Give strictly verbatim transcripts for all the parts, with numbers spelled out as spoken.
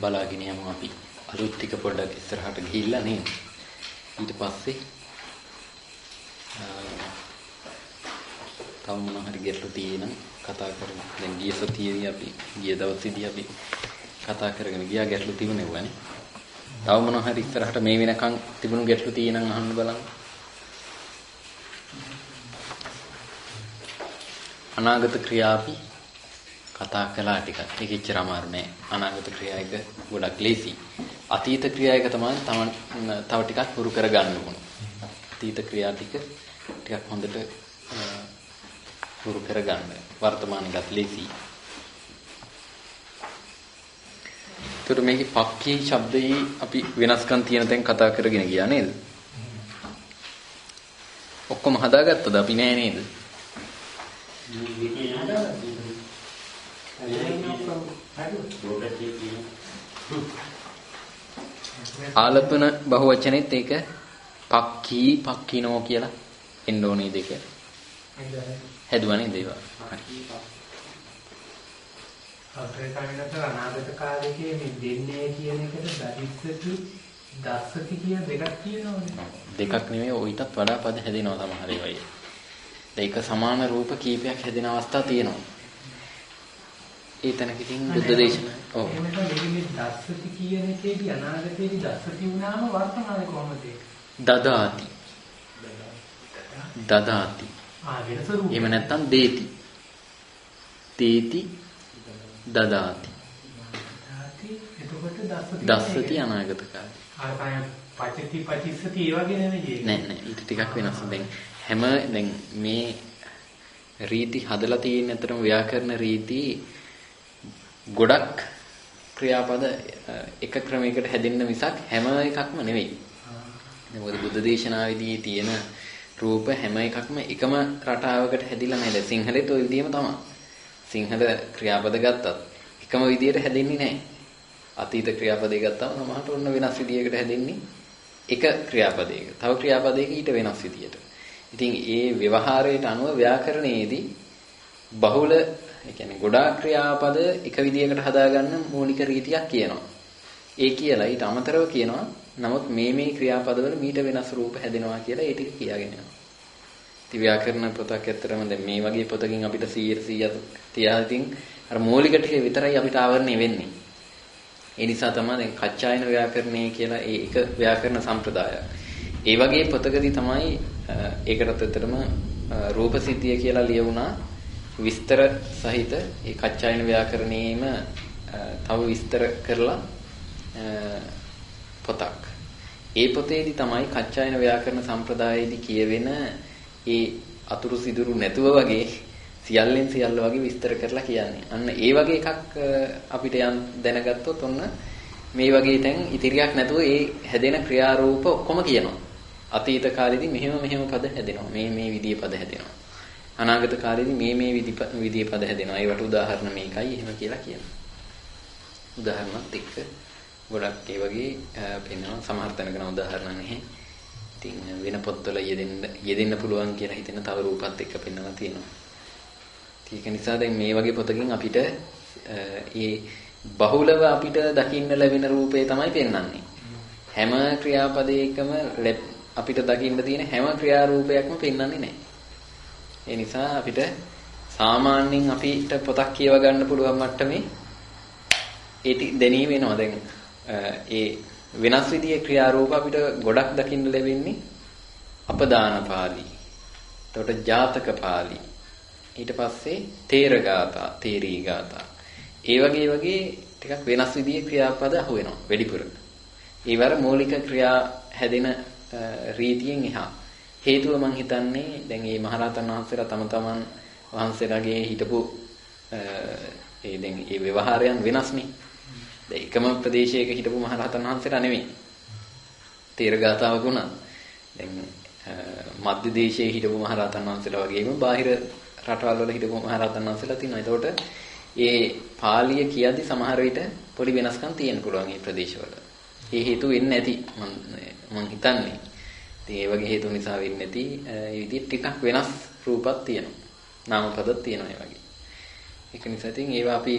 බලාගෙන යමු අපි. අලුත් ටික පොඩ්ඩක් ඉස්සරහට ගිහිල්ලා නේද? ඊට පස්සේ තව මොනවා හරි ගැටලු තියෙනම් කතා කරමු. දැන් ගිය සතියේදී අපි ගිය දවසේදී අපි කතා කරගෙන ගියා ගැටලු තිබුණේවනේ. තව මොනවා හරි ඉස්සරහට මේ වෙනකන් තිබුණු ගැටලු තියෙනම් අහන්න බලන්න. අනාගත ක්‍රියා අපි කතා කළා ටිකක්. ඒක එච්චර අමාරු නෑ. අනාගත ක්‍රියා එක ගොඩක් ලේසි. අතීත ක්‍රියා එක තමයි තමන් තව ටිකක් පුරු කරගන්න ඕන. අතීත ක්‍රියා ටික ටිකක් හොඳට පුරු කරගන්න. වර්තමානයේත් ලේසි. ඒතර මේකේ පක්ඛී ශබ්දයේ අපි වෙනස්කම් තියෙන තැන් කතා කරගෙන ගියා නේද? ඔක්කොම හදාගත්තද අපි නෑ නේද? ආලපන බහුවචනෙත් ඒක පක්ඛී පක්ඛිනෝ කියලා එන්න ඕනේ දෙක. හැදුවා නේද ඒවා? අපේ කමිනතර අනාගත කාලයේ මේ දෙන්නේ කියන එකට දරිස්සති දස්සති කියන දෙකක් තියෙනවනේ. දෙකක් නෙමෙයි ඔయితත් වඩා පද හැදෙනවා සමහර ඒවායි. ඒක සමාන රූප කීපයක් හැදෙන අවස්ථා තියෙනවා. ඒ තැනකින් බුද්ධ දේශනා. ඔව්. එහෙනම් මේ දස්සති කියන එකේදී අනාගතයේදී දස්සති වුණාම වර්තමානයේ කොහොමද ඒක? දදාති. දදාති. ආ වෙනස රූප. එහෙම නැත්නම් දේති. තේති දදාති. දදාති එතකොට දස්සති. දස්සති අනාගත කාලේ. ආ තමයි පචති පචිස්සති ඒ වගේ නෙමෙයි. නෑ නෑ ඊට ටිකක් වෙනස්. දැන් හැම දැන් මේ රීති හදලා තියෙන අතරම ව්‍යාකරණ රීති ගොඩක් ක්‍රියාපද එක ක්‍රමයකට හැදෙන්න මිසක් හැම එකක්ම නෙවෙයි. මොකද බුද්ධ දේශනාවේදී තියෙන රූප හැම එකක්ම එකම රටාවකට හැදිලා නැහැ. සිංහලෙත් ওই විදිහම තමයි. සිංහල ක්‍රියාපද ගත්තත් එකම විදිහට හැදෙන්නේ නැහැ. අතීත ක්‍රියාපදේ ගත්තම සමහරට ඔන්න වෙනස් විදිහකට හැදෙන්නේ එක ක්‍රියාපදයක. තව ක්‍රියාපදයක ඊට වෙනස් විදිහට. ඉතින් ඒ ව්‍යවහාරයට අනුව ව්‍යාකරණයේදී බහුල ඒ කියන්නේ ගොඩාක් ක්‍රියාපද එක විදිහකට හදාගන්න මූලික රීතියක් කියනවා. ඒ කියලා ඊට අමතරව කියනවා නමුත් මේ මේ ක්‍රියාපදවල මීට වෙනස් රූප හැදෙනවා කියලා ඒ ටික කියාගෙන යනවා. ඉතින් ව්‍යාකරණ පොතක් ඇත්තරම දැන් මේ වගේ පොතකින් අපිට සීයට සීයක් තියා ඉතින් අර මූලික ටික විතරයි අපිට ආවරණය වෙන්නේ. ඒ නිසා තමයි දැන් කච්චායන ව්‍යාකරණය කියලා ඒ එක ව්‍යාකරණ සම්ප්‍රදායක්. ඒ වගේ පොතකදී තමයි ඒකටත් ඇත්තටම රූපසිද්ධිය කියලා ලියුණා විස්තර සහිත ඒ කච්චායන ව්‍යාකරණයේම තව විස්තර කරලා පොතක්. ඒ පොතේදී තමයි කච්චායන ව්‍යාකරණ සම්ප්‍රදායේදී කියවෙන ඒ අතුරු සිදුරු නැතුව වගේ සියල්ලෙන් සියල්ල වගේ විස්තර කරලා කියන්නේ. අන්න ඒ වගේ එකක් අපිට යම් දැනගත්තොත් ඔන්න මේ වගේ තැන් ඉතිරියක් නැතුව ඒ හැදෙන ක්‍රියාරූප ඔක්කොම කියනවා. අතීත කාලෙදී මෙහෙම මෙහෙම පද හැදෙනවා. මේ මේ විදිහේ පද හැදෙනවා. අනාගත කාලෙදී මේ මේ විදිහේ පද හැදෙනවා. ඒවට උදාහරණ මේකයි එහෙම කියලා කියනවා. උදාහරණත් එක්ක ගොඩක් ඒ වගේ පෙන්වනවා. සමහර තැනක නම් උදාහරණ නැහැ. ඉතින් වෙන පොත්වල යෙදෙන්න යෙදෙන්න පුළුවන් කියලා හිතෙන තව රූපات එක්ක පෙන්වලා තියෙනවා. ඒක නිසා දැන් මේ වගේ පොතකින් අපිට ඒ බහුලව අපිට දකින්න ලැබෙන රූපේ තමයි පෙන්වන්නේ. හැම ක්‍රියාපදයකම අපිට දකින්න තියෙන හැම ක්‍රියාරූපයක්ම පෙන්වන්නේ නැහැ. ඒ නිසා අපිට සාමාන්‍යයෙන් අපිට පොතක් කියව ගන්න පුළුවන් මට්ටමේ ඒ දැනීම වෙනවා. දැන් ඒ වෙනස් විදිහේ ක්‍රියාරූප අපිට ගොඩක් දකින්න ලැබෙන්නේ අපදාන පාළි. එතකොට ජාතක පාළි. ඊට පස්සේ තේර ගාථා, තේරී ගාථා. ඒ වගේ වගේ ටිකක් වෙනස් විදිහේ ක්‍රියාපද අහු වෙනවා වැඩිපුර. ඒවර මූලික ක්‍රියා හැදෙන රීතියෙන් එහා. හේතුව මම හිතන්නේ දැන් මේ මහරහතන් වහන්සේලා තම තමන් වහන්සේලාගේ හිටපු ඒ දැන් මේ ව්‍යවහාරයන් වෙනස්නේ. දැන් එකම ප්‍රදේශයක හිටපු මහරහතන් වහන්සේලා නෙමෙයි. තේර ගාථාවක උනත් දැන් මධ්‍ය දේශයේ හිටපු මහරහතන් වහන්සේලා වගේම බාහිර රටවල් වල හිටපු මහරහතන් වහන්සේලා තියෙනවා. ඒතකොට ඒ පාලිය කියද්දි සමහර විට පොඩි වෙනස්කම් තියෙන්න පුළුවන් මේ ප්‍රදේශවල. ඒ හේතු වෙන්නේ නැති මම හිතන්නේ. ඉතින් ඒ වගේ හේතු නිසා වෙන්නේ නැති ඒ විදිහට ටිකක් වෙනස් රූපක් තියෙනවා. නාමපදත් තියෙනවා ඒ වගේ. ඒක නිසා ඉතින් ඒවා අපි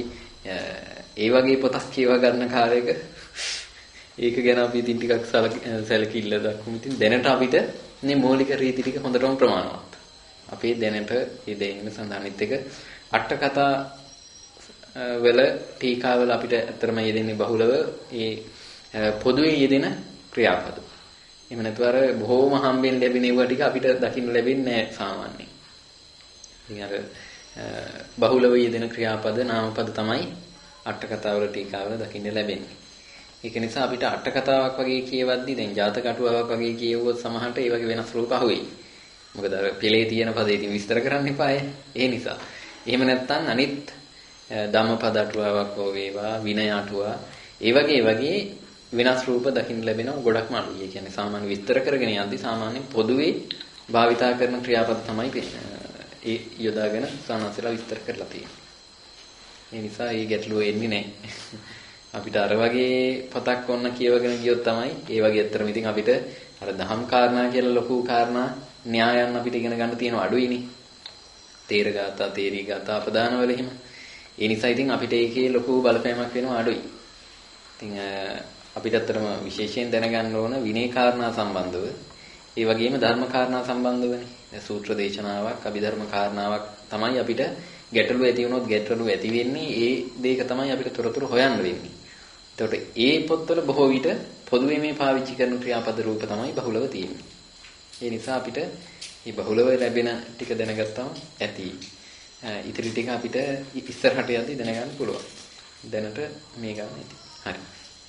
ඒ වගේ පොතක් කියව ගන්න කාර්යයක ඒක ගැන අපි ඉතින් ටිකක් සැලකිල්ල දක්වමු. ඉතින් දැනට අපිට මේ මූලික රීති ටික හොඳටම ප්‍රමාණවත්. අපේ දැනට මේ දෙයින් සඳහනිත් එක අට කතා වල ටීකාවල අපිට ඇත්තටම යෙදෙන්නේ බහුලව ඒ පොදුවේ යෙදෙන ක්‍රියාපද. එහෙම නැතුව අර බොහෝම හම්බෙන් ලැබෙන ඒවා ටික අපිට දකින්න ලැබෙන්නේ නැහැ සාමාන්‍යයෙන්. ඉතින් අර බහුලව යෙදෙන ක්‍රියාපද නාමපද තමයි අට කතාවල ටීකාවල දකින්න ලැබෙන්නේ. ඒක නිසා අපිට අට කතාවක් වගේ කියවද්දි දැන් ජාතක අටුවාවක් වගේ කියවුවොත් සමහරට ඒ වගේ වෙනස් රූප අහුවෙයි. මොකද අර පෙළේ තියෙන පදේ ඉතින් විස්තර කරන්න එපාය. ඒ නිසා. එහෙම නැත්නම් අනිත් ධම්මපද අටුවාවක් හෝ වේවා විනය අටුවා ඒ වගේ වගේ වෙනස් රූප දකින්න ලැබෙනවා ගොඩක්ම අඩුයි. ඒ කියන්නේ සාමාන්‍ය විස්තර කරගෙන යද්දි සාමාන්‍යයෙන් පොදුවේ භාවිතා කරන ක්‍රියාපද තමයි ඒ යොදාගෙන සානසලා විස්තර කරලා තියෙන්නේ. ඒ නිසා මේ ගැටලුව එන්නේ නැහැ. අපිට අර වගේ පතක් ඔන්න කියවගෙන ගියොත් තමයි ඒ වගේ අතරම ඉතින් අපිට අර දහම් කාරණා කියලා ලොකු කාරණා න්‍යායයන් අපිට ඉගෙන ගන්න තියෙනවා අඩුයිනේ. තේර ගාථා, තේරී ගාථා, අපදාන වල එහෙම. ඒ නිසා ඉතින් අපිට ඒකේ ලොකු බලපෑමක් වෙනවා අඩුයි. ඉතින් අපිට අතරම විශේෂයෙන් දැනගන්න ඕන විනය කාරණා සම්බන්ධව, ඒ වගේම ධර්ම කාරණා සම්බන්ධවනේ. සූත්‍ර දේශනාවක්, අභිධර්ම කාරණාවක් තමයි අපිට ගැටලු ඇති වුණොත් ගැටලු ඇති වෙන්නේ. ඒ දෙයක තමයි අපිට තොරතුරු හොයන්න වෙන්නේ. එතකොට ඒ පොත්වල බොහෝ විට පොදුවේ මේ පාවිච්චි කරන ක්‍රියාපද රූප තමයි බහුලව තියෙන්නේ. ඒ නිසා අපිට මේ බහුලව ලැබෙන ටික දැනගත්තාම ඇති. ඉතිරි ටික අපිට ඉස්සරහට යද්දී දැනගන්න පුළුවන්. දැනට මේ ගන්න ඇති. හරි.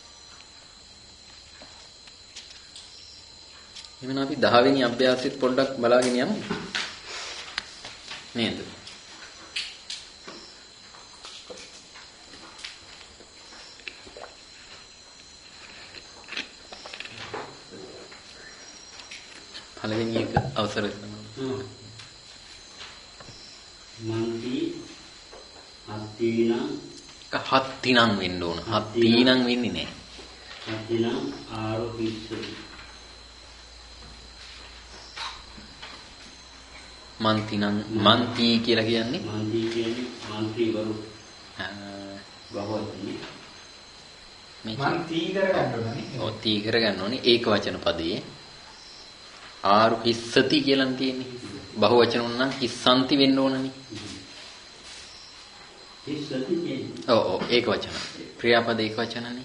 එහෙනම් අපි දහ වෙනි අභ්‍යාසෙත් පොඩ්ඩක් බලාගෙන යමු. නේද? පළවෙනි එක අවසර කරනවා. මන්ති අත්තිනම් හත්තිනම් වෙන්න ඕන. හත්තිනම් වෙන්නේ නැහැ. හත්තිනම් ආරෝපිස්සති. මන්තිනම් මන්ති කියලා කියන්නේ මන්ති කියන්නේ මන්ත්‍රීවරු. බහවත්නි. මන්ති කරගන්න ඕනේ. ඔව් තී කරගන්න ඕනේ ඒක වචන පදයේ. ආරු හිස්සති කියලා තියෙන්නේ. බහු වචන උනනම් හිස්සන්ති වෙන්න ඕනනේ. හිස්සති කියන්නේ. ඔව් ඔව් ඒක වචන. ක්‍රියාපද ඒක වචනනේ.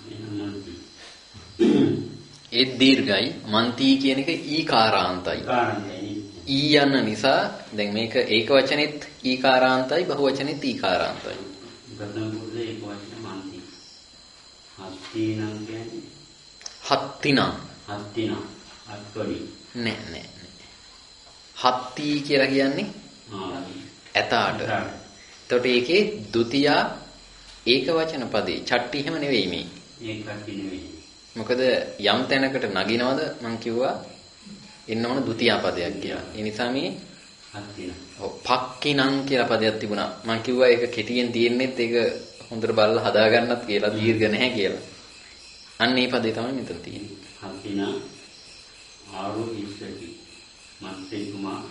ඒ දීර්ඝයි මන්ති කියන එක ඊකාරාන්තයි. ඊ යන නිසා දැන් මේක ඒක වචනෙත් ඊකාරාන්තයි බහු වචනෙත් ඊකාරාන්තයි. ප්‍රථම පුරුෂ ඒක වචන මන්ති. හත්තිනම් කියන්නේ හත්තිනම්. හත්තිනම් අත්කොඩි. නෑ නෑ නෑ. හත්ති කියලා කියන්නේ ඇතාට. එතකොට ඒකේ ဒ ුතියා ඒක වචන පදේ චට්ටි එහෙම නෙවෙයි මේ. ඒක චට්ටි නෙවෙයි. මොකද යම් තැනකට නගිනවද මං කිව්වා එන්න ඕන ဒ ුතියා පදයක් කියලා. ඒ නිසා මේ හත්තිනම්. ඔව් පක්කිනම් කියලා පදයක් තිබුණා. මං කිව්වා ඒක කෙටියෙන් තියෙන්නේත් ඒක හොඳට බලලා හදාගන්නත් කියලා දීර්ඝ නැහැ කියලා. අන්න ඒ පදේ තමයි මෙතන තියෙන්නේ. හත්තිනම් ආරෝහිස්සති. මන්ත්‍රී කුමාර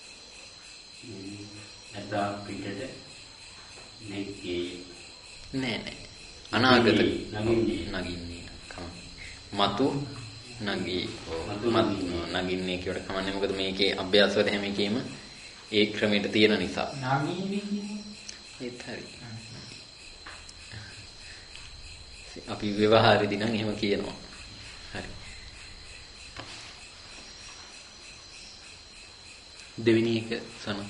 එදා පිටට නෙක්කේ නෑ නෑ අනාගත නගින්නේ නගින්නේ කම මතු නගී නගින්නේ කියවට කමන්නේ මොකද මේකේ අභ්‍යාස වල හැම එකෙම ඒ ක්‍රමයට තියෙන නිසා නගීවි කියන්නේ ඒත් හරි අපි ව්‍යවහාරෙදී නම් එහෙම කියනවා හරි දෙවෙනි එක සනස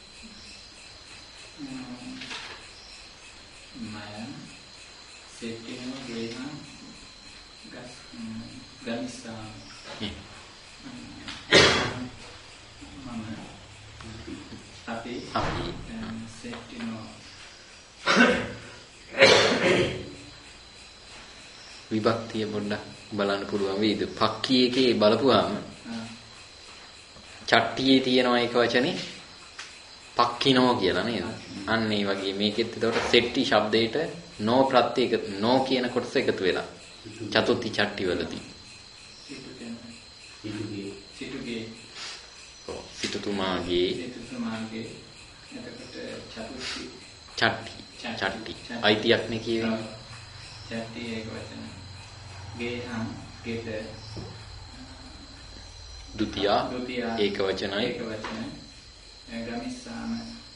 මම සෙට්ටිනෝ ගේන ගස් ගනිසා මම අපි අපි සෙට්ටිනෝ විභක්තිය පොඩ්ඩක් බලන්න පුළුවන් වේද පක්කී එකේ බලපුවාම චට්ටියේ තියෙනවා එක වචනේ පක්කිනෝ කියලා නේද? අන්න ඒ වගේ මේකෙත් එතකොට සෙට්ටි શબ્දයට නෝ ප්‍රත්‍ය එක නෝ කියන කොටස එකතු වෙලා චතුත්ති චට්ටි වලදී සිටුගේ සිටුගේ ඔව් සිටුතුමාගේ සිටුතුමාගේ එතකොට චතුත්ති චට්ටි. චට්ටි. අයිතියක් නේ කියවෙන්නේ. චට්ටි ඒක වචන. ගේහම් ගෙත. ද්විතියා. ද්විතියා. ඒක වචනයි. ඒක වචන. ගමිස්සාම.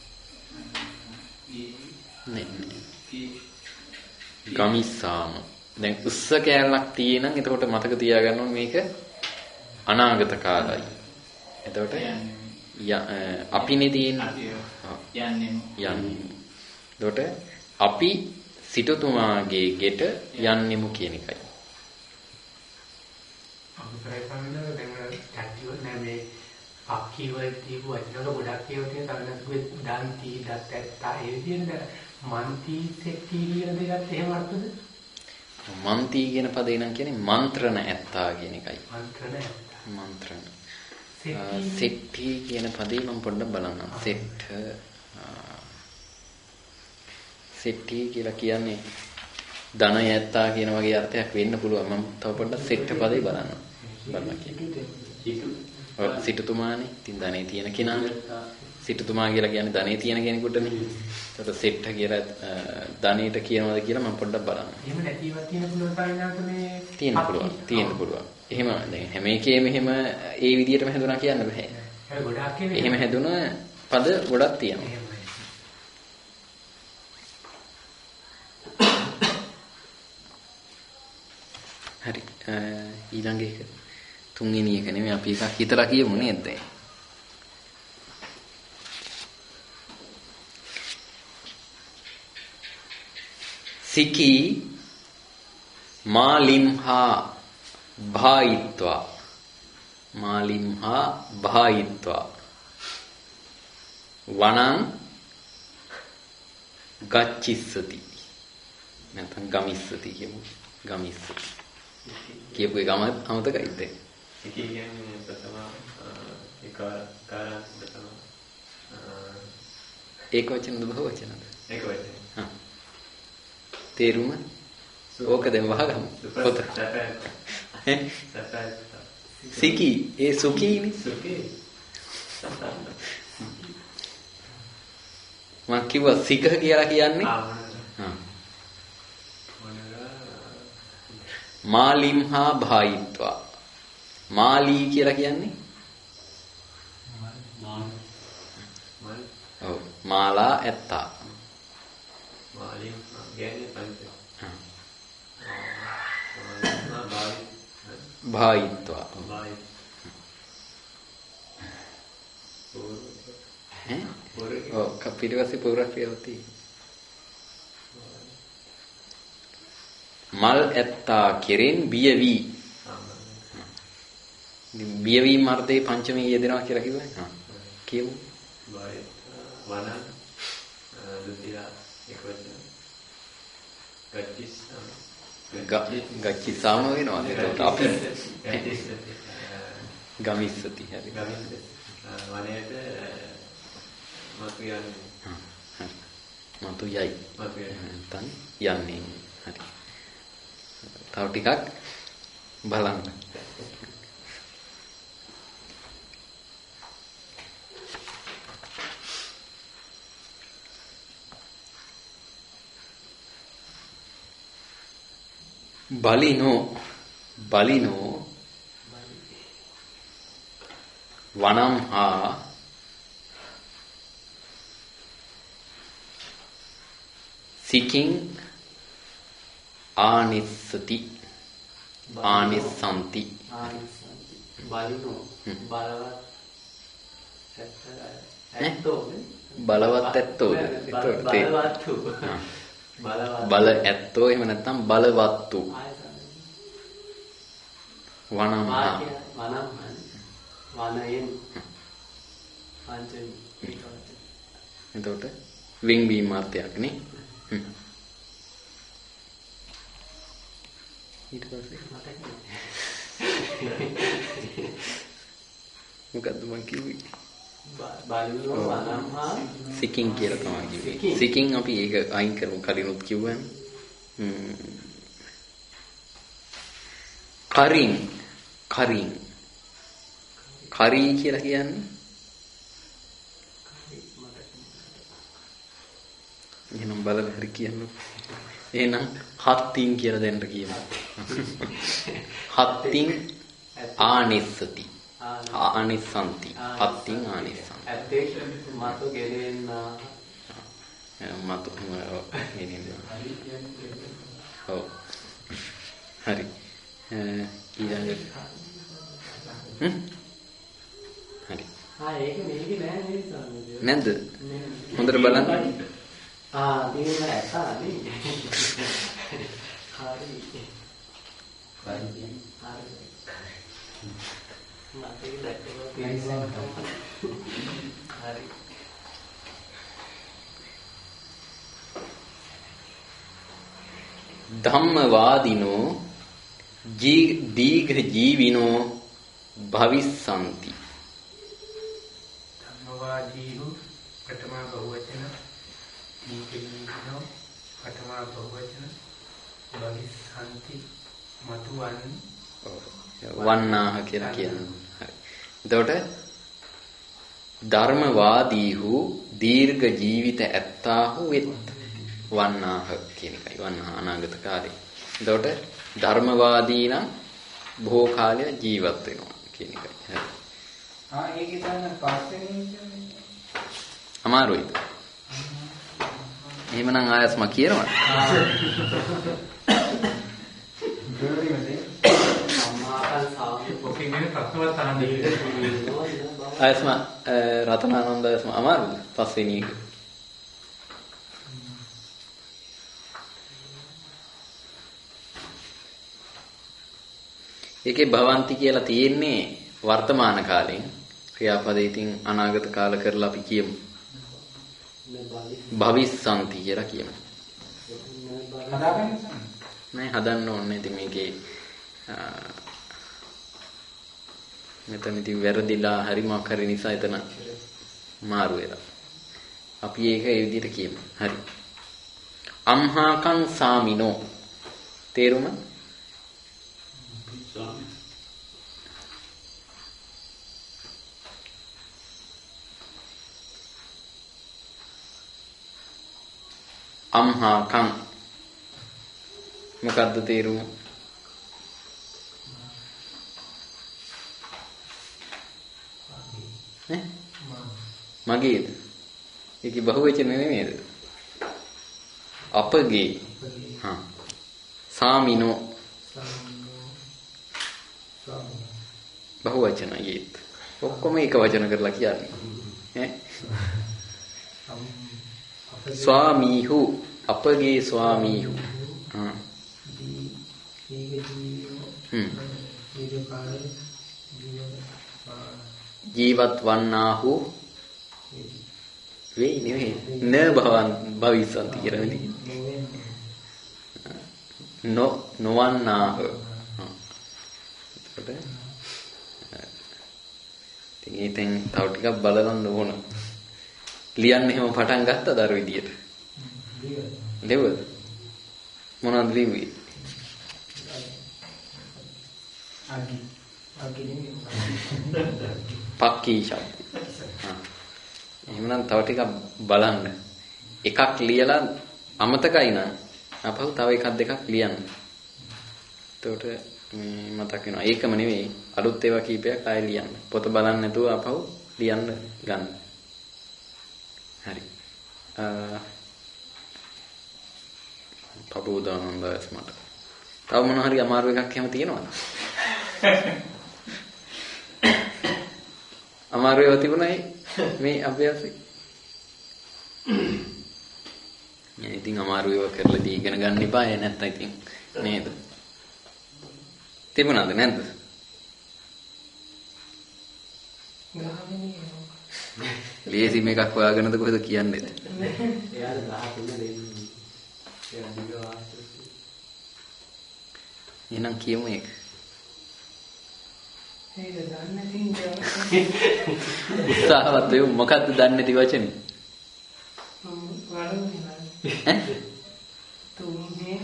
නේ නේ. ගමිස්සාම. දැන් උස්ස කැලලක් තියෙනනම් එතකොට මතක තියාගන්න ඕනේ මේක අනාගත කාලයි. එතකොට අපිනේ තියෙන්නේ යන්නේ යන්නේ. එතකොට අපි සිටුතුමාගේ ගෙට යන්නෙමු කියන එකයි. අපේ ප්‍රයත්නවල දැන් ටැක්ටිවල් නැමේ අක්කීවර්ටි වචන ගොඩක් කියවන තමයි දාන්ති දත්තා ඒ විදිහට මන්ති සෙට්ටි කියන දෙකත් එහෙම අර්ථද? මන්ති කියන පදේ නම් කියන්නේ මන්ත්‍රණ ඇත්තා කියන එකයි. මන්ත්‍රණ ඇත්තා. මන්ත්‍රණ. සෙට්ටි කියන පදේ මම පොඩ්ඩක් බලන්නම්. සෙට් සෙට්ටි කියලා කියන්නේ ධන ඇත්තා කියන වගේ අර්ථයක් වෙන්න පුළුවන්. මම තව පොඩ්ඩක් සෙට් පදේ බලන්න. බලන්න කියන්නේ. සිටු. සිටුතුමානේ. ඉතින් ධනෙ තියෙන කෙනා. සිටුතුමා කියලා කියන්නේ ධනෙ තියෙන කෙනෙකුටනේ. ඒකට සෙට් කියලා ධනෙට කියනවාද කියලා මම පොඩ්ඩක් බලන්න. එහෙම නැතිවක් තියෙන පුළුවන් සායනාත මේ තියෙන්න පුළුවන්. තියෙන්න පුළුවන්. එහෙම දැන් හැම එකේම එහෙම ඒ විදිහටම හැදුනා කියන්න බෑ. ඒක ගොඩක් එහෙම. එහෙම හැදුන පද ගොඩක් තියෙනවා. හරි. ඊළඟ එක තුන්වෙනි එක නෙමෙයි අපි එකක් හිතලා කියමු නේද දැන්. සිකි මාලිම්හා භායිත්වා මාලිම්හා භායිත්වා වනං ගච්ඡිස්සති නැත්නම් ගමිස්සති කියමු. ගමිස්සති කියපු එක අමතකයිද දැන්? සිකි කියන්නේ ප්‍රථම ඒක කාරණා ප්‍රථම ඒක වචනද බහ වචනද? ඒක වචන. හා තේරුම ඕක දැන් වහගමු පොත. සිකි ඒ සුකීනේ. සුකී. මම කිව්වා සික කියලා කියන්නේ ආ මාලිම්හා භායිත්වා. මාලී කියලා කියන්නේ මාල් මාල් ඔව් මාලා ඇත්තා. මාලිම් කියන්නේ පංච. හා මාලිම් භායි භායිත්වා. භායි ඈ ඔව් කපිටවසේ පෞරක්‍රියාවති. මල් ඇත්තා කෙරෙන් බියවි. බියවීම අර්ථයේ පංචමී යෙදෙනවා කියලා කිව්වනේ. හා කියමු. භායි වන දුතිලා එක වචන. ගච්ඡිස් ගච්ඡිසාම වෙනවා. ඒකට අපි ගමිස්සති හරි. ගමිස්සති. වනයේට මතු යන්නේ. හරි. මතු යයි. මතු යයි. නැත්නම් යන්නේ. හරි. තව ටිකක් බලන්න. බලිනෝ බලිනෝ වනම් හා සිකින් ආනිස්සති ආනිස්සන්ති බලිනෝ බලවත් ඇත්තෝ බලවත් ඇත්තෝද බලවත්තු බල ඇත්තෝ එහෙම නැත්නම් බලවත්තු වනම් හා වනම් වනයෙන් පංචමි එතකොට වෙන්වීම අර්ථයක් නේ. ඊට පස්සේ මොකද්ද මං කිව්වේ? බලිනෝ වනම් හා සිකින් කියලා තමයි කිව්වේ. සිකින් අපි ඒක අයින් කරමු කලිනුත් කිව්වනේ. කරින් කරින් කරී කියලා කියන්නේ එහෙම එහෙනම් බලලා හරි කියන්න. එහෙනම් හත්තින් කියලා දෙන්න කියමු. හත්තින් ආනිස්සති. ආනිස්සන්ති. හත්තින් ආනිස්සන්ති. ඇත්තේ මතු ගෙනෙන්න මතු ගෙනෙන්න. ඔව්. හරි. ඊළඟට හ්ම් හරි. ආ ඒක මේක නෑ නේද සම්මත. නැද්ද? හොඳට බලන්න. ආ දේම ඇත්තා නේ. හරි. හරි. මතක දැක්කම හරි. ධම්මවාදිනෝ දීඝ ජීවිනෝ භවිස්සanti. ධම්මවාදීහු ප්‍රථම බහුවචන දීඝ ජීවිනෝ ප්‍රථම බහුවචන භවිස්සanti මතුවන් වන්නාහ කියලා කියනවා. හරි. එතකොට ධර්මවාදීහු දීර්ඝ ජීවිත ඇත්තාහු වෙත් වන්නාහ කියන එකයි. වන්නාහ අනාගත කාලේ. එතකොට ධර්මවාදී නම් බොහෝ කාලය ජීවත් වෙනවා කියන එකයි. හරි. ආ ඒකේ තමයි පස්සේ කියන්නේ. අමාරුයි. එහෙමනම් ආයස්ම කියනවා. ආයස්ම රතනානන්ද ආයස්ම අමාරුද? පස්වෙනි එක. ඒකේ භවಂತಿ කියලා තියෙන්නේ වර්තමාන කාලෙන්. ක්‍රියාපදේ ඉතින් අනාගත කාල කරලා අපි කියමු. භවිස්සanti කියලා කියමු. හදාගන්න නෑ හදන්න ඕනේ. ඉතින් මේකේ මෙතන ඉතින් වැරදිලා හරි මොකක් හරි නිසා එතන මාරු වෙලා. අපි ඒක ඒ විදිහට කියමු. හරි. අම්හාකං සාමිනෝ තේරුම අම්හාකං මොකද්ද තේරුම? ඈ මගේද? ඒකේ බහුවචන නෙමෙයිද? අපගේ. හා සාමිනෝ බහුවචන යෙත්. ඔක්කොම එක වචන කරලා කියන්නේ. ඈ ස්වාමීහු අපගේ ස්වාමීහු. හා හ්ම් ජීවත් වන්නාහු වෙයි නෙවෙයි න භවන් භවිස්සanti කියලා නෙවෙයි නො නොවන්නාහ. එතකොට ඉතින් ඒතෙන් තව ටිකක් බලන්න ඕන. ලියන්න එහෙම පටන් ගත්තද අර විදියට? ලියවද? මොනවද ලිව්වේ? අගි අගි නෙමෙයි. පක්කී ශබ්ද. හා. එහෙනම් තව ටිකක් බලන්න. එකක් ලියලා අමතකයි නම් අපහු තව එකක් දෙකක් ලියන්න. එතකොට මේ මතක් වෙනවා. ඒකම නෙවෙයි අලුත් ඒවා කීපයක් ආයෙ ලියන්න. පොත බලන්න නැතුව අපහු ලියන්න ගන්න. හරි. අ පබෝදානන්දස් මට. තව මොන හරි අමාරු එකක් එහෙම තියෙනවද? අමාරු ඒවා තිබුණයි මේ අභ්‍යාසෙ. මම ඉතින් අමාරු ඒවා කරලා දී ඉගෙන ගන්න එපා. ඒ නැත්තම් ඉතින් නේද? තිබුණාද නැද්ද? ලේසි මේකක් හොයාගෙනද කොහෙද කියන්නේ? එයාට දහතුන දෙන්නේ. එයා දිග වාස්තු. එහෙනම් කියමු ඒක. ඒක දන්නේ නැතිව උත්සාහවත් වෙමු. මොකද්ද දන්නේ නැති වචනේ? තුම්හි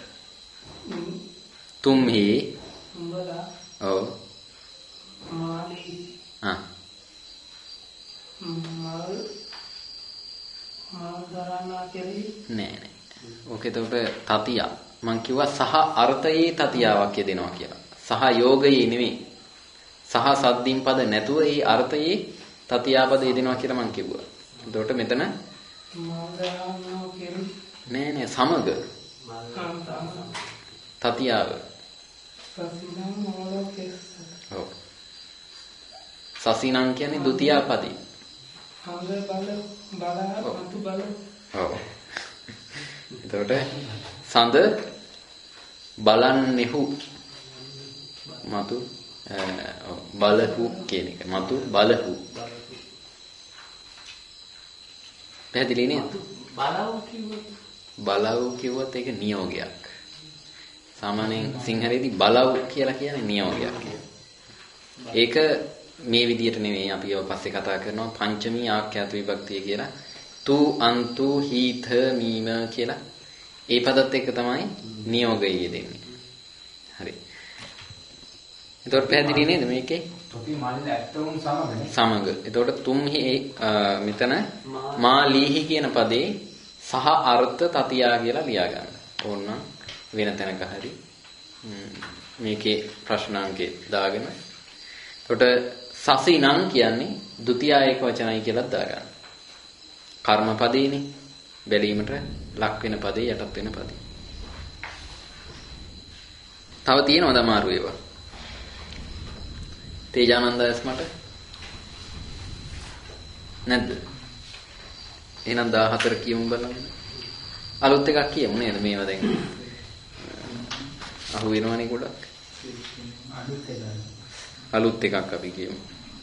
තුම්හි උඹලා ඔව් මාලි ආ මල් මල් දරන්නට නෑ නෑ. ඕක එතකොට තතිය. මං කිව්වා සහ අර්ථයේ තතියාවක් යෙදෙනවා කියලා. සහ යෝගයේ නෙමෙයි. සහ සද්දින් පද නැතුව ඒ අර්ථයේ තතියාපද යෙදෙනවා කියලා මං කිව්වා. එතකොට මෙතන නෑ නෑ සමග තතියාව. ඔව්. සසිනං කියන්නේ ဒုတိ ය පදේ. හංග බල බල මතු බල. ඔව්. එතකොට සඳ බලන්නෙහු මතු බලහු කියන එක. මතු බලහු. පැහැදිලි නේද? බලව කිව්වොත් බලව කිව්වොත් ඒක නියෝගයක්. සාමාන්‍යයෙන් සිංහලෙදී බලව කියලා කියන්නේ නියෝගයක්. ඒක මේ විදියට නෙමෙයි අපි ඒව පස්සේ කතා කරනවා පංචමී ආඛ්‍යාත විභක්තිය කියලා. තු අන්තු හීත මීම කියලා. ඒ පදත් එක්ක තමයි නියෝගය යෙදෙන්නේ. හරි. එතකොට පැහැදිලි නේද මේකේ? තොපි මාළින් ඇත්තම සමගනේ. සමග. එතකොට තුම්හි මෙතන මා ලීහි කියන පදේ සහ අර්ථ තතියා කියලා ලියා ගන්න. ඕනනම් වෙන තැනක හරි මේකේ ප්‍රශ්නාංකේ දාගෙන. එතකොට සසිනං කියන්නේ ဒုတိ ය ඒක වචනයි කියලා දාගන්න. කර්ම පදේනේ. බැලීමට ලක් වෙන පදේ යටත් වෙන පදේ. තව තියෙනවද අමාරු ඒවා? තේජානන්දස් මට නැද්ද? එහෙනම් දාහතර කියමු බලන්න. අලුත් එකක් කියමු නේද මේවා දැන්. අහු වෙනවනේ ගොඩක්. අලුත් එකක්. අලුත් එකක් අපි කියමු.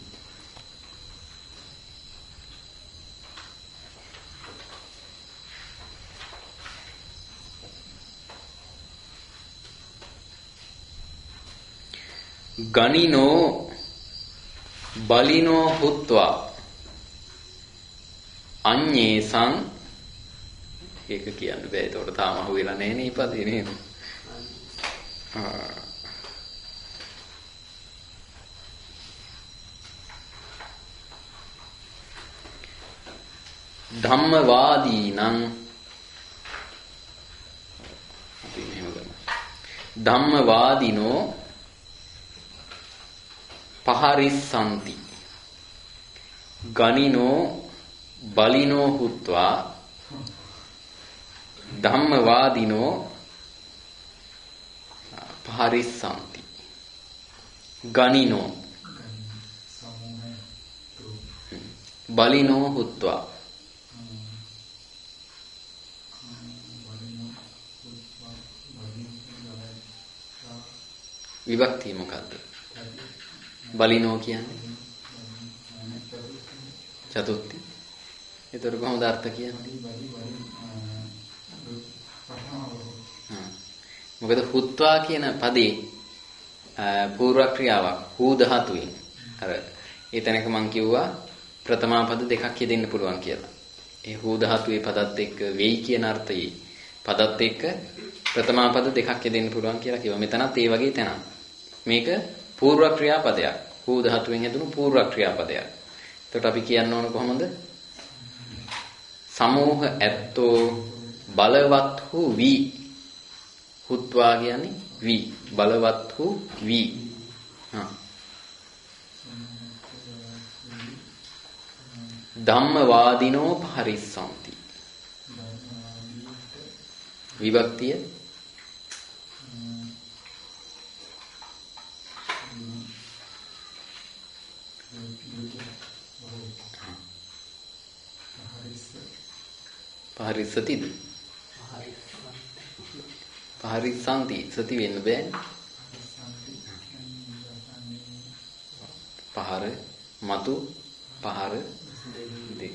ගනිනෝ බලිනෝ හුත්වා අඤ්ඤේසං ඒක කියන්න බෑ. ඒකට තාම අහු වෙලා නැහැ නේ ඉපදේ නේද? ධම්මවාදීනං අපි මෙහෙම කරමු. ධම්මවාදීනෝ පහරිස්සanti ගනිනෝ බලිනෝ හුත්වා ධම්මවාදීනෝ පහරිස්සanti ගනිනෝ බලිනෝ හුත්වා විභක්තිය මොකද්ද? බලිනෝ කියන්නේ චතුර්ථි. ඒතර කොහොමද අර්ථ කියන්නේ? මොකද හුත්වා කියන පදේ පූර්ව ක්‍රියාවක් හූ ධාතුවෙන්. අර ඒ තැනක මම කිව්වා ප්‍රථමා පද දෙකක් යෙදෙන්න පුළුවන් කියලා. ඒ හූ ධාතුවේ පදත් එක්ක වෙයි කියන අර්ථයේ පදත් එක්ක ප්‍රථමා පද දෙකක් යෙදෙන්න පුළුවන් කියලා කිව්වා. මෙතනත් ඒ වගේ තැනක්. මේක පූර්ව ක්‍රියාපදයක්. හූ ධාතුවෙන් හැදුණු පූර්ව ක්‍රියාපදයක්. එතකොට අපි කියන්න ඕන කොහොමද? සමූහ ඇත්තෝ බලවත් වූ වී. හුත්වා කියන්නේ වී. බලවත් වූ වී. හා. ධම්මවාදීනෝ පරිස්සanti. විභක්තිය පහරිස්සතිද? පහරිස්සanti සති වෙන්න බෑනේ. පහර මතු පහර දෙක.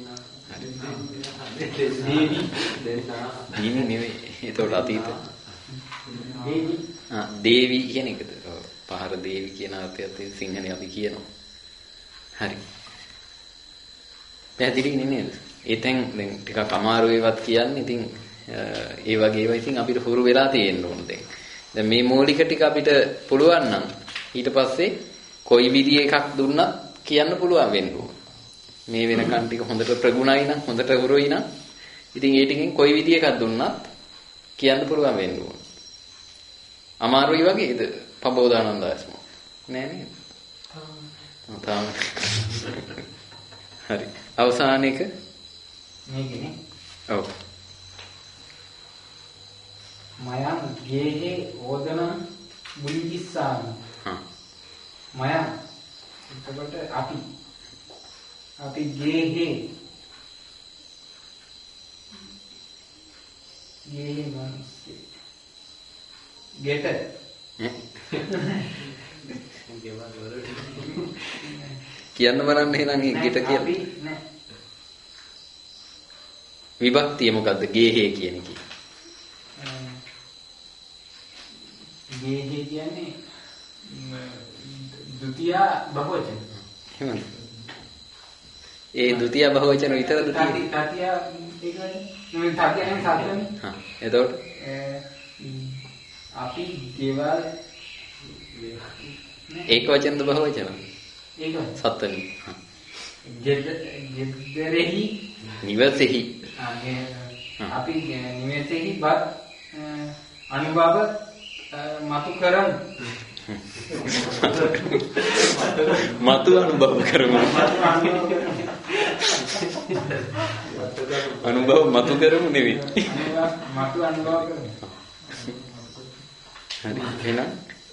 දේවි දෙන්නා. දීනි නෙවෙයි. ඒතකොට අතීත. දේවි. ආ දේවි කියන එකද? ඔව්. පහර දේවි කියන අර්ථයත් සිංහලේ අපි කියනවා. හරි. පැහැදිලි නේද? ඒතෙන් දැන් ටිකක් අමාරු ඒවත් කියන්නේ. ඉතින් ඒ වගේ ඒවා ඉතින් අපිට හුරු වෙලා තියෙන්න ඕන දැන්. දැන් මේ මූලික ටික අපිට පුළුවන් නම් ඊට පස්සේ කොයි විදිය එකක් දුන්නත් කියන්න පුළුවන් වෙන්න ඕන. මේ වෙනකන් ටික හොඳට ප්‍රගුණයි නම් හොඳට හුරුයි නම් ඉතින් ඒ ටිකෙන් කොයි විදිය එකක් දුන්නත් කියන්න පුළුවන් වෙන්න ඕන. අමාරුයි වගේද පබෝදානන්දාස්ම නෑ නේද? තාම හරි. අවසාන එක මේකනේ. ඔව්. මයං ගේහේ ඕදන බුලිකිස්සාමි. හා. මයං එතකොට අපි අපි ගේහේ ගේහේ මනසේ ගෙට කියන්න බලන්න එහෙනම් ඒ ගෙට කියලා. නෑ. විභක්තිය මොකද්ද? ගේහේ කියන එකේ. ගේහේ කියන්නේ ද්විතිය බහුවචන. එහෙමද? ඒ ද්විතිය බහුවචන විතරද තියෙන්නේ? තතිය ඒකනේ. නෙමෙයි තතිය නෙමෙයි සත්‍යනේ. හා. එතකොට අපි දේවල් ඒක වචනද බහුවචන? ඒක සත්‍යනේ. හා. ගෙදරෙහි නිවසේහි අපි නිවසේහි බත් අනුභව මතු කරමු. මතු අනුභව කරමු. අනුභව මතු කරමු නෙවෙයි. මතු අනුභව කරමු. හරි එහෙනම්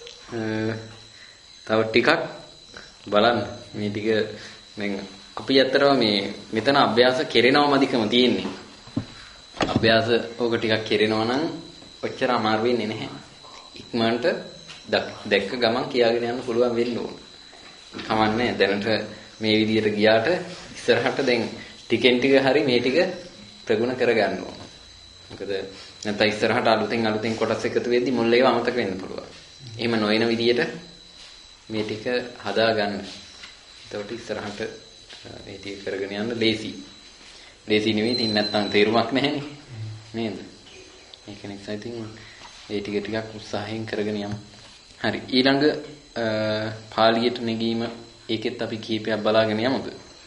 තව ටිකක් බලන්න මේ ටික දැන් අපි ඇත්තටම මේ මෙතන අභ්‍යාස කෙරෙනවම අධිකම තියෙන්නේ. අභ්‍යාස ඕක ටිකක් කෙරෙනවා නම් ඔච්චර අමාරු වෙන්නේ නැහැ. ඉක්මනට දැක්ක ගමන් කියාගෙන යන්න පුළුවන් වෙන්න ඕන. කමන්නේ දැනට මේ විදියට ගියාට ඉස්සරහට දැන් ටිකෙන් ටික හරි මේ ටික ප්‍රගුණ කරගන්න ඕන. මොකද නැත්නම් ඉස්සරහට අලුතෙන් අලුතෙන් කොටස් එකතු වෙද්දි මුල් ඒවා අමතක වෙන්න පුළුවන්. එහෙම නොවන විදියට මේ ටික හදාගන්න. එතකොට ඉස්සරහට මේ ටික කරගෙන යන්න ලේසි. ලේසි නෙවෙයි ඉතින් නැත්නම් තේරුමක් නැහැනේ. නේද? ඒක නිසා ඉතින් මේ ටික ටිකක් උත්සාහයෙන් කරගෙන යමු. හරි. ඊළඟ පාළියට නැගීම ඒකෙත් අපි කීපයක් බලාගෙන යමුද?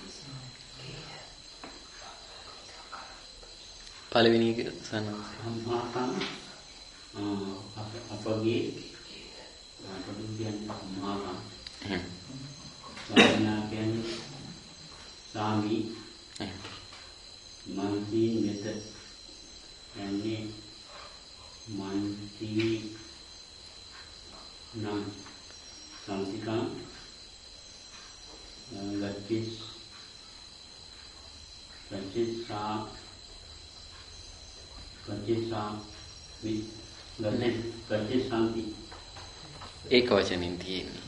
පළවෙනි එක සම්මාතං අපගේ පොඩි කියන්නේ සම්මාතං. එහෙනම් සාමිනා කියන්නේ සාමි මන්තින් මෙත යන්නේ මන්ති නම් සම්තිකං ගච්ඡිස් ගච්ඡිසා ගච්ඡිසා මි ගච්ඡිසාන්ති ඒක වචනින් තියෙන්නේ.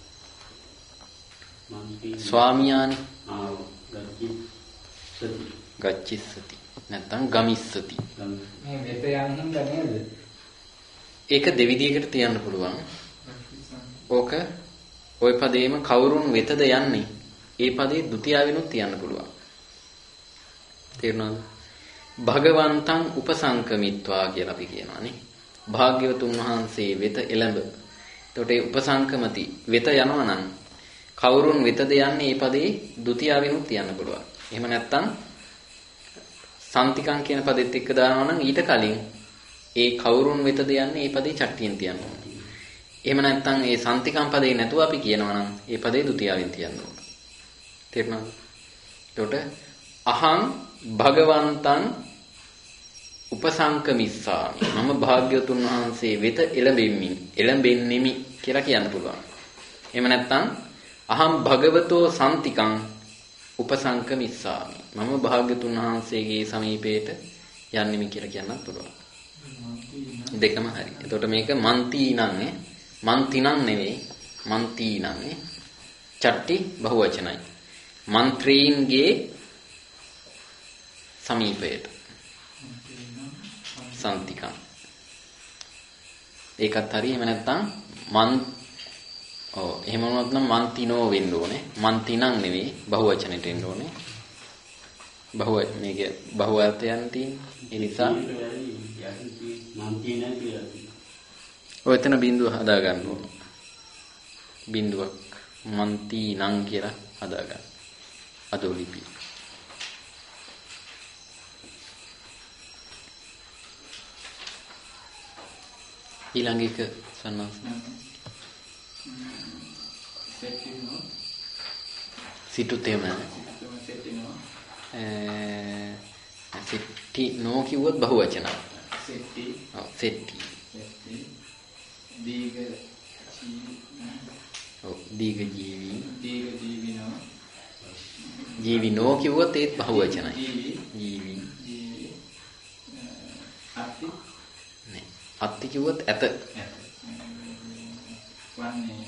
මන්ති ස්වාමියානි ආ ගච්ඡිසති ගච්ඡිස්සති නැත්නම් ගමිස්සති. මේ වෙත යන හින්දා නේද? ඒක දෙවිදියකට තියන්න පුළුවන්. ඕක ওই පදේම කවුරුන් වෙතද යන්නේ? ඒ පදේ ဒ ුතියාවෙනුත් තියන්න පුළුවන්. තේරුණාද? භගවන්තං උපසංකමිත්වා කියලා අපි කියනවානේ. භාග්‍යවතුන් වහන්සේ වෙත එළඹ. එතකොට ඒ උපසංකමති වෙත යනවා නම් කවුරුන් වෙතද යන්නේ? මේ පදේ ဒ ුතියාවෙනුත් තියන්න පුළුවන්. එහෙම නැත්නම් සම්තිකං කියන පදෙත් එක්ක දානවා නම් ඊට කලින් ඒ කවුරුන් වෙතද යන්නේ? මේ පදේ චට්ටියෙන් තියන්න ඕනේ. එහෙම නැත්නම් ඒ සම්තිකම් පදේ නැතුව අපි කියනවා නම් ඒ පදේ ဒ ුතියාවෙන් තියන්න ඕනේ. තේරුණාද? එතකොට අහං භගවන්තං උපසංකමිස්සාමි. මම භාග්‍යවතුන් වහන්සේ වෙත එළඹෙමින් එළඹෙන්නෙමි කියලා කියන්න පුළුවන්. එහෙම නැත්නම් අහං භගවතෝ සම්තිකං උපසංකමිස්සාමි. මම භාග්‍යවතුන් වහන්සේගේ සමීපයට යන්නෙමි කියලා කියන්නත් පුළුවන්. දෙකම හරි. එතකොට මේක මන්තිනං නේ. මන්තිනං නෙවෙයි. මන්තිනං නේ. චට්ටි බහුවචනයි. මන්ත්‍රීන්ගේ සමීපයට. සම්තිකං. ඒකත් හරි. එහෙම නැත්නම් මන් ඔව් එහෙම වුණොත් නම් මන්තිනෝ වෙන්න ඕනේ. මන්තිනං නෙවෙයි බහුවචනෙට එන්න ඕනේ. බහුව මේක බහුවර්ථයන් තියෙන. ඒ නිසා මන්තින කියලා. ඔය එතන බිඳුව හදා ගන්න ඕන. බිඳුවක් මන්තිනං කියලා හදා ගන්න. අදෝ ලිපි. ඊළඟ එක සන්නස්. සෙටිනෝ. සිටුතෙම. සෙටිනෝ. අ සිටි නෝ කිව්වොත් බහුවචන. සෙටි. ඔව් සෙටි. සෙටි. දීග ඔව් දීග ජීවි. දීග ජීවිනෝ. ජීවිනෝ කිව්වොත් ඒත් බහුවචනයි. ජීවි. ජීවි. ජීවි. අත්ති. නේ. අත්ති කිව්වොත් ඇත. වන්නේ.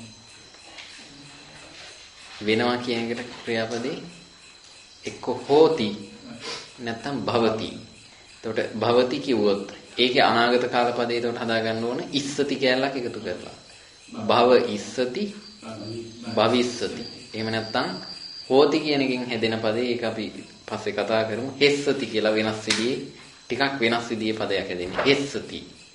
වෙනවා කියන එකට ක්‍රියාපදේ එක්ක හෝති නැත්නම් භවති. එතකොට භවති කිව්වොත් ඒකේ අනාගත කාල පදේ එතකොට හදා ගන්න ඕන ඉස්සති කැලලක් එකතු කරලා. භව ඉස්සති භවිස්සති. එහෙම නැත්නම් හෝති කියන එකෙන් හැදෙන පදේ ඒක අපි පස්සේ කතා කරමු. හෙස්සති කියලා වෙනස් විදිහේ ටිකක් වෙනස් විදිහේ පදයක් හැදෙන්නේ. හෙස්සති.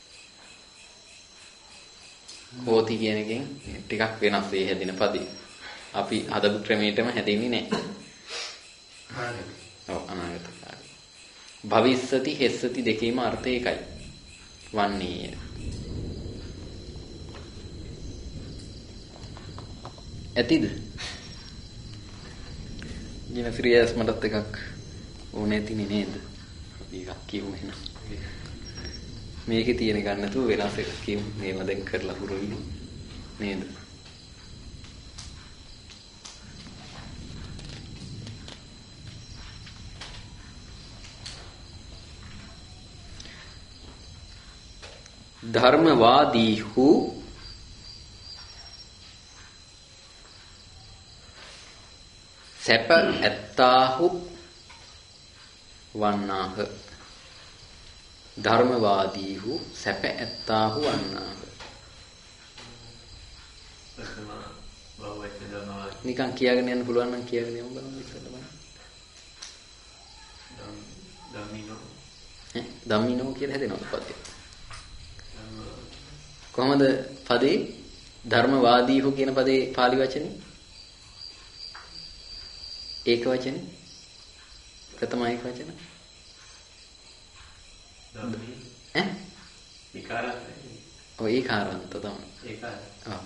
හෝති කියන එකෙන් ටිකක් වෙනස් වෙයි හැදෙන පදේ. අපි හදපු ක්‍රමයටම හැදෙන්නේ නැහැ. ඔව් අනාගත කාලේ. භවිස්සති හෙස්සති දෙකේම අර්ථය එකයි. වන්නේ. ඇතිද? ජීන ශ්‍රියස් මටත් එකක් ඕනේ තිනේ නේද? අපි එකක් කියමු එහෙනම්. මේකේ තියෙන ගන්න නැතුව වෙනස් එකක් කියමු. මේව දැන් කරලා පුරුදු නේද? ධර්මවාදීහු සැප ඇත්තාහු වන්නාහ. ධර්මවාදීහු සැප ඇත්තාහු වන්නාහ. නිකන් කියාගෙන යන්න පුළුවන් නම් කියාගෙන යමු බලන්න ඉස්සෙල්ලා බලන්න. ධම්මිනෝ ඈ ධම්මිනෝ කියලා හැදෙනවා පදේ. කොහොමද පදේ ධර්මවාදීහු කියන පදේ පාලි වචනේ? ඒක වචනේ ප්‍රථම ඒක වචන ධම්මි ඈ විකාරත් ඔය ඒකාරන්ත තමයි ඒකාර ආ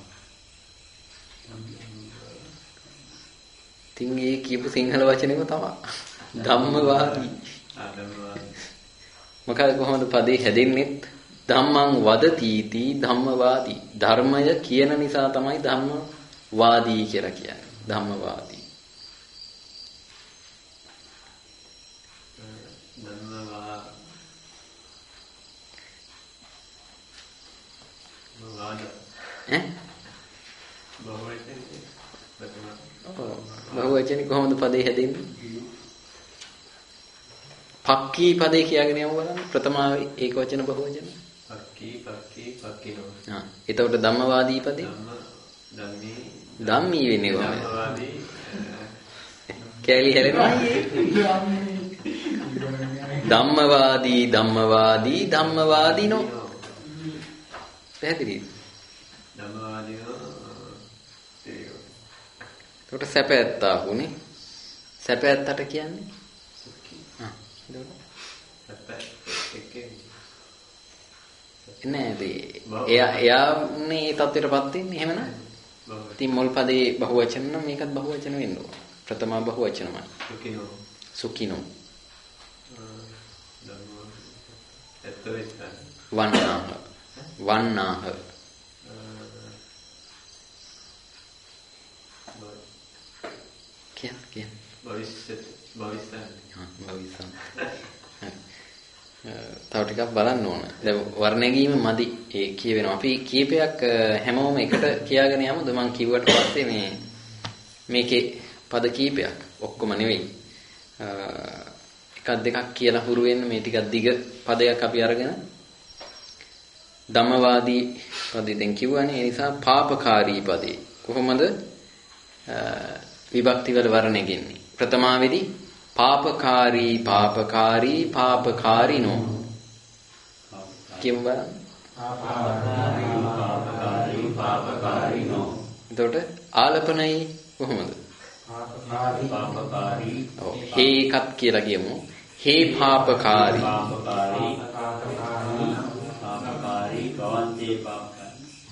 තින් ඒ කියපු සිංහල වචනේම තමයි ධම්මවාදී ආ ධම්මවාදී මොකද කොහොමද පදේ හැදෙන්නේ? ධම්මං වදතිති ධම්මවාදී. ධර්මය කියන නිසා තමයි ධම්මවාදී කියලා කියන්නේ. ධම්මවාදී. ධම්මවා වාද ඈ බහුවචනේ ප්‍රථම ඔව් බහුවචනේ කොහොමද පදේ හැදෙන්නේ? පක්කී පදේ කියගෙන යමු බලන්න. ප්‍රථමාවේ ඒක වචන බහුවචන. පක්කී පක්කී පක්කිනෝ. ආ එතකොට ධම්මවාදී පදේ ධම්ම ධම්මී ධම්මී වෙන්නේ කොහොමද? ධම්මවාදී කැලි හැලෙනවා. ධම්මවාදී ධම්මවාදී ධම්මවාදීනෝ. පැහැදිලිද? ධම්මවාදීනෝ ඒක. එතකොට සැප ඇත්තාහුනේ. සැප ඇත්තට කියන්නේ ආ සැප එකේ නේද? එයා එයානේ ඒ තත්ත්වයටපත් වෙන්නේ එහෙමනම්. ඉතින් මුල් පදේ බහුවචන නම් මේකත් බහුවචන වෙන්න ඕන. ප්‍රථම බහුවචනමයි. සුඛිනෝ. සුඛිනෝ. ධම්ම එතවෙත් වන්නාහ. වන්නාහ. කිය කිය. භවිෂ්‍යත් භවිෂ්‍යත්. හා භවිෂ්‍යත්. තව ටිකක් බලන්න ඕන. දැන් වර්ණගීම මදි. ඒ කියවෙනවා. අපි කීපයක් හැමෝම එකට කියාගෙන යමුද? මම කිව්වට පස්සේ මේ මේකේ පද කීපයක් ඔක්කොම නෙවෙයි. එකක් දෙකක් කියලා හුරු වෙන්න මේ ටිකක් දිග පදයක් අපි අරගෙන ධම්මවාදී පදේ දැන් කිව්වනේ. ඒ නිසා පාපකාරී පදේ කොහොමද විභක්ති වල වර්ණගෙන්නේ? ප්‍රථමාවේදී පාපකාරී පාපකාරී පාපකාරිනෝ කියමු බලන්න. පාපකාරී පාපකාරී පාපකාරිනෝ. එතකොට ආලපනයි කොහොමද? පාපකාරී පාපකාරී. ඔව් හේකත් කියලා කියමු. හේ පාපකාරී පාපකාරී පාපකාරී පාපකාරී භවන්තේ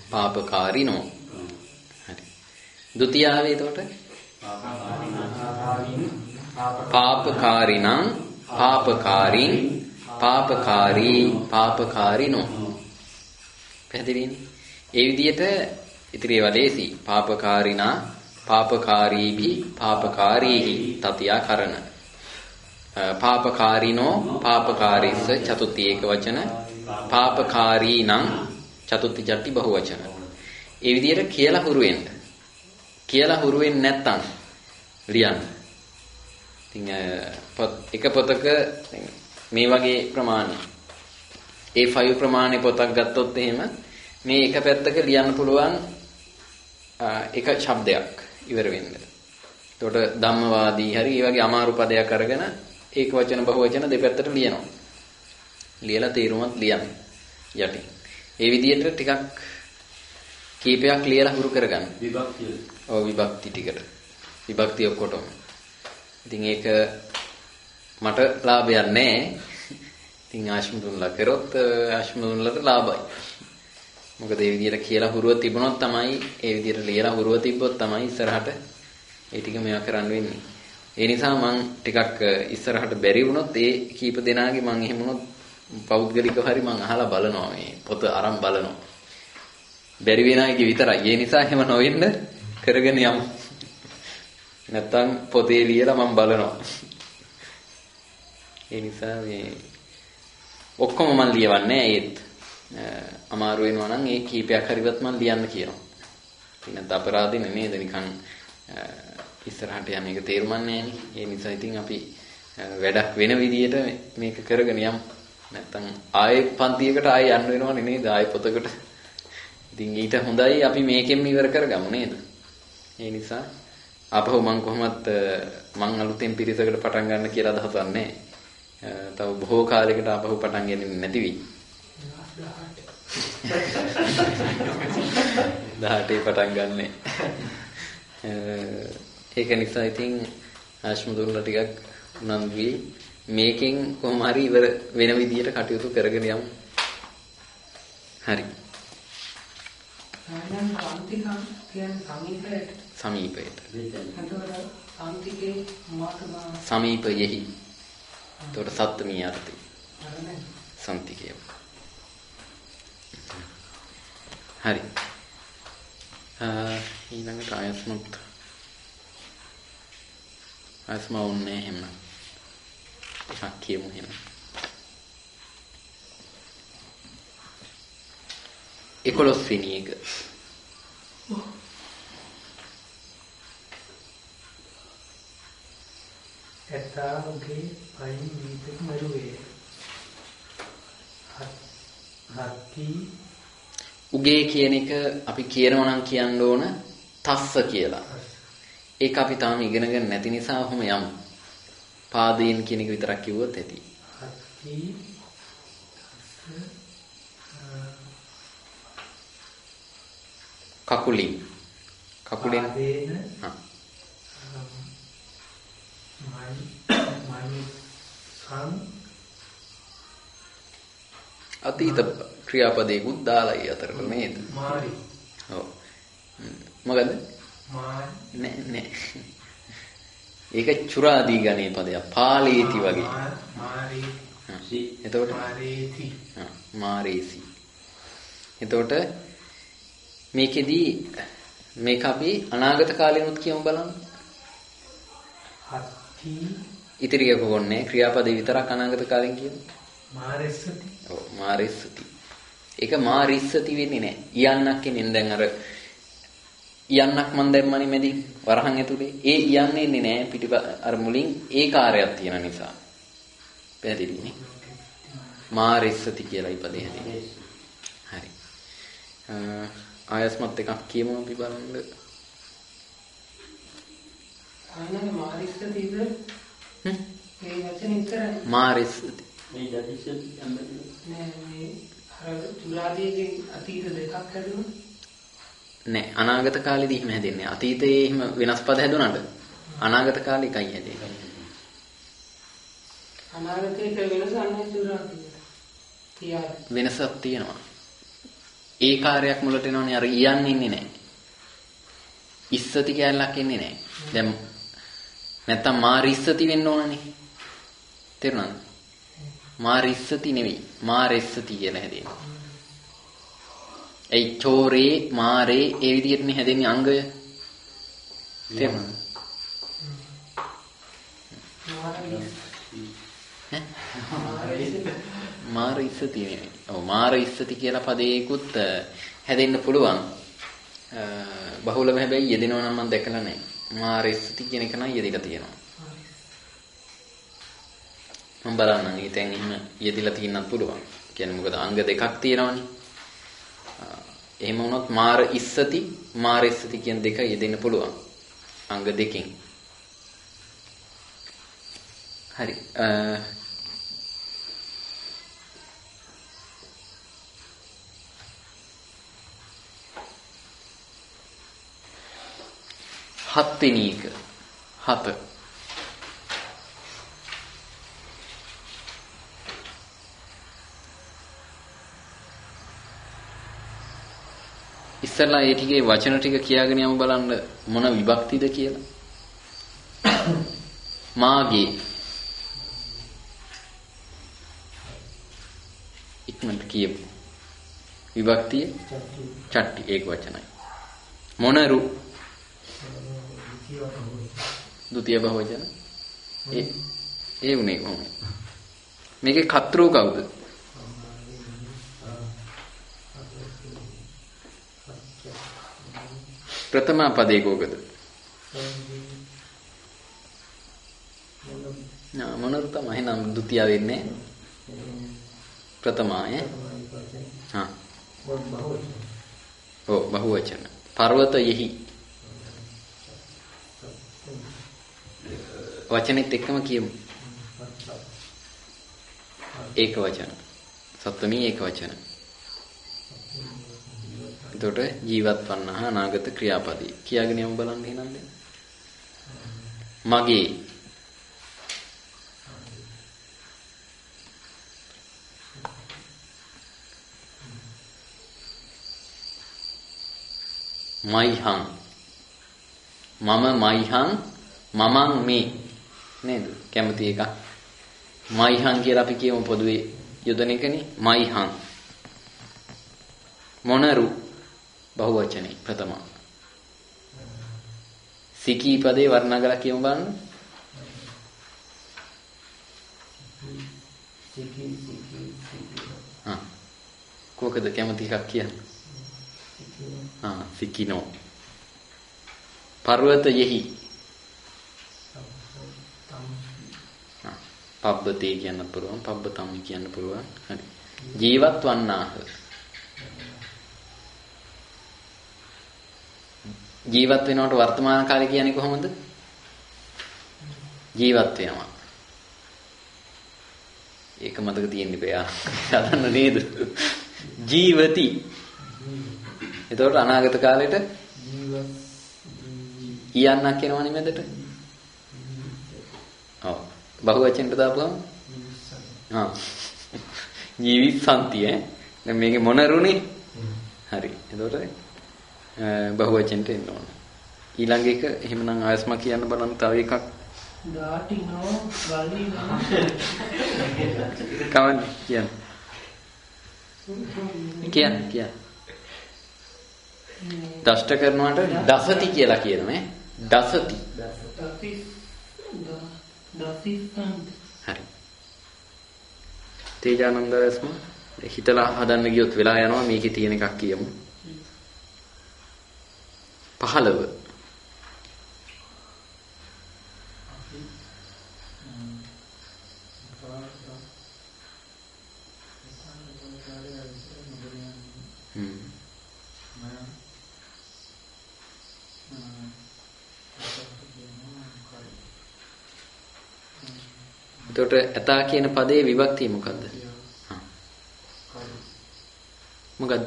පාපකාරිනෝ. හරි. ဒုတိယ වේ එතකොට පාපකාරිනං පාපකාරින් පාපකාරී පාපකාරිනෝ. පැහැදිලිනේ? ඒ විදිහට ඉතිරි වලේසි පාපකාරිනා පාපකාරීභි පාපකාරීහි තතියා කරන පාපකාරිනෝ පාපකාරීස්ස චතුත්ථි ඒක වචන පාපකාරීනං චතුත්ථි ජට්ටි බහු වචන. ඒ විදිහට කියලා හුරු වෙන්න. කියලා හුරු වෙන්නේ නැත්තම් ලියන්න. ඉතින් එක පොතක මේ වගේ ප්‍රමාණය ඒ ෆයිව් ප්‍රමාණයේ පොතක් ගත්තොත් එහෙම මේ එක පැත්තක ලියන්න පුළුවන් එක શબ્දයක් ඉවර වෙන්න. එතකොට ධම්මවාදී හරි ඒ වගේ අමාරු පදයක් අරගෙන ඒක වචන බහු වචන දෙපැත්තට ලියනවා. ලියලා තේරුමත් ලියන්න යටින්. ඒ විදිහට ටිකක් කීපයක් ලියලා හුරු කරගන්න. විභක්තිය. ඔව් විභක්ති ටිකට. විභක්තිය ඔක්කොටම. ඉතින් ඒක මට ලාභයක් නැහැ. ඉතින් ආශ්මතුන්ලා කරොත් ආශ්මතුන්ලට ලාභයි. මොකද ඒ විදිහට කියලා හුරුව තිබුණොත් තමයි ඒ විදිහට ලියලා හුරුව තිබ්බොත් තමයි ඉස්සරහට ඒ ටික මේවා කරන්න වෙන්නේ. ඒ නිසා මම ටිකක් ඉස්සරහට බැරි වුණොත් ඒ කීප දෙනාගේ මම එහෙම වුණොත් පෞද්ගලිකව හරි මම අහලා බලනවා මේ පොත අරන් බලනවා. බැරි වෙන අයගේ විතරයි. ඒ නිසා එහෙම නොවෙන්න කරගෙන යමු. නැත්තම් පොතේ ලියලා මම බලනවා. ඒ නිසා මේ ඔක්කොම මම ලියවන්නේ ඒත් අමාරු වෙනවා නම් ඒ කීපයක් හරිවත් මම ලියන්න කියනවා. ඉතින් අපරාධිනේ නේද නිකන් ඉස්සරහට යන එක තේරුම්න්නේ නැහැ. ඒ නිසා ඉතින් අපි වැඩක් වෙන විදියට මේක කරගෙන යමු. නැත්තම් ආයේ පන්තියකට ආයේ යන්න වෙනවනේ නේද? ආයේ පොතකට. ඉතින් ඊට හොඳයි අපි මේකෙන්ම ඉවර කරගමු නේද? ඒ නිසා අපහු මම කොහොමත් මං අලුතෙන් පිරිසකට පටන් ගන්න කියලා අදහසක් නැහැ. තව බොහෝ කාලයකට අපහු පටන් ගන්නේ නැති වෙයි. දහටේ පටන් ගන්නනේ. ඒක නිසා ඉතින් ආශ්මතුන්ලා ටිකක් උනන්දුයි මේකෙන් කොහොම හරි ඉවර වෙන විදියට කටයුතු කරගෙන යමු. හරි. ආයතන කාන්තිකම් කියන්නේ සමීපයට. සමීපයට. හතර කාන්තිකේ මාතමා සමීපයෙහි. ඒතකොට සත්ත්මී අර්ථය. සම්තිකේ. හරි. ආ ඊළඟට ආයස්මත් ආයස්ම වුණේ එහෙම. එකක් කියමු එහෙම. එකොළොස් වෙනි එක. එතාවගේ පයින් වීතක මරුවේ. හත්ති උගේ කියන එක අපි කියනවා නම් කියන්න ඕන තස්ස කියලා. ඒක අපි තාම ඉගෙනගෙන නැති නිසා ඔහොම යමු. පාදයෙන් කියන එක විතරක් කිව්වොත් ඇති. හත්ති කකුලින් කකුලෙන් හා මයි මයි සම් අතීත ක්‍රියාපදයකුත් දාලා ඒ අතරට නේද? මාරි. ඔව්. මොකද? මාරි. නෑ නෑ. ඒක චුරාදී ගණේ පදයක්. පාලීති වගේ. මාරි. සි. එතකොට මාරේති. ආ මාරේසි. එතකොට මේකෙදි මේක අපි අනාගත කාලෙනුත් කියමු බලන්න. හත්ති ඉතිරිය කොන්නේ ක්‍රියාපදේ විතරක් අනාගත කාලෙන් කියමු. මාරෙස්සති. ඔව් මාරෙස්සති. ඒක මාරිස්සති වෙන්නේ නැහැ. යන්නක් කියන්නේ දැන් අර යන්නක් මන් දැම්මනේ මැදි වරහන් ඇතුලේ. ඒ යන්නේ ඉන්නේ නැහැ පිටිප අර මුලින් ඒ කාර්යයක් තියෙන නිසා. පැහැදිලිනේ. මාරිස්සති කියලා ඉපදේ හැදෙන්නේ. හරි. ආයස්මත් එකක් කියමු අපි බලන්න. ආනන්ද මාරිස්සතිද? හ්ම්. ඒ වචනේ විතරයි. මාරිස්සති. මේ දතිස්සති අම්බේ. නෑ මේ අර තුලාදීගේ අතීත දෙකක් හැදුණා. නෑ අනාගත කාලෙදී එහෙම හැදෙන්නේ. අතීතයේ එහෙම වෙනස් පද හැදුනට අනාගත කාලේ එකයි හැදෙන්නේ. අනාගතයේ වෙනස අන්නේ තුලාදී. කියා වෙනසක් තියෙනවා. ඒ කාර්යයක් මුලට එනවනේ අර යන්නේ ඉන්නේ නැහැ. ඉස්සති කැලලක් ඉන්නේ නැහැ. දැන් නැත්තම් මාරිස්සති වෙන්න ඕනනේ. තේරුණාද? මාරිස්සති නෙවෙයි. මාරෙස්සති කියලා හැදෙන්නේ. ඒ චෝරේ මාරේ ඒ විදිහටනේ හැදෙන්නේ අංගය. තේරුණාද? මාරිස්සති නෙවෙයි. ඔව් මාරිස්සති කියලා පදයකුත් හැදෙන්න පුළුවන්. බහුලව හැබැයි යෙදෙනවා නම් මම දැකලා නැහැ. මාරිස්සති කියන එක නම් යෙදিলা තියෙනවා. මම බලන්නම් ඊටෙන් එහෙම යෙදිලා තියෙන්නත් පුළුවන්. කියන්නේ මොකද අංග දෙකක් තියෙනවනේ. එහෙම වුණොත් මාර ඉස්සති මාරෙස්සති කියන දෙක යෙදෙන්න පුළුවන්. අංග දෙකෙන්. හරි. හත්වෙනි එක හත ඉස්සලා ඒ ටිකේ වචන ටික කියාගෙන යමු බලන්න මොන විභක්තිද කියලා. මාගේ ඉක්මනට කියමු. විභක්තිය චට්ටි ඒක වචනයි. මොනරු ද්විතීය බහුවචන ඒ ඒ උනේ කොහොමද? මේකේ කතෘ කවුද? ප්‍රථම පදේ කෝකද? නා මොනරු තමයි නම් ද්විතීය වෙන්නේ ප්‍රථමය. හා ඔව් බහුවචන. පර්වතයෙහි වචනෙත් එක්කම කියමු. ඒක වචන. සත්වමී ඒක වචන. එතකොට ජීවත් වන්නා අනාගත ක්‍රියාපදී. කියාගෙන යමු බලන්න එහෙනම්. මගේ මයිහං මම මයිහං මමං මේ නේද? කැමති එක. මයිහං කියලා අපි කියමු පොදුවේ යොදන එකනේ. මයිහං. මොනරු බහුවචනේ ප්‍රථම. සිකී පදේ වර්ණගල කියමු බලන්න. සිකී සිකී සිකී. හා. කොකද කැමති එකක් කියන්නේ? ආ සිකිනෝ. පර්වතයෙහි පබ්බතේ කියන්න පුළුවන්, පබ්බතම් කියන්න පුළුවන්. හරි. ජීවත් වන්නාහ. ජීවත් වෙනවට වර්තමාන කාලේ කියන්නේ කොහොමද? ජීවත් වෙනවා. ඒක මතක තියෙන්න බෑ. හදන්න නේද? ජීවති. එතකොට අනාගත කාලෙට ජීවත් කියන්නක් කියනවනේ මැදට. ඔව්. බහුවචනෙට දාපුවම ආ ජීවිසන්ති ඈ දැන් මේකේ මොනරුනේ හරි එතකොට බහුවචනෙට එන්න ඕන ඊළඟ එක එහෙමනම් ආයස්ම කියන්න බලන්න තව එකක් ඩාටිනෝ ගලිනෝ කවන්න කියන්න කියන්න කියන්න දෂ්ට කරනවට දසති කියලා කියනවා දසති දසති හරි. තේජානන්ද රස්ම හිතලා හදන්න ගියොත් වෙලා යනවා මේකේ තියෙන එකක් කියමු. පහළව හ්ම් එතකොට ඇතා කියන පදේ විභක්තිය මොකද්ද? හා. මොකද්ද?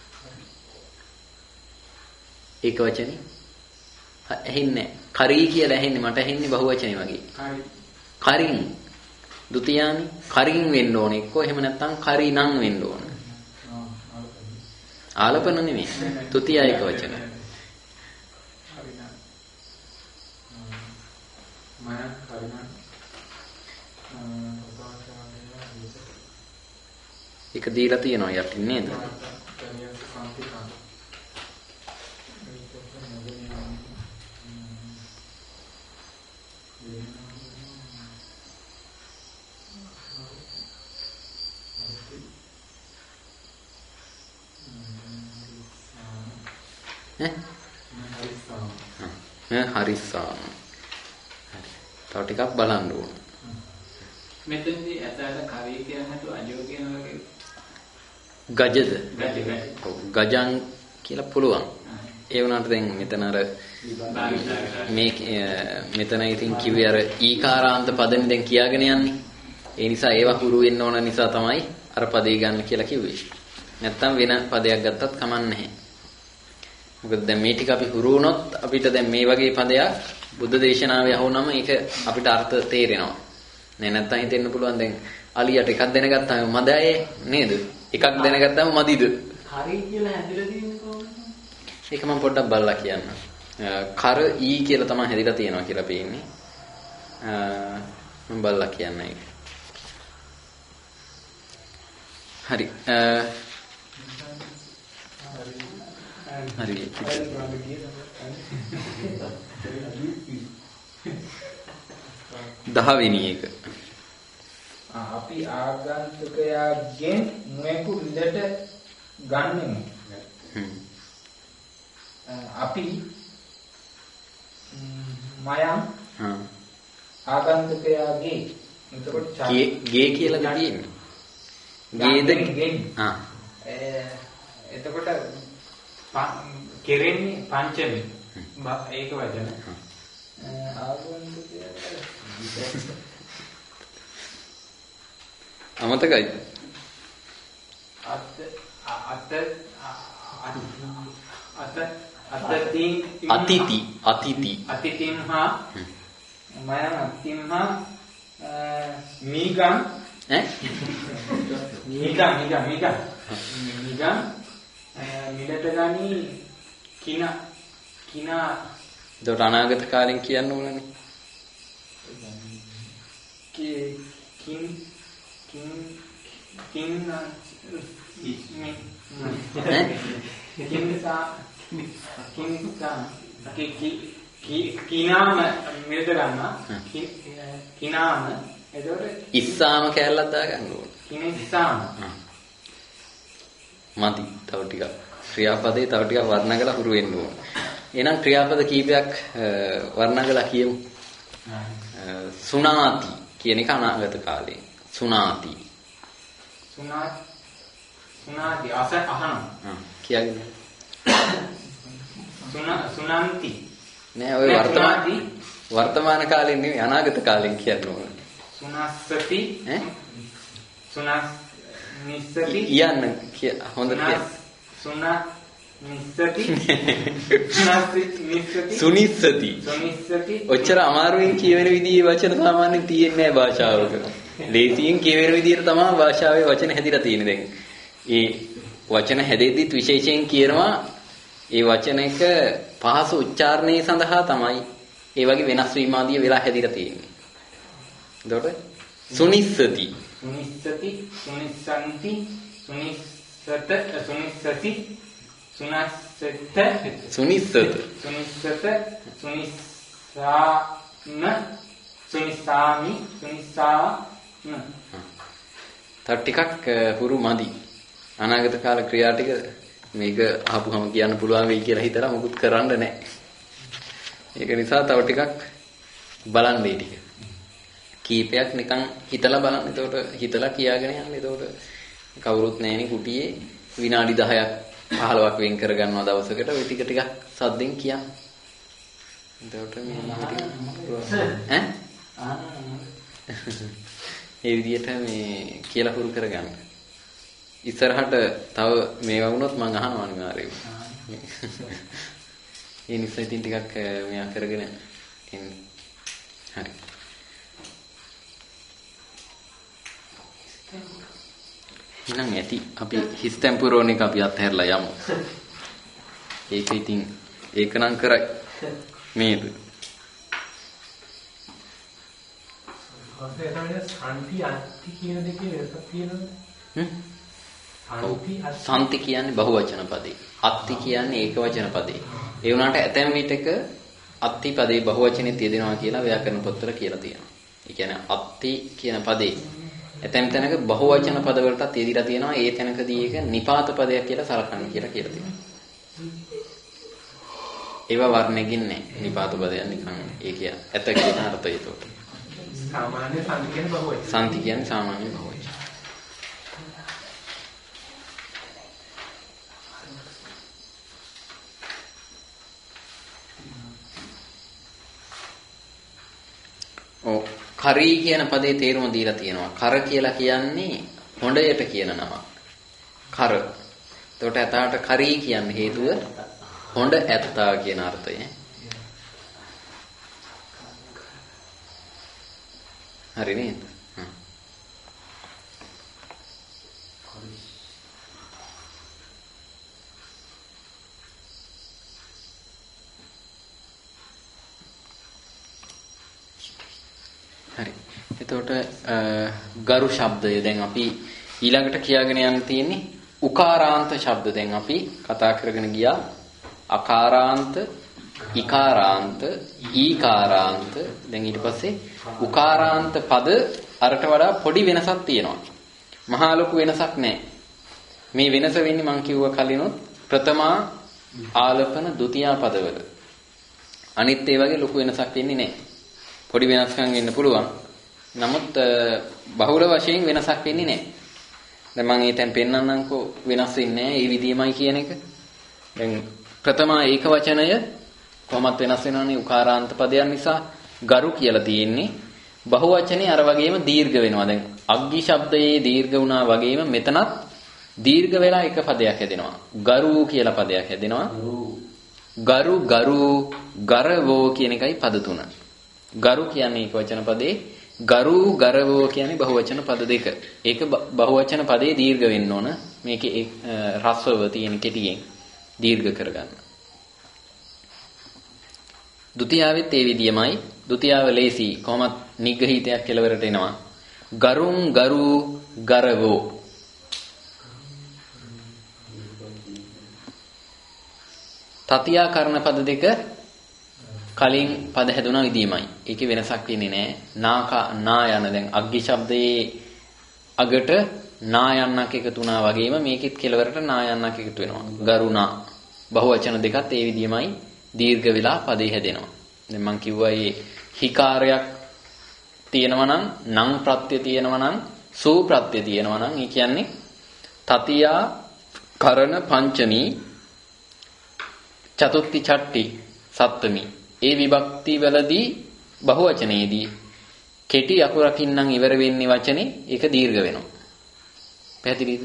ඒක වචනේ. ඇහෙන්නේ කරී කියලා ඇහෙන්නේ මට ඇහෙන්නේ බහුවචනේ වගේ. කරින්. ဒုတိ යානි කරින් වෙන්න ඕනේ එක්කෝ එහෙම නැත්නම් කරිනම් වෙන්න ඕනේ. ආලපන නෙමෙයි. තුතියයික වචන. ඒක දීලා තියෙනවා යටින් නේද? ඈ හරිස්සාම. තව ටිකක් බලන්න ඕන. මෙතනදී ඇතට කවි කියන හතු අජෝ කියන වගේ ගජද? ගජ ගජ. ඔව් ගජන් කියලා පුළුවන්. ඒ වුණාට දැන් මෙතන අර මේ මෙතන ඉතින් කිව්වේ අර ඊකාරාන්ත පදෙන් දැන් කියාගෙන යන්නේ. ඒ නිසා ඒවා හුරු වෙන්න ඕන නිසා තමයි අර පදේ ගන්න කියලා කිව්වේ. නැත්තම් වෙන පදයක් ගත්තත් කමක් නැහැ. මොකද දැන් මේ ටික අපි හුරු වුණොත් අපිට දැන් මේ වගේ පදයක් බුද්ධ දේශනාවේ අහුනම ඒක අපිට අර්ථ තේරෙනවා. නේ නැත්තම් හිතෙන්න පුළුවන් දැන් අලියට එකක් දැනගත්තාම මදයි නේද? එකක් දැනගත්තාම මදිද? හරි කියලා හැදිලා තියෙන්නේ කොහොමද? ඒක මම පොඩ්ඩක් බලලා කියන්න. කර ඊ කියලා තමයි හැදිලා තියෙනවා කියලා පේන්නේ. මම බලලා කියන්න ඒක. හරි. හරි. දහවෙනි එක. අපි ආගන්තුකයාගෙන් මොකු ඉඳට ගන්නෙමු. අපි මයම් ආගන්තුකයාගේ එතකොට ගේ ගේ කියලා තියෙන්නේ. ගේද ආ එතකොට කෙරෙන්නේ පංචමි. ඒක වචන. අමතකයි. අත අත අත අතිති අතිති අතිති අතිතිම්හා මයන් අතිම්හා මීගම් ඈ මීගම් මීගම් මීගම් මීගම් මිලට ගනි කින කින දොට අනාගත කාලෙන් කියන්න ඕනනේ. කින් කින් කින් කින් කින්සා කින්සා කි කි කිනාම මිලට ගන්නවා. කිනාම එතකොට ඉස්සාම කැලලක් දාගන්න ඕන. කිනිස්සාම මදි. තව ටිකක් ක්‍රියාපදේ තව ටිකක් වර්ණ කරලා හුරු වෙන්න ඕන. එහෙනම් ක්‍රියාපද කීපයක් වර්ණ කරලා කියමු. සුනාති කියන එක අනාගත කාලේ. සුනාති. සුනා සුනාති අස අහන. හ්ම් කියන්න. සුනා සුනන්ති. නෑ ඔය වර්තමාන වර්තමාන කාලේ නෙවෙයි අනාගත කාලෙන් කියන්න ඕන. සුනස්සති ඈ සුනස් නිස්සති කියන්න හොඳ කිය. සුනා නිස්සති සුනස්සති නිස්සති සුනිස්සති. සුනිස්සති ඔච්චර අමාරුවෙන් කියවෙන විදිහේ වචන සාමාන්‍යයෙන් තියෙන්නේ නැහැ භාෂාවක. ලේසියෙන් කියවෙන විදිහට තමයි භාෂාවේ වචන හැදිලා තියෙන්නේ දැන්. ඒ වචන හැදෙද්දිත් විශේෂයෙන් කියනවා ඒ වචනයක පහසු උච්චාරණය සඳහා තමයි ඒ වගේ වෙනස් වීම ආදී වෙලා හැදිලා තියෙන්නේ. එතකොට සුනිස්සති සුනිස්සති සුනිස්සන්ති සුනිස්සත සුනිස්සති සුනස්සත සුනිස්සත සුනිස්සත සුනිස්සාන සුනිස්සාමි සුනිස්සාන තව ටිකක් හුරු මදි. අනාගත කාල ක්‍රියා ටික මේක අහපුවම කියන්න පුළුවන් වෙයි කියලා හිතලා මොකුත් කරන්න නැහැ. ඒක නිසා තව ටිකක් බලන්න මේ ටික. කීපයක් නිකන් හිතලා බලන්න. එතකොට හිතලා කියාගෙන යන්න. එතකොට කවුරුත් නැහෙනි කුටියේ විනාඩි දහයක් පහළොවක් වෙන් කර ගන්නවා දවසකට. ওই ටික ටිකක් සද්දෙන් කියන්න. එතකොට මේ ඈ ඒ විදිහට මේ කියලා හුරු කරගන්න. ඉස්සරහට තව මේවා වුණොත් මම අහනවා අනිවාර්යයෙන්. ඒ නිසා ඉතින් ටිකක් මෙයා කරගෙන එන්න. හරි. එහෙනම් ඇති අපි හිස් ටෙම්පරෝන් එක අපි අත්හැරලා යමු. ඒක ඉතින් ඒක නම් කරයි. මේද? ඔතේ තමයි සාන්ති අත්ති කියන දෙකේ වෙනසක් තියෙනවද? හ්ම්. සාන්ති සාන්ති කියන්නේ බහුවචන පදේ. අත්ති කියන්නේ ඒකවචන පදේ. ඒ වුණාට ඇතැම් විටක අත්ති පදේ බහුවචනේ තියෙනවා කියලා ව්‍යාකරණ පොත්වල කියලා තියෙනවා. ඒ කියන්නේ අත්ති කියන පදේ ඇතැම් තැනක බහුවචන පද වලටත් යෙදিলা තියෙනවා. ඒ තැනකදී ඒක නිපාත පදයක් කියලා සලකන්න කියලා කියලා තියෙනවා. ඒවා වර්ණෙකින් නැහැ. නිපාත පදයක් නිකන් ඒක ඇත කියන අර්ථය ඒකට. සාමාන්‍ය සාන්ති කියන්නේ බහුවචන. සාන්ති කියන්නේ සාමාන්‍ය බහුවචන. ඔව් කරී කියන පදේ තේරුම දීලා තියෙනවා. කර කියලා කියන්නේ හොඬයට කියන නමක්. කර. එතකොට ඇතාට කරී කියන්නේ හේතුව හොඬ ඇත්තා කියන අර්ථය. හරි නේද? හ්ම්. හරි. එතකොට ගරු શબ્දය දැන් අපි ඊළඟට කියාගෙන යන්න තියෙන්නේ උකාරාන්ත શબ્ද. දැන් අපි කතා කරගෙන ගියා අකාරාන්ත, ඉකාරාන්ත, ඊකාරාන්ත. දැන් ඊට පස්සේ උකාරාන්ත පද අරට වඩා පොඩි වෙනසක් තියෙනවා. මහා ලොකු වෙනසක් නැහැ. මේ වෙනස වෙන්නේ මම කිව්ව කලිනුත් ප්‍රථමා ආලපන ဒ ුතියා පදවල. අනිත් ඒ වගේ ලොකු වෙනසක් වෙන්නේ නැහැ. පොඩි වෙනස්කම් වෙන්න පුළුවන්. නමුත් බහුල වශයෙන් වෙනසක් වෙන්නේ නැහැ. දැන් මම ඊටෙන් පෙන්නන්නම්කෝ වෙනස් වෙන්නේ නැහැ. ඒ විදිහමයි කියන එක. දැන් ප්‍රථමා ඒක වචනය කොහොමත් වෙනස් වෙනවනේ උකාරාන්ත පදයන් නිසා. ගරු කියලා තියෙන්නේ බහුවචනේ අර වගේම දීර්ඝ වෙනවා. දැන් අග්ගි ශබ්දයේ දීර්ඝ වුණා වගේම මෙතනත් දීර්ඝ වෙලා එක පදයක් හැදෙනවා. ගරු කියලා පදයක් හැදෙනවා. ගරු ගරු ගරවෝ කියන එකයි පද තුන. ගරු කියන්නේ ඒක වචන පදේ, ගරු ගරවෝ කියන්නේ බහුවචන පද දෙක. ඒක බහුවචන පදේ දීර්ඝ වෙන්න ඕන. මේකේ රස්වව තියෙන කෙටියෙන් දීර්ඝ කරගන්න. ဒုတိ යාවෙත් ඒ විදියමයි. ဒုတိ යාව ලේසි. කොහොමත් නිග්‍රහීතයක් කෙලවරට එනවා. ගරුන් ගරු ගරවෝ. තතියා කරන පද දෙක කලින් පද හැදුනා විදියමයි. ඒකේ වෙනසක් වෙන්නේ නැහැ. නාකා නා යන දැන් අග්ගි ශබ්දයේ අගට නා යන්නක් එකතු වුණා වගේම මේකෙත් කෙලවරට නා යන්නක් එකතු වෙනවා. ගරුණා බහුවචන දෙකත් ඒ විදියමයි දීර්ඝ වෙලා පදේ හැදෙනවා. දැන් මම කිව්වා මේ හිකාරයක් තියෙනවා නම් නම් ප්‍රත්‍ය තියෙනවා නම් සූ ප්‍රත්‍ය තියෙනවා නම් ඒ කියන්නේ තතියා කරන පංචමි චතුත්ති චට්ටි සප්තමි ඒ විභක්ති වලදී බහුවචනයේදී කෙටි අකුරකින් නම් ඉවර වෙන්නේ වචනේ ඒක දීර්ඝ වෙනවා. පැහැදිලිද?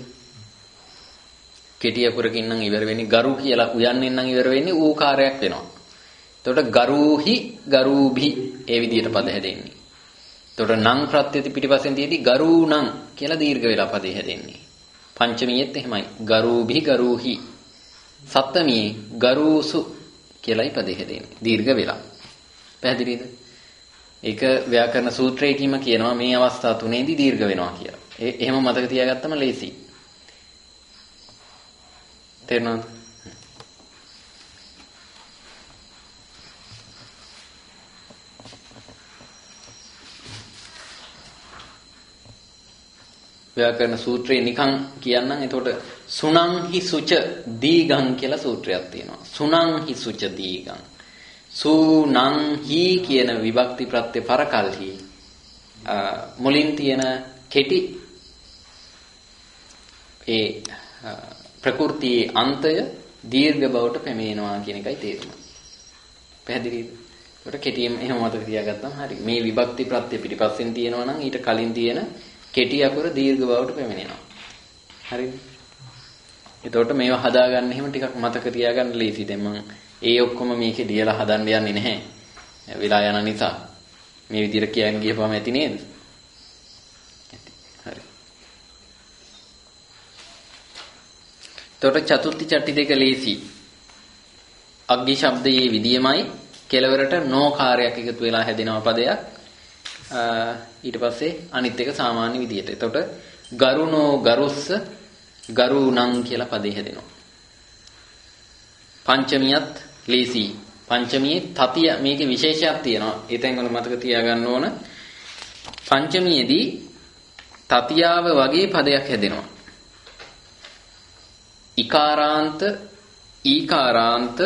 කෙටි අකුරකින් නම් ඉවර වෙන්නේ ගරු කියලා උයන්නෙන් නම් ඉවර වෙන්නේ ඌකාරයක් වෙනවා. එතකොට ගරුහි ගරුභි ඒ විදිහට පද හැදෙන්නේ. එතකොට නම් ප්‍රත්‍යති පිටිපස්සෙන් තියෙදි ගරුණං කියලා දීර්ඝ වෙලා පදේ හැදෙන්නේ. පංචමියෙත් එහෙමයි. ගරුභි ගරුහි. සප්තමියේ ගරුසු කියලායි පදේ හැදෙන්නේ. දීර්ඝ වෙලා. පැහැදිලිද? ඒක ව්‍යාකරණ සූත්‍රයේදීම කියනවා මේ අවස්ථා තුනේදී දීර්ඝ වෙනවා කියලා. ඒ එහෙම මතක තියාගත්තම ලේසි. තේරුණාද? ව්‍යාකරණ සූත්‍රේ නිකන් කියන්නම්. එතකොට සුනං හි සුච දීගං කියලා සූත්‍රයක් තියෙනවා. සුනං හි සුච දීගං. සුනං හි කියන විභක්ති ප්‍රත්‍ය පරකල්හි මුලින් තියෙන කෙටි ඒ ප්‍රകൃතියේ අන්තය දීර්ඝ බවට පැමිණෙනවා කියන එකයි තේරුම. පැහැදිලිද? ඒකට කෙටියෙන් එහෙම මතක තියාගත්තම හරි. මේ විභක්ති ප්‍රත්‍ය පිටිපස්සෙන් තියෙනවා නම් ඊට කලින් තියෙන කෙටි අකුර දීර්ඝ බවට පැමිණෙනවා. හරිද? එතකොට මේවා හදාගන්න එහෙම ටිකක් මතක තියාගන්න ලේසි. දැන් මම ඒ ඔක්කොම මේකේ ලියලා හදන්න යන්නේ නැහැ. වෙලා යන නිසා මේ විදිහට කියන්න ගියපම ඇති නේද? ඇති. හරි. එතකොට චතුත්ථ චට්ටි දෙක ලේසි. අග්ගි ශබ්දයේ විදියමයි කෙලවරට නෝකාරයක් එකතු වෙලා හැදෙනවා පදයක්. ඊට පස්සේ අනිත් එක සාමාන්‍ය විදියට. එතකොට ගරුණෝ ගරුස්ස ගරුණං කියලා පදේ හැදෙනවා. පංචමියත් ලේසි. පංචමියේ තතිය මේකේ විශේෂයක් තියෙනවා. ඒ තැන් වල මතක තියාගන්න ඕන. පංචමියේදී තතියාව වගේ පදයක් හැදෙනවා. ඉකාරාන්ත, ඊකාරාන්ත,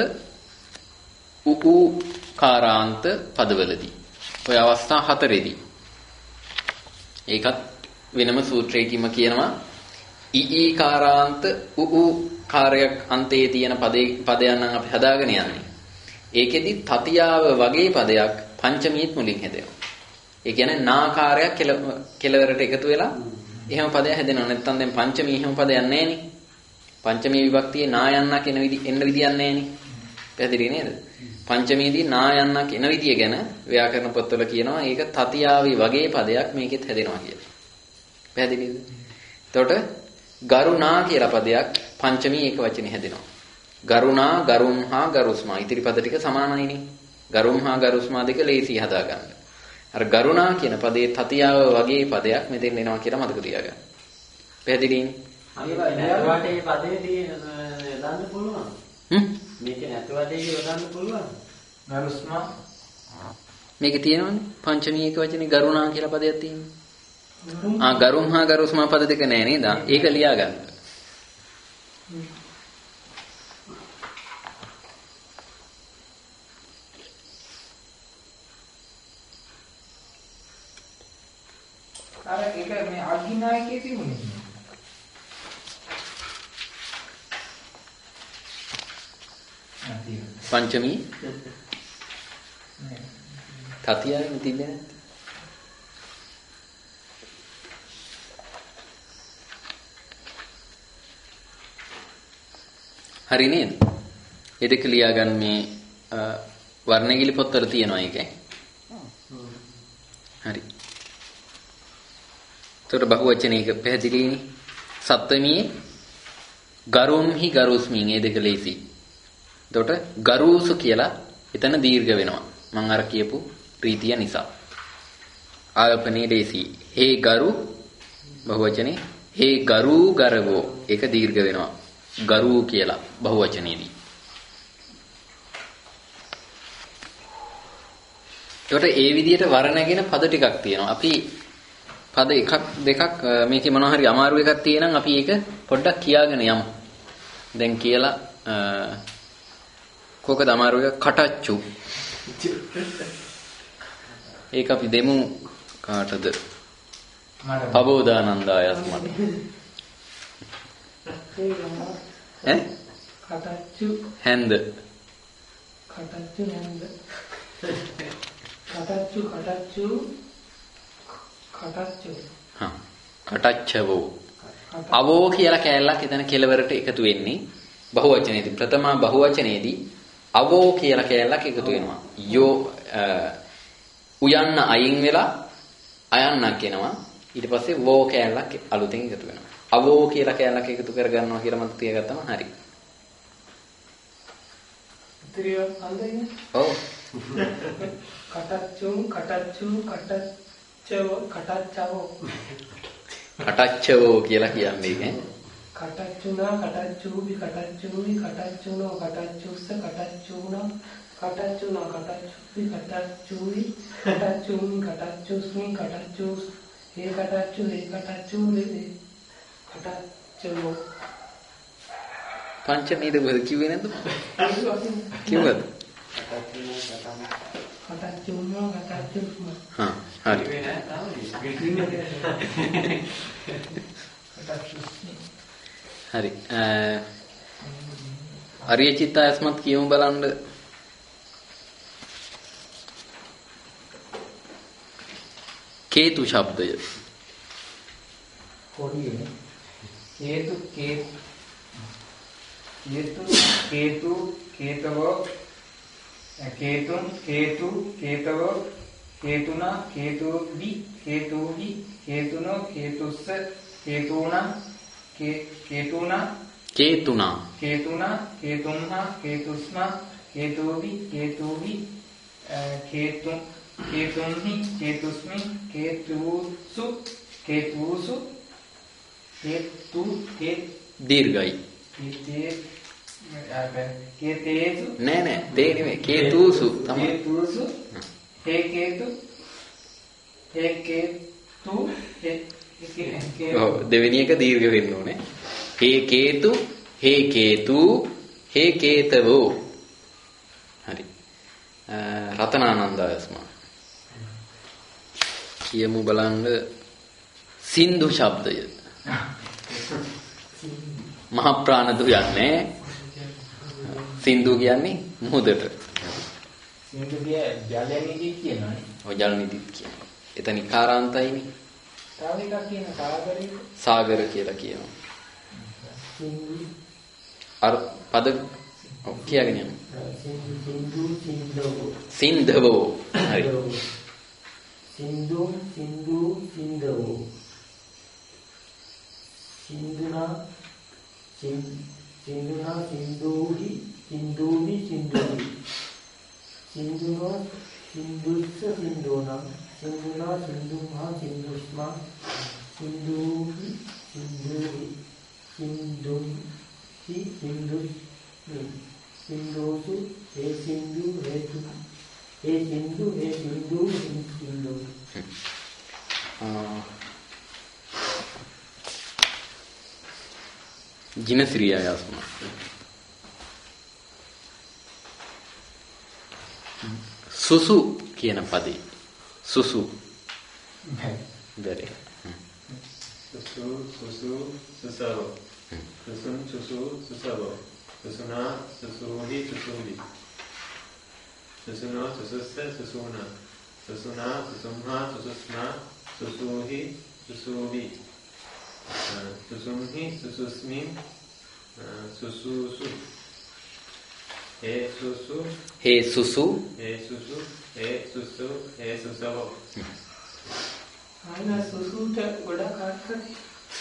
උඋකාරාන්ත පදවලදී. ඔය අවස්ථා හතරෙදී. ඒකත් වෙනම සූත්‍රයකින්ම කියනවා. ඊඊකාරාන්ත, උඋකාරයක් අන්තයේ තියෙන පදේ පදයන් නම් අපි හදාගෙන යන්නේ. ඒකෙදි තතියාව වගේ පදයක් පංචමියත් මුලින් හැදෙනවා. ඒ කියන්නේ නාකාරයක් කෙලවරට එකතු වෙලා එහෙම පදයක් හැදෙනවා. නැත්නම් දැන් පංචමී එහෙම පදයක් නැහැ නේ. පංචමී විභක්තියේ නා යන්නක් එන විදි එන්න විදියක් නැහැ නේ. පැහැදිලි නේද? පංචමීදී නා යන්නක් එන විදිය ගැන ව්‍යාකරණ පොත්වල කියනවා ඒක තතියාවි වගේ පදයක් මේකෙත් හැදෙනවා කියලා. පැහැදිලිද? එතකොට ගරුණා කියලා පදයක් පංචමී ඒක වචනේ හැදෙනවා. ගරුණා, ගරුම්හා, ගරුස්මා. ඉතිරි පද ටික සමානයිනේ. ගරුම්හා, ගරුස්මා දෙක ලේසි හදාගන්න. අර ගරුණා කියන පදේ තතියාව වගේ පදයක් මෙතෙන් එනවා කියලා මතක තියාගන්න. පැහැදිලිනේ? අනිත් නැතුවටේ පදේදී යොදන්න පුළුවන්. හ්ම්? මේක නැතුවටේ යොදන්න පුළුවන්. ගරුස්මා මේකේ තියෙනවනේ පංචමී එක වචනේ ගරුණා කියලා පදයක් තියෙනවා. ආ ගරුම්හා, ගරුස්මා පද දෙක නෑ නේද? ඒක ලියා ගන්න. අර ඒක මේ අග්ගිනායකයේ තිබුණේ. පංචමී තතියයි තිබෙන්නේ නැද්ද? හරි නේද? ඒ දෙක ලියා ගන්න මේ වර්ණගිලි පොත්වල තියෙනවා ඒකේ. හරි. ඒතර බහුවචනයක පැහැදිලිනේ. සත්වමියේ ගරුම්හි ගරුස්මින් මේ දෙක ලේසි. එතකොට ගරුසු කියලා එතන දීර්ඝ වෙනවා. මම අර කියපු ප්‍රීතිය නිසා. ආයපනේ ලේසි. හේ ගරු බහුවචනේ හේ ගරු ගරවෝ ඒක දීර්ඝ වෙනවා. ගරු කියලා බහුවචනේදී. ඒකට ඒ විදිහට වර්ණගෙන පද ටිකක් තියෙනවා. අපි පද එකක් දෙකක් මේකේ මොනවා හරි අමාරු එකක් තියෙනනම් අපි ඒක පොඩ්ඩක් කියාගෙන යමු. දැන් කියලා කොකද අමාරු එක කටච්චු. ඒක අපි දෙමු කාටද? පබෝදානන්දායස් මට. ඈ? කටච්චු හැන්ද. කටච්චු හැන්ද. කටච්චු කටච්චු කටච්චු. හා කටච්චවෝ. අවෝ කියලා කැලලක් එතන කෙලවරට එකතු වෙන්නේ බහුවචනයේදී. ප්‍රථම බහුවචනයේදී අවෝ කියලා කැලලක් එකතු වෙනවා. යෝ උයන්න අයින් වෙලා අයන්නක් එනවා. ඊට පස්සේ වෝ කැලලක් අලුතෙන් එකතු වෙනවා. අවෝ කියලා කැලලක් එකතු කරගන්නවා කියලා මතක තියාගත්තම හරි. ඉතිරිය අල්ලන්නේ. ඔව්. කටච්චු කටච්චු කටච්චව කටච්චවෝ. කටච්චවෝ කියලා කියන්නේ ඈ. කටච්චුනා කටච්චුවි කටච්චුවි කටච්චුනෝ කටච්චුස්ස කටච්චුනා කටච්චුනා කටච්චුවි කටච්චුවි කටච්චුනි කටච්චුස්මි කටච්චුස් හේ කටච්චු හේ කටච්චුලේ කටච්චවෝ. පංචමීද මොකද කිව්වේ නැද්ද? කිව්වද? කටච්චුනෝ කටච්චුස්ම. හා හරි. හරි. අරිය චිත්තායස්මත් කියමු බලන්න. කේතු ශබ්දය. කොඩියේ හේතු කේතු හේතු කේතු කේතව කේතුන් කේතු කේතව කේතුනා කේතුවි කේතුවි කේතුනෝ කේතුස්ස කේතුනා කේතුනා කේතුනා කේතුනා කේතුම්හා කේතුස්මා කේතෝවි කේතෝවි කේතුම් කේතුම්හි කේතුස්මි කේතුසු කේතුසු කේතු කේ දීර්ඝයි කේතේ කේතේසු නෑ නෑ දේ නෙමෙයි කේතුසු තමයි කේතුසු හේ කේතු හේ කේතු හේ ඔව් දෙවෙනි එක දීර්ඝ වෙන්න ඕනේ හේ කේතු හේ කේතු හේ කේතවෝ හරි රතනානන්දයස්මා කියමු බලන්න සින්දු ශබ්දය මහ ප්‍රාණදු යන්නේ සින්දු කියන්නේ මුහුදට සින්දු කිය ජල නිදි කියනවානේ ඔය ජල නිදි කියනවා එතන කාරාන්තයිනේ තව එකක් කියන සාගරේ සාගර කියලා කියනවා සින්දු අර පද ඔව් කියගෙන යමු සින්දු සින්දෝ සින්දවෝ හරි සින්දු සින්දු සින්දෝ සින්දුනා සින්දුනා සින්දුහි සින්දුහි සින්දුහි සින්දුනා සින්දුස්ස සින්දුනා සින්දුනා සින්දුමා සින්දුස්මා සින්දුහි සින්දුහි සින්දුහි සින්දුස්මි සින්දුසු ඒ සින්දු හේතු ඒ සින්දු ඒ සින්දු සින්දු ජිනසිරියායස්ම සුසු කියන පදේ සුසු බැරි සුසු සුසු සුසව සුසුන් සුසු සුසව සුසුනා සුසුහි සුසුහි සුසුනෝ සුසුස්ස සුසුනා සුසුනා සුසුම්හා සුසුස්නා සුසුහි සුසුහි සුසුම්හි සුසුස්මින් සුසුසු ඒ සුසු හේ සුසු ඒ සුසු ඒ සුසු ඒ සුසව ආයන සුසුට ගොඩක් අර්ථයි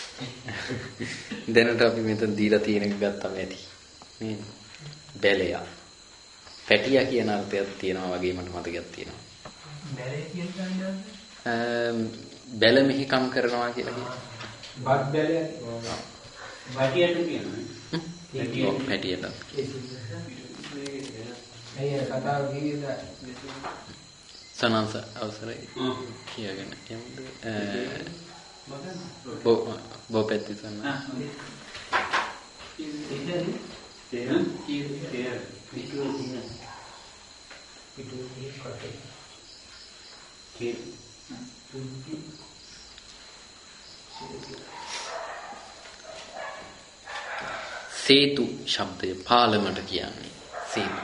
දැනට අපි මෙතන දීලා තියෙන එක ගත්තම ඇති නේද බැලය පැටියා කියන අර්ථයක් තියෙනවා වගේ මට මතකයක් තියෙනවා බැලේ කියන ගන්නේ බැල මෙහිකම් කරනවා කියලා කියනවා බත් බැලේ වටියට කියනවා ඔව් පැටියට අය කතාව කීයද සනන්ස අවසරයි කියගෙන යමුද බෝ බෝ පැති සන්න තේන තේන පිටුව තියෙන පිටුව තියෙන කොට කේ තුන්ති සේතු ශබ්දය පාලමට කියන්නේ සේතු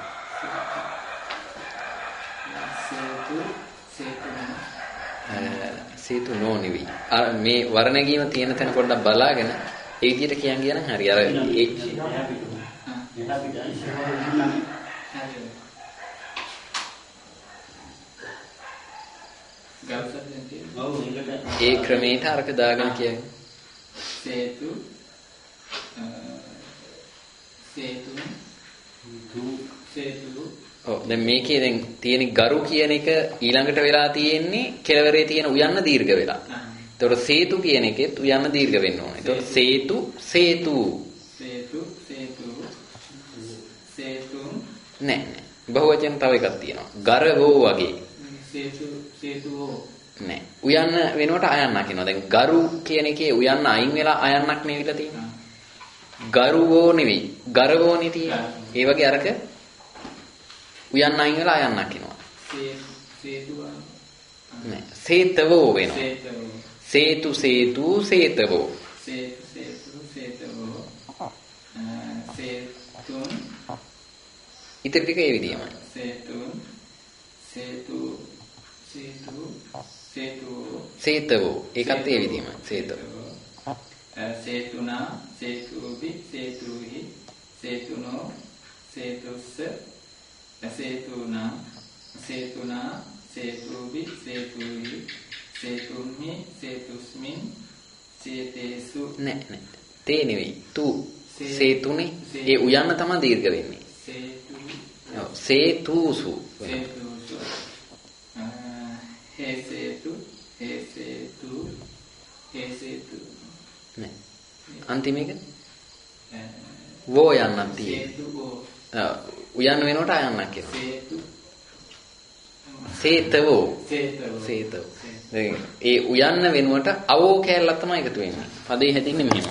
සේතු සේතු සේතු නෝනිවි අර මේ වර්ණගීම තියෙන තැන පොඩ්ඩක් බලාගෙන ඒ විදිහට කියන් ගියා නම් හරි අර ඒ ඒ ක්‍රමයට අරක දාගෙන කියන්නේ සේතු සේතු දු සේතු ඔව් දැන් මේකේ දැන් තියෙන ගරු කියන එක ඊළඟට වෙලා තියෙන්නේ කෙලවරේ තියෙන උයන්න දීර්ඝ වෙලා. ඒතකොට සේතු කියන එකෙත් උයන්න දීර්ඝ වෙන්න ඕනේ. ඒතකොට සේතු සේතු සේතු සේතු සේතු නෑ නෑ. බහුවචන තව එකක් තියෙනවා. ගරවෝ වගේ. සේතු සේතුෝ නෑ. උයන්න වෙනකොට අයන්නක් කියනවා. දැන් ගරු කියන එකේ උයන්න අයින් වෙලා අයන්නක් නෙවිලා තියෙනවා. ගරුවෝ නෙවෙයි. ගරවෝනේ තියෙන්නේ. ඒ වගේ අරක උයන්න අයින් වෙලා අයන්නක් කියනවා. සේතුවා නෑ. සේතවෝ වෙනවා. සේතවෝ සේතු සේතු සේතවෝ. සේතු සේතු සේතවෝ සේතුන් ඉතින් ටික ඒ විදිහමයි. සේතුන් සේතු සේතු සේතු සේතවෝ ඒකත් ඒ විදිහමයි. සේතවෝ සේතුනා සේතුබි සේතුහි සේතුනෝ සේතුස්ස සේතුනා සේතුනා සේතුබි සේතුහි සේතුන්හි සේතුස්මින් සේතේසු නෑ නෑ තේ නෙවෙයි තු සේතුනේ. ඒ උයන්න තමයි දීර්ඝ වෙන්නේ. සේතු. ඔව් සේතුසු. සේතුසු. හේ සේතු, හේ සේතු, හේ සේතු. නෑ. අන්තිම එක වෝ යන්නක් තියෙන්නේ. සේතු වෝ. උයන්න වෙනකොට අයන්නක් කියනවා. සේතු. සේතවෝ. සේතවෝ. සේතව. ඒ උයන්න වෙනුවට අවෝ කැලලක් තමයි එකතු වෙන්නේ. පදේ හැදින්නේ මෙහෙම.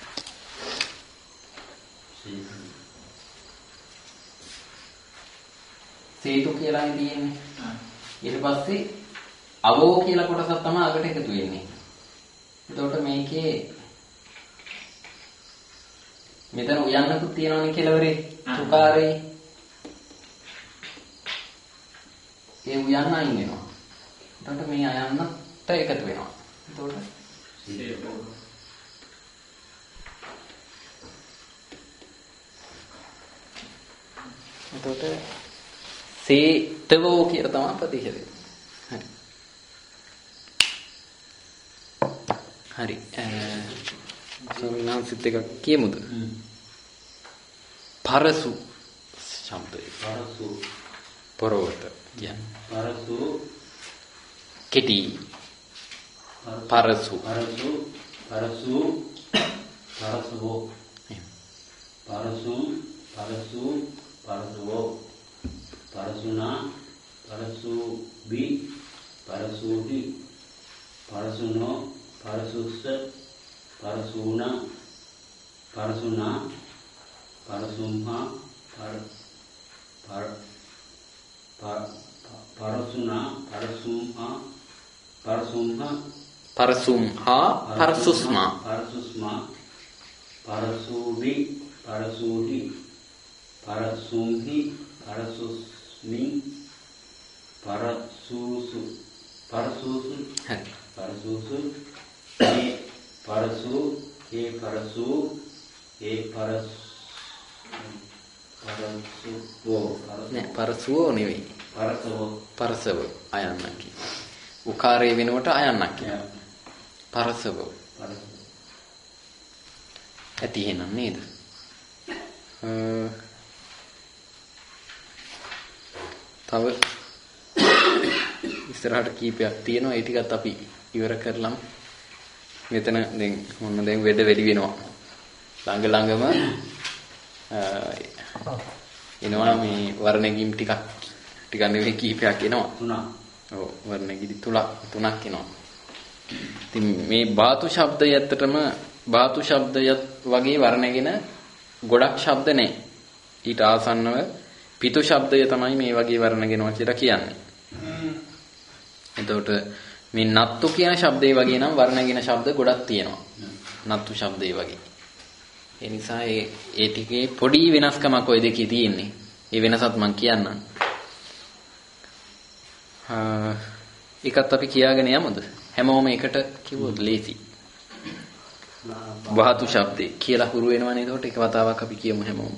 සේතු කියලා තියෙන්නේ. ඊට පස්සේ අවෝ කියලා කොටසක් තමයි අගට එකතු වෙන්නේ. එතකොට මේකේ මෙතන උයන්නකුත් තියෙනවනේ කෙලවරේ තුකාරේ. ඒ උයන්න අයින් වෙනවා. එතකොට මේ අයන්නට එකතු වෙනවා. එතකොට එතකොට සේතවෝ කියලා තමයි ප්‍රතිශතය. හරි. හරි. සෝමනාන්සිත එක කියමුද? පරසු ශබ්දය. පරසු. පරවත කියන්නේ. පරසු. කෙටි. පරසු. පරසු. පරසු. පරසුවෝ. පරසු. පරසු. පරසුවෝ. පරසුනා. පරසු බි. පරසුටි. පරසුනෝ. පරසුස්ස. පරසුනා. පරසුනා. පරසුම්හා. පර පර පරසුනා. පරසුම්හා. පරසුම්හා. පරසුම්හා. පරසුස්මා. පරසුස්මා. පරසුවි. පරසුහි. පරසුම්හි. පරසුස්මි. පරසුසු. පරසුසු. හරි. පරසුසු. ඒ පරසු. ඒ පරසු. ඒ පරස් පරසුවෝ. නෑ පරසුවෝ නෙවෙයි. පරසවෝ. පරසව අයන්නක් කියන. උකාරයේ වෙනකොට අයන්නක් කියන. පරසව. පරසව. ඇති එහෙනම් නේද? තව ඉස්සරහට කීපයක් තියෙනවා. ඒ ටිකත් අපි ඉවර කරලම්. මෙතන දැන් මොන දැන් වෙද වැඩි වෙනවා. ළඟ ළඟම එනවා මේ වර්ණගිම් ටිකක් ටිකක් නෙවෙයි කීපයක් එනවා. තුනක්. ඔව් වර්ණගිරි තුනක් තුනක් එනවා. ඉතින් මේ බාතු ශබ්දය ඇත්තටම බාතු ශබ්දයත් වගේ වර්ණගෙන ගොඩක් ශබ්ද නැහැ. ඊට ආසන්නව පිතු ශබ්දය තමයි මේ වගේ වර්ණගෙනවා කියලා කියන්නේ. එතකොට මේ නත්තු කියන ශබ්දේ වගේ නම් වර්ණගෙන ශබ්ද ගොඩක් තියෙනවා. නත්තු ශබ්දේ වගේ. ඒ නිසා ඒ ඒ ටිකේ පොඩි වෙනස්කමක් ওই දෙකේ තියෙන්නේ. ඒ වෙනසත් මම කියන්නම්. ආ ඒකත් අපි කියාගෙන යමුද? හැමෝම එකට කිව්වොත් ලේසි. බාතු ශබ්දේ කියලා හුරු වෙනවනේ. එතකොට එක වතාවක් අපි කියමු හැමෝම.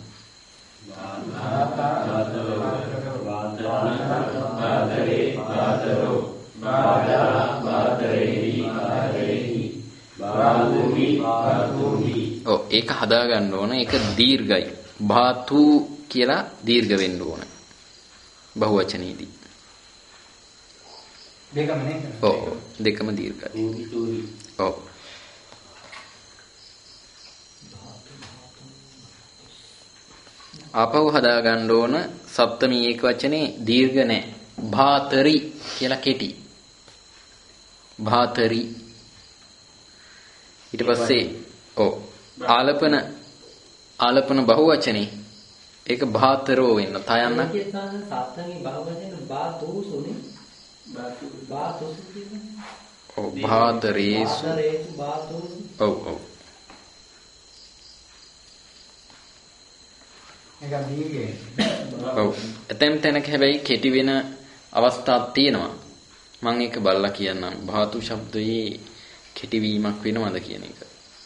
බාතරේ බාතරෝ බාදා බාතරේහි බාතරේහි බාදුමි බාදුමි. ඔව් ඒක හදා ගන්න ඕන. ඒක දීර්ඝයි. බාතු කියලා දීර්ඝ වෙන්න ඕන. බහුවචනයේදී. දෙකම නේද? ඔව් දෙකම දීර්ඝයි. ඔව්. ආපහු හදා ගන්න ඕන. සප්තමී ඒක වචනේ දීර්ඝ නැහැ. භාතරි කියලා කෙටි. භාතරි. ඊට පස්සේ ඔව් ආලපන ආලපන බහුවචනේ ඒක භාතරෝ වෙන්න. තයන්න සප්තමී බහුවචන බාතෝසුනේ. බාතු බාතෝසු කියන්නේ. ඔව් භාතරේසු. භාතරේසු බාතෝසු. ඔව් ඔව්. ඒක දීර්ඝයි. ඔව්. එතෙන් තැනක හැබැයි කෙටි වෙන අවස්ථාවක් තියෙනවා. මම ඒක බලලා කියන්නම්. භාතු ශබ්දයේ කෙටි වීමක් වෙනවද කියන එක.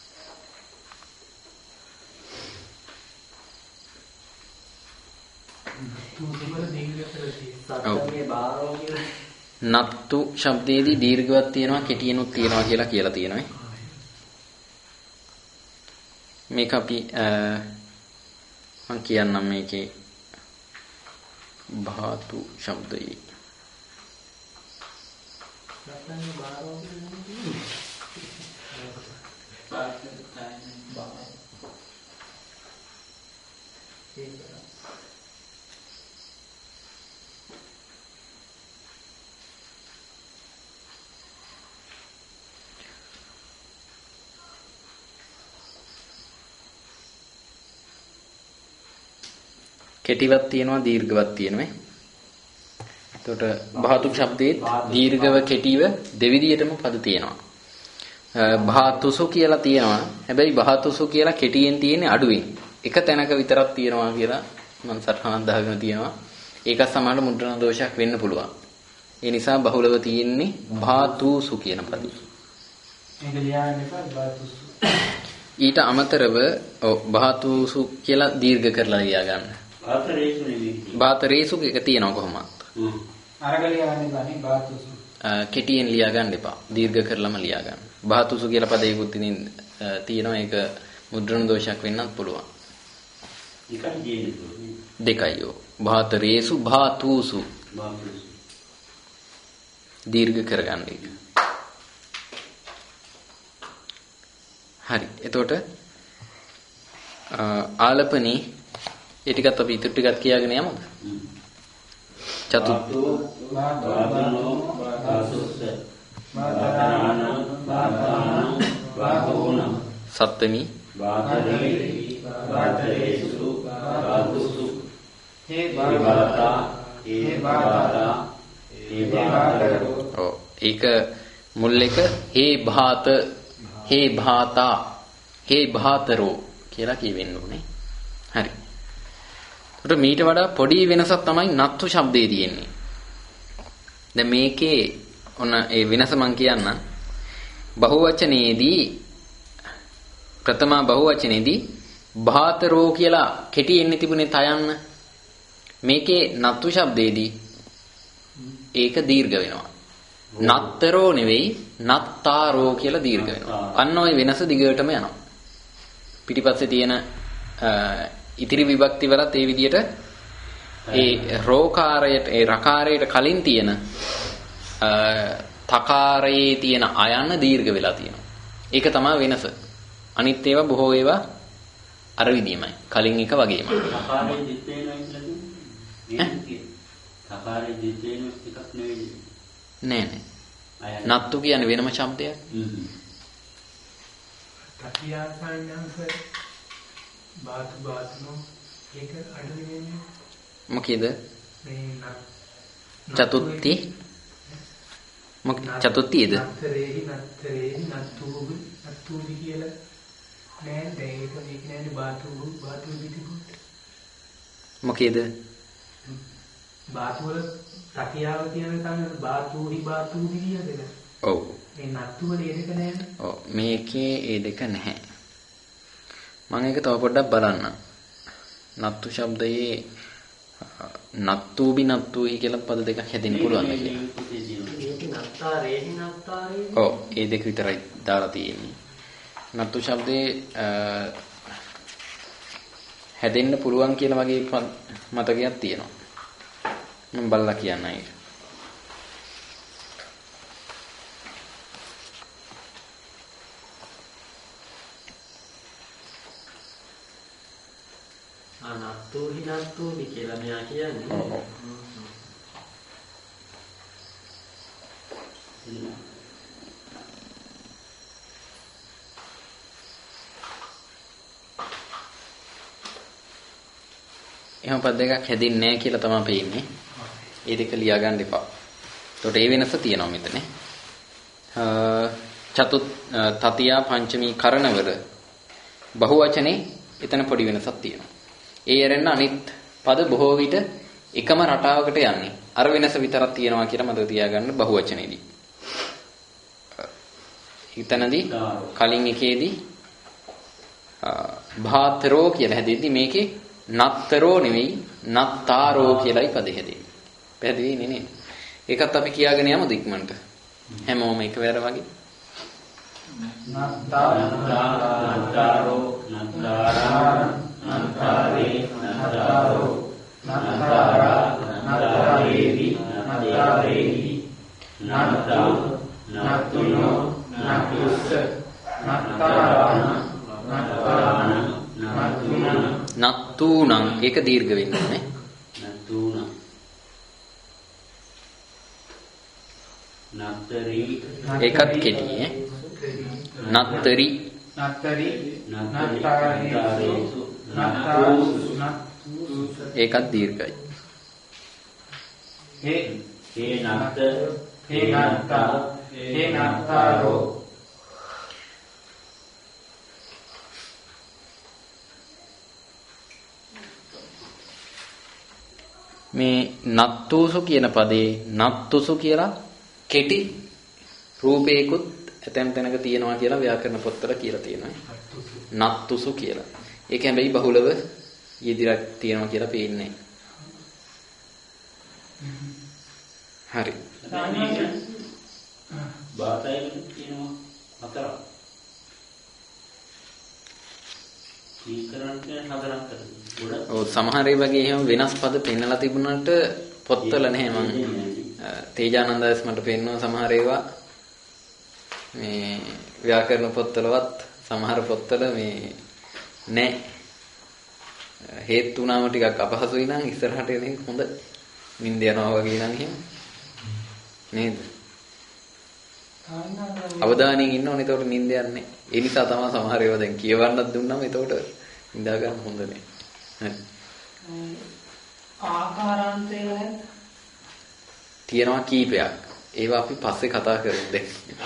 සප්තමී බාරෝ කියලා. නත්තු ශබ්දයේදී දීර්ඝවත් තියෙනවා කෙටියෙනුත් තියෙනවා කියලා කියලා තියෙනවා. මේක අපි මම කියන්නම් මේකේ භාතු ශබ්දයේ කෙටිවත් තියෙනවා දීර්ඝවත් තියෙනවා. එතකොට භාතු ශබ්දයේ දීර්ඝව කෙටිව දෙවිදියටම පද තියෙනවා. භාතුසු කියලා තියෙනවා. හැබැයි භාතුසු කියලා කෙටියෙන් තියෙන්නේ අඩුවෙන්. එක තැනක විතරක් තියෙනවා කියලා මම සටහනක් දාගෙන තියෙනවා. ඒක සමහරවිට මුද්‍රණ දෝෂයක් වෙන්න පුළුවන්. ඒ නිසා බහුලව තියෙන්නේ භාතුසු කියන පදේ. මේක ලියන්න එපා භාතුසු. ඊට අමතරව ඔව් භාතුසු කියලා දීර්ඝ කරලා ලියා ගන්න. භාතරේසු නෙමෙයි. භාතරේසු එක තියෙනවා කොහොමද? හ්ම්. අරග ලියන්නේ බණි භාතුසු. කෙටියෙන් ලියා ගන්න එපා. දීර්ඝ කරලම ලියා ගන්න. භාතුසු කියලා පදයකුත් ඉතින් තියෙනවා. ඒක මුද්‍රණ දෝෂයක් වෙන්නත් පුළුවන්. එකයි කියන්නේ. දෙකයි යෝ. භාතරේසු භාතුසු. භාතුසු. දීර්ඝ කරගන්න එක. හරි. එතකොට ආලපනී ඒ ටිකත් අපි ඉතුරු ටිකත් කියාගෙන යමුද? චතු වාදනෝ වාසුස්ස වාදනාන වාදාන වාදෝන සත්ත්වමි වාදරේ වාදරේසු වාදුසු හේ වාදා හේ වාදා හේ වාදරෝ. ඔව් ඒක මුල් එක හේ භාත හේ භාතා හේ භාතරෝ කියලා කියවෙන්න ඕනේ. හරි. ඒකට මීට වඩා පොඩි වෙනසක් තමයි නත්තු ශබ්දයේ තියෙන්නේ. දැන් මේකේ ඔන්න ඒ වෙනස මම කියන්නම්. බහුවචනයේදී ප්‍රථම බහුවචනයේදී භාතරෝ කියලා කෙටියෙන් තිබුණේ තයන්න. මේකේ නත්තු ශබ්දයේදී ඒක දීර්ඝ වෙනවා. නත්තරෝ නෙවෙයි නත්තාරෝ කියලා දීර්ඝ වෙනවා. අන්න ওই වෙනස දිගටම යනවා. පිටිපස්සේ තියෙන ඉතිරි විභක්ති වලත් ඒ විදිහට ඒ රෝකාරයට ඒ රකාරයට කලින් තියෙන තකාරයේ තියෙන අයන්න දීර්ඝ වෙලා තියෙනවා. ඒක තමයි වෙනස. අනිත් ඒවා බොහෝ ඒවා අර විදිහමයි. කලින් එක වගේම. තකාරයේ දිත් වෙනවා කියලා කියන්නේ. තකාරයේ දිත් වෙන එකක් නෙවෙයි. නෑ නෑ. නත්තු කියන්නේ වෙනම ශබ්දයක්. හ්ම්. තකියාසයන්ස බාතු බාතුනෝ ඒක අඩු වෙන්නේ මොකේද? මේ චතුත්ති මොක චතුත්තියද? නත්තරේහි නත්තරේහි නත්තුබු නත්තුබි කියලා නෑ ඒක මේක නෑනේ බාතු බාතු පිටිකුත් මොකේද? බාතු වල තකියාව කියන තැන බාතුහි බාතුදි කියලාද? ඔව්. ඒ නත්තු වල ඒ දෙක නෑනේ. ඔව් මේකේ ඒ දෙක නැහැ. මම ඒක තව පොඩ්ඩක් බලන්නම්. නත්තු ශබ්දයේ නත්තුබි නත්තුහි කියලා පද දෙකක් හැදෙන්න පුළුවන් කියලා. මේක නත්තාරේහි නත්තාරේ. ඔව් ඒ දෙක විතරයි දාලා තියෙන්නේ. නත්තු ශබ්දේ හැදෙන්න පුළුවන් කියලා වගේ මතකයක් තියෙනවා. මම බලලා කියන්න ඒක. නත්තුහි නත්තුහි කියලා මෙයා කියන්නේ. ඔව් ඔව්. එහෙම පද දෙකක් හැදින්නේ නැහැ කියලා තමයි පේන්නේ. ඒ දෙක ලියා ගන්න එපා. එතකොට ඒ වෙනස තියෙනවා මෙතන. චතුත් තතියා පංචමී කරණවල බහුවචනේ එතන පොඩි වෙනසක් තියෙනවා. ඒ ඇරෙන්න අනිත් පද බොහෝ විට එකම රටාවකට යන්නේ. අර වෙනස විතරක් තියෙනවා කියලා මතක තියාගන්න බහුවචනේදී. හිතනදී කලින් එකේදී භාතරෝ කියලා හැදෙද්දි මේකේ නත්තරෝ නෙවෙයි නත්තාරෝ කියලායි පදේ හැදෙන්නේ. පැහැදිලි නේ නේද? ඒකත් අපි කියාගෙන යමුද ඉක්මනට? හැමෝම එකවර වගේ. නත්තාරෝ නත්තාරා නත්තාරේ නත්තාරෝ නත්තාරා නත්තාරේහි නත්තාරේහි නත්තා නත්තුනෝ නත්තුස්ස නත්තාරාණ නත්තාරාණ නත්තුනං නත්තුනං ඒක දීර්ඝ වෙන්නේ නේ. නත්තුනං නත්තරි ඒකත් කෙටි ඈ. නත්තරි නත්තරි නත්තාරේසු ඒකත් දීර්ඝයි. හේ හේ නත්ත හේ නත්තා හේ නත්තාරෝ මේ නත්තුසු කියන පදේ නත්තුසු කියලා කෙටි රූපේකුත් ඇතැම් තැනක තියෙනවා කියලා ව්‍යාකරණ පොත්වල කියලා තියෙනවා. නත්තුසු කියලා. ඒක හැබැයි බහුලව යෙදිලා තියෙනවා කියලා පේන්නේ. හරි. බාතයකට කියනවා හතරක්. සීකරණ කියන හතරක් කරලා. ඔව් සමහර ඒ වගේ එහෙම වෙනස් පද පෙන්නලා තිබුණාට පොත්වල නැහැ මම. තේජානන්දස් මට පෙන්වන සමහර ඒවා මේ ව්‍යාකරණ පොත්වලවත් සමහර පොත්වල මේ නැහැ. හේතු වුණාම ටිකක් අපහසුයි නම් ඉස්සරහට එන හොඳ නිින්ද යනවා වගේ නම් එහෙම නේද? අවධානයෙන් ඉන්න ඕනේ එතකොට නිින්ද යන්නේ. ඒ නිසා තමයි සමහර ඒවා දැන් කියවන්නත් දුන්නාම එතකොට නිදා ගන්න හොඳ නෑ. හරි. ආකාරාන්තය වල තියෙනවා කීපයක්. ඒවා අපි පස්සේ කතා කරමු දැන්.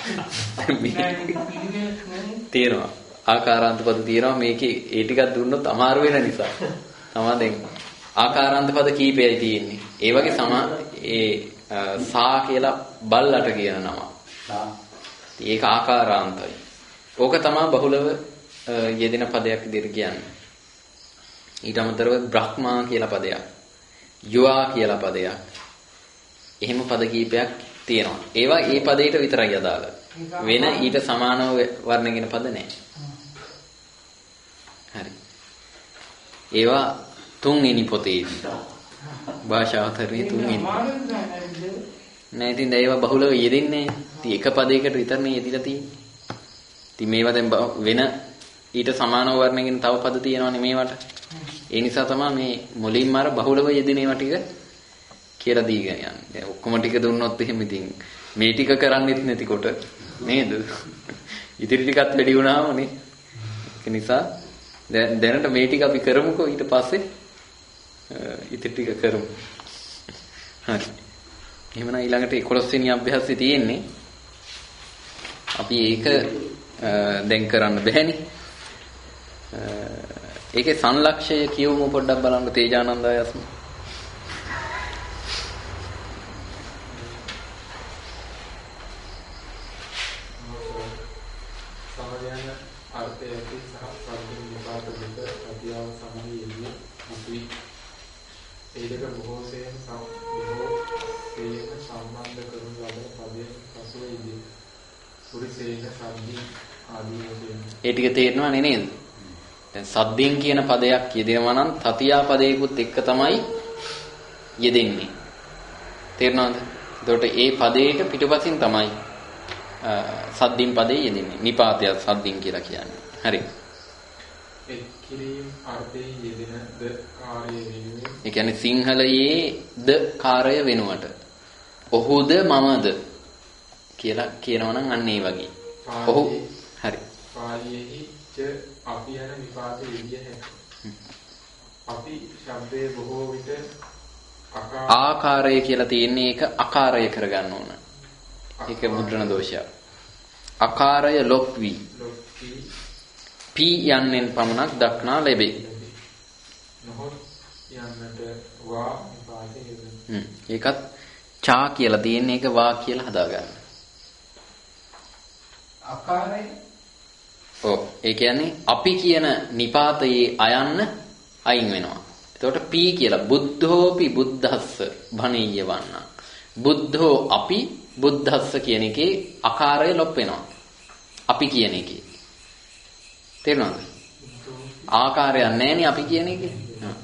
තියෙනවා. ආකාරාන්ත පද තියෙනවා මේකේ ඒ ටිකක් දුන්නොත් අමාරු වෙන නිසා. තමයි දැන් ආකාරාන්ත පද කීපයයි තියෙන්නේ. ඒ වගේ සමා ඒ සා කියලා බල්ලට කියන නම. ඒක ආකාරාන්තයි. ඕක තමයි බහුලව යෙදෙන පදයක් විදිහට කියන්නේ. ඊට අමතරව බ්‍රහ්මා කියලා පදයක්. යුවා කියලා පදයක්. එහෙම පද කීපයක් තියෙනවා. ඒවා ඒ පදයට විතරයි අදාළ. වෙන ඊට සමානව වර්ණගෙන පද නැහැ. හරි. ඒවා තුන්වෙනි පොතේදී. භාෂාවතරේ තුන්වෙනි. නෑ ඉතින් ඒවා බහුලව යෙදෙන්නේ. ඉතින් එක පදයකට විතරනේ යෙදිලා තියෙන්නේ. ඉතින් මේවා දැන් වෙන ඊට සමානව වර්ණගෙන තව පද තියෙනවනේ මේවට. ඒ නිසා තමයි මේ මුලින්ම අර බහුලව යෙදෙන ඒවා ටික කියලා දීගෙන යන්නේ. දැන් ඔක්කොම ටික දුන්නොත් එහෙම ඉතින් මේ ටික කරන්නෙත් නැතිකොට නේද? ඉතිරි ටිකත් වැඩි වුණාම නේ. ඒ නිසා දැන් දැනට මේ ටික අපි කරමුකෝ ඊට පස්සේ ඉතිරි ටික කරමු. හරි. එහෙමනම් ඊළඟට එකොළොස් වෙනි අභ්‍යාසය තියෙන්නේ. අපි ඒක දැන් කරන්න බෑනේ. ඒකේ සංලක්ෂය කියවමු පොඩ්ඩක් බලන්න තේජානන්ද ආයස්ම. සමයන අර්ථය ඇති සහ සම්පූර්ණ විපාක දෙක අධ්‍යාව සමගියදී මුතුයි. ඒ දෙක බොහෝසෙන් බොහෝ සේන සම්බන්ධ කරන ලද පදයෙන් පසුවේදී සුරිසේන සම්දි ආදී වශයෙන් ඒ ටික තේරෙනවනේ නේද? දැන් සද්දින් කියන පදයක් යෙදෙනවා නම් තතියා පදයකුත් එක්ක තමයි යෙදෙන්නේ. තේරෙනවද? එතකොට ඒ පදයට පිටුපසින් තමයි සද්දින් පදේ යෙදෙන්නේ. නිපාතය සද්දින් කියලා කියන්නේ. හරි. එක් කිරීම අර්ථයේ යෙදෙන ද කාර්ය වෙනුවෙන් ඒ කියන්නේ සිංහලයේ ද කාර්ය වෙනුවට ඔහුද මමද කියලා කියනවා නම් අන්න ඒ වගේ. ඔහු හරි. පාලියෙහි ච අපි යන විපාකයේ යෙදිය හැකියි. අපි ශබ්දයේ බොහෝ විට ආකාරය කියලා තියෙන්නේ ඒක අකාරය කරගන්න ඕන. ඒක මුද්‍රණ දෝෂයක්. අකාරය ලොක් වී පී යන්නෙන් පමණක් දක්නා ලැබේ. නොහොත් යන්නට වා විපාකයේ යෙදෙන. හ්ම්. ඒකත් චා කියලා තියෙන්නේ ඒක වා කියලා හදාගන්න. ආකාරය ඔව්. ඒ කියන්නේ අපි කියන නිපාතයේ අයන්න අයින් වෙනවා. එතකොට පී කියලා බුද්ධෝපි බුද්ධස්ස භණීය වන්න. බුද්ධෝ අපි බුද්ධස්ස කියන එකේ අකාරය ලොප් වෙනවා. අපි කියන එකේ. තේරුණාද? ආකාරයක් නැහැ නේ අපි කියන එකේ. හා.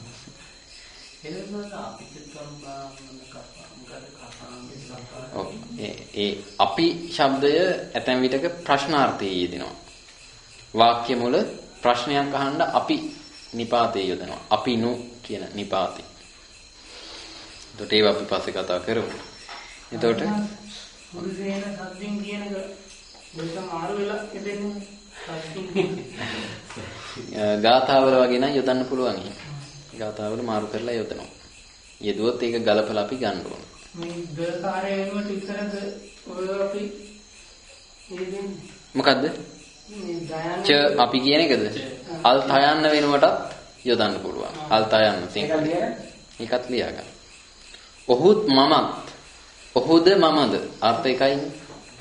ඔව් ඒ අපි ශබ්දය ඇතැම් විටක ප්‍රශ්නාර්ථයේ යෙදෙනවා. වාක්‍ය මුල ප්‍රශ්නයක් අහන්න අපි නිපාතේ යොදනවා. අපි නු කියන නිපාතේ. එතකොට ඒව අපි පස්සේ කතා කරමු. එතකොට මුරුසේන සද්දින් කියන එක දෙක මාරු වෙලා ඉඳින්නේ සද්දින්. ගාථාවල වගේ නම් යොදන්න පුළුවන්. ගාථාවල මාරු කරලා යොදනවා. යෙදුවොත් ඒක ගලපලා අපි ගන්න ඕන. මේ දකාරය වෙනුවට ඉස්සරද ඔය අපි ඉතින් මොකද්ද? ච අපි කියන එකද? අල් තයන්න වෙනුවටත් යොදන්න පුළුවන්. අල් තයන්න සිංහල. ඒකත් ලියා ගන්න. ඔහුත් මමත්. ඔහුද මමද අර්ථ එකයිනේ.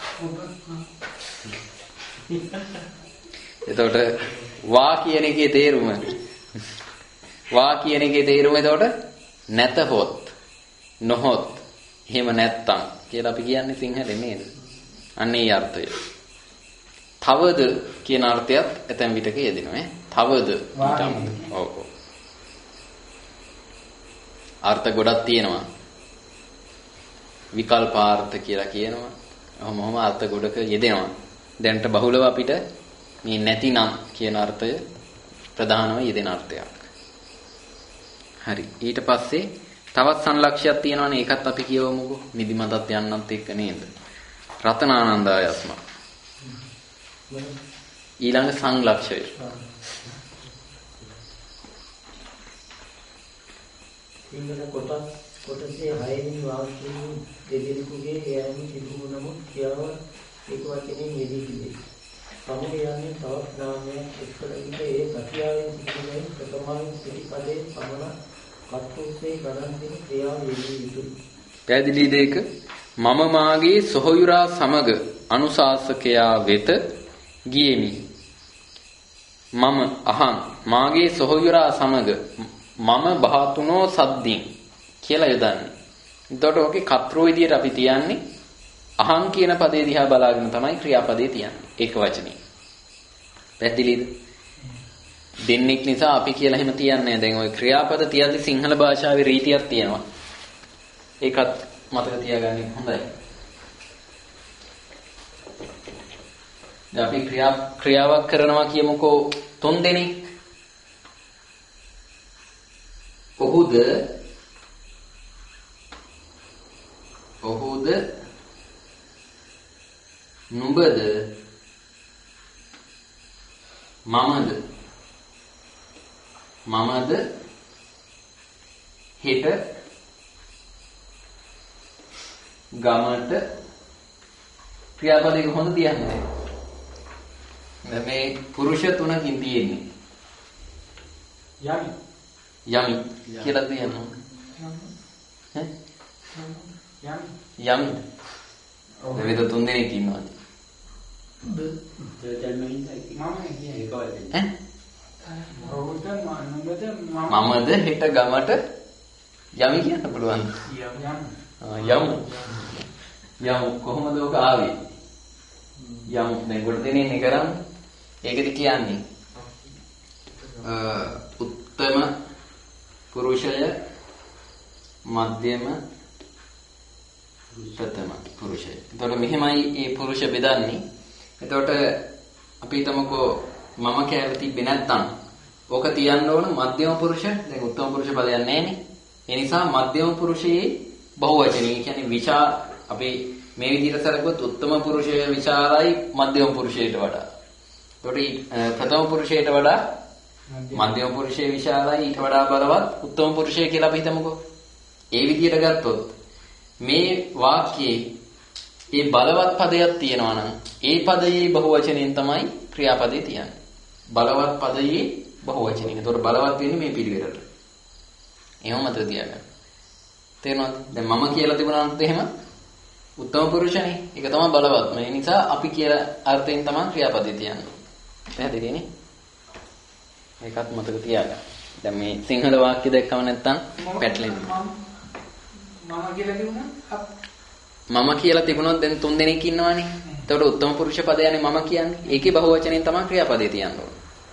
එතකොට වා කියන එකේ තේරුම වා කියන එකේ තේරුම එතකොට නැතහොත් නොහොත් එහෙම නැත්තම් කියලා අපි කියන්නේ සිංහලෙන් නේද? අන්න ඒ අර්ථය. තවද කියන අර්ථයත් ඇතැම් විටක යෙදෙනවා ඈ. තවද ඊටම. ඔව් ඔව්. අර්ථ ගොඩක් තියෙනවා. විකල්පාර්ථ කියලා කියනවා. ඔහොම ඔහොම අර්ථ ගොඩක යෙදෙනවා. දැන්ට බහුලව අපිට මේ නැතිනම් කියන අර්ථය ප්‍රධානව යෙදෙන අර්ථයක්. හරි. ඊට පස්සේ තවත් සංලක්ෂයක් තියෙනවානේ. ඒකත් අපි කියවමුකෝ. නිදිමතත් යන්නත් එක්ක නේද? රතනානන්දායස්ම. ඊළඟ සංලක්ෂය. සිංහල කොටස් කොටසේ හයවෙනි වාක්‍යයෙන් දෙදෙනෙකුගේ යෑම සිදු වුණමුත් ක්‍රියාව එක වචනයෙන් යෙදී තිබේ. සමුද යන්නේ තවත් නාමයක් එක්කල විට ඒ ප්‍රතිආවෙන් සිදුවෙන ප්‍රථමයෙන් පිටිපදේ පමණ කට්ටුස්සේ ගණන් දෙන ක්‍රියාව යෙදී යුතුයි. පැහැදිලි දෙයක මම මාගේ සොහොයුරා සමග අනුශාසකයා වෙත ගියෙමි. මම අහං මාගේ සොහොයුරා සමග මම බහතුනෝ සද්දින් කියලා යොදන්නේ. එතකොට ඔකේ කතරෝ විදියට අපි තියන්නේ අහං කියන පදේ දිහා බලාගෙන තමයි ක්‍රියාපදේ තියන්නේ. ඒක වචනේ. පැහැදිලිද? දෙන්නෙක් නිසා අපි කියලා එහෙම තියන්නේ නැහැ. දැන් ওই ක්‍රියාපද තියද්දි සිංහල භාෂාවේ රීතියක් තියෙනවා. ඒකත් මතක තියාගන්න හොඳයි. දැන් අපි ක්‍රියා ක්‍රියාවක් කරනවා කියමුකෝ තුන් දෙනෙක්. ඔහුද ඔහුද නුඹද මමද මමද හෙට ගමට ක්‍රියාපදයක හොඳ තියන්නේ. මේ පුරුෂ තුනකින් තියෙන්නේ. යමි. යමි කියලා කියනවා. ඈ? යමි. යමි. ඔව්. දෙවිද තුන් දෙනෙක් ඉන්නවා. මමද හෙට ගමට යමි කියන්න පුළුවන්. යමු. යමු කොහොමද ඔක ආවේ? යමු දැන් කොට දෙන්නේ කරන්නේ. ඒකද කියන්නේ උත්තම පුරුෂය මධ්‍යම ප්‍රථම පුරුෂය. එතකොට මෙහෙමයි මේ පුරුෂ බෙදන්නේ. එතකොට අපි හිතමුකෝ මම කියලා තිබ්බේ නැත්තම් ඕක තියන්න ඕන මධ්‍යම පුරුෂ. දැන් උත්තම පුරුෂ පදයක් නැහැනේ. ඒ නිසා මධ්‍යම පුරුෂයේ බහුවචනී කියන්නේ විචා අපි මේ විදිහට සැලකුවොත් උත්තම පුරුෂය විචාරයි මධ්‍යම පුරුෂයට වඩා. එතකොට ප්‍රථම පුරුෂයට වඩා මධ්‍යම පුරුෂයේ විශාලයි ඊට වඩා බලවත් උත්තම පුරුෂය කියලා අපි හිතමුකෝ. ඒ විදිහට ගත්තොත් මේ වාක්‍යයේ ඒ බලවත් පදයක් තියෙනවා නම් ඒ පදයේ බහුවචනයෙන් තමයි ක්‍රියාපදේ තියන්නේ. බලවත් පදයේ බහුවචනයෙන්. ඒතකොට බලවත් වෙන්නේ මේ පිළිවෙලට. එහෙම මතක තියාගන්න. තේරෙනවද? දැන් මම කියලා තිබුණාත් එහෙම උත්තම පුරුෂනේ. ඒක තමයි බලවත්. මේ නිසා අපි කියලා අර්ථයෙන් තමයි ක්‍රියාපදේ තියන්නේ. පැහැදිලිනේ? ඒකත් මතක තියාගන්න. දැන් මේ සිංහල වාක්‍ය දැක්කම නැත්තම් පැටලෙන්නේ. මම කියලා තිබුණා මම කියලා තිබුණොත් දැන් තුන් දෙනෙක් ඉන්නවනේ. එතකොට උත්තම පුරුෂ පදයනේ මම කියන්නේ. ඒකේ බහුවචනයෙන් තමයි ක්‍රියාපදේ තියන්න ඕන.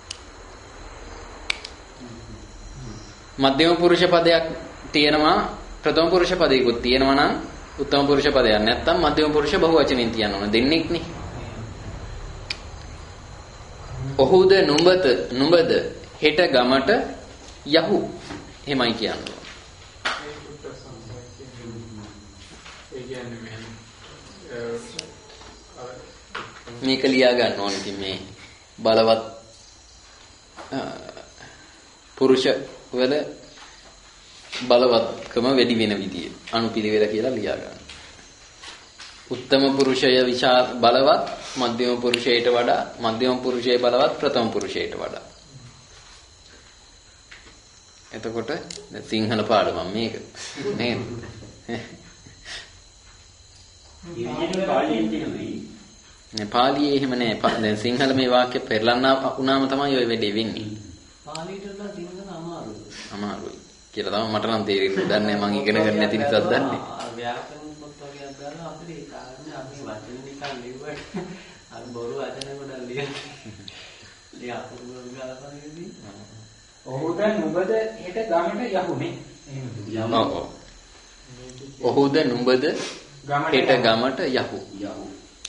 මධ්‍යම පුරුෂ පදයක් තියෙනවා ප්‍රථම පුරුෂ පදයකුත් තියෙනවා නම් උත්තම පුරුෂ පදයක් නැත්තම් මධ්‍යම පුරුෂ බහුවචනෙන් තියන්න ඕන. දෙන්නෙක්නේ. ඔහුද නුඹද නුඹද හෙට ගමට යහු. එහෙමයි කියන්නේ. මේක ලියා ගන්න ඕනේ. ඉතින් මේ බලවත් පුරුෂ වල බලවත්කම වැඩි වෙන විදිය අනුපිළිවෙල කියලා ලියා ගන්න. උත්තම පුරුෂය විශාල බලවත් මධ්‍යම පුරුෂයට වඩා මධ්‍යම පුරුෂයේ බලවත් ප්‍රථම පුරුෂයට වඩා. එතකොට සිංහල පාඩම මේක නේද? නේ පාලියේ එහෙම නෑ. දැන් සිංහල මේ වාක්‍ය පෙරලන්න වුණාම තමයි ඔය වෙලේ වෙන්නේ. පාලියට වඩා සිංහල අමාරුයි. අමාරුයි කියලා තමයි මට නම් තේරෙන්නේ. දන්නේ මම ඉගෙන ගන්න නැති නිසා දන්නේ. ව්‍යාකරණ පොත් වගේ අදලා අපිට ඒ කාරණේ අපි වචන නිකන් ලිව්වට අර බොරු වචන ගොඩක් ලියන. ලියා පුරුදු ගාලපන්නේ. ඔහුද නුඹද හෙට ගමට යහුනේ. එහෙමද? ඔව් ඔව්. ඔහුද නුඹද හෙට ගමට යහු. යහු.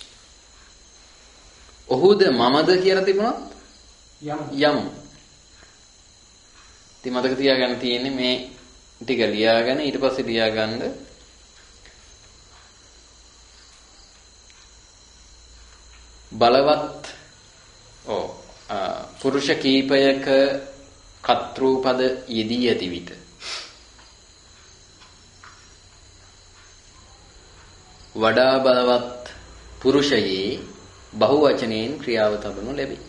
ඔහුද මමද කියලා තිබුණොත් යමු. යමු. ඉතින් මතක තියාගන්න තියෙන්නේ මේ ටික ලියාගෙන ඊට පස්සේ ලියාගන්න බලවත් ඔව් පුරුෂ කීපයක කර්තෘපද යෙදී ඇති විට වඩා බලවත් පුරුෂයේ බහුවචනයෙන් ක්‍රියාව තබනු ලැබේ.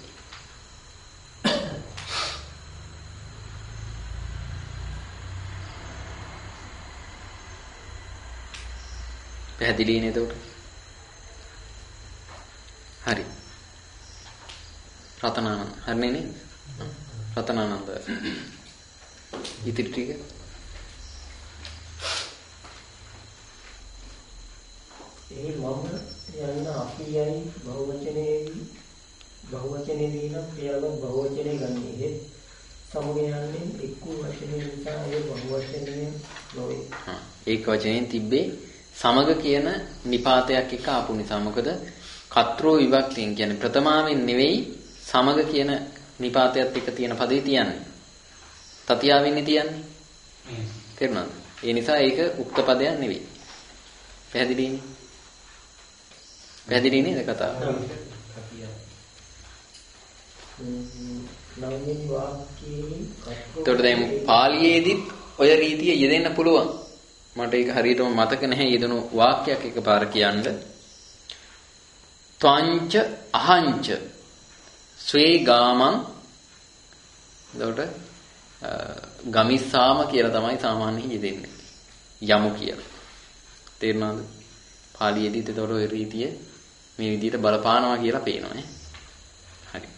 පැහැදිලි නේද උට? හරි. රතනානන්ද හරිනේ නේද? රතනානන්ද ඉතිරි ටික ඒ මම යන අපි යයි බහුවචනයේදී බහුවචනයේදී නම් ක්‍රියාවක් බහුවචනය ගන්නේ. සමග යන්නේ එක්ක වචනේ නිසා ඒ බහුවචනය නොවේ. හා ඒක වචනයෙන් තිබ්බේ සමග කියන නිපාතයක් එක ආපු නිසා. මොකද කර්තෘ විභක්තියෙන් කියන්නේ ප්‍රථමාවෙන් නෙවෙයි සමග කියන නිපාතයත් එක තියෙන පදේ තියන්නේ. තතියාවෙන්නේ තියන්නේ. තේරුණාද? ඒ නිසා ඒක උක්ත පදයක් නෙවෙයි. පැහැදිලිනේ? පැහැදිලි නේද කතාව? නවමින් වාක්‍යයේ එතකොට දැන් පාලියේදීත් ඔය රීතිය යෙදෙන්න පුළුවන්. මට ඒක හරියටම මතක නැහැ යෙදුණු වාක්‍යයක් එකපාර කියන්න. ත්වංච අහංච ස්වේ ගාමං. එතකොට ගමිස්සාම කියලා තමයි සාමාන්‍යයෙන් යෙදෙන්නේ. යමු කියලා. තේරුණාද? පාලියේදීත් එතකොට ඔය රීතිය මේ විදිහට බලපානවා කියලා පේනවා ඈ. හරි.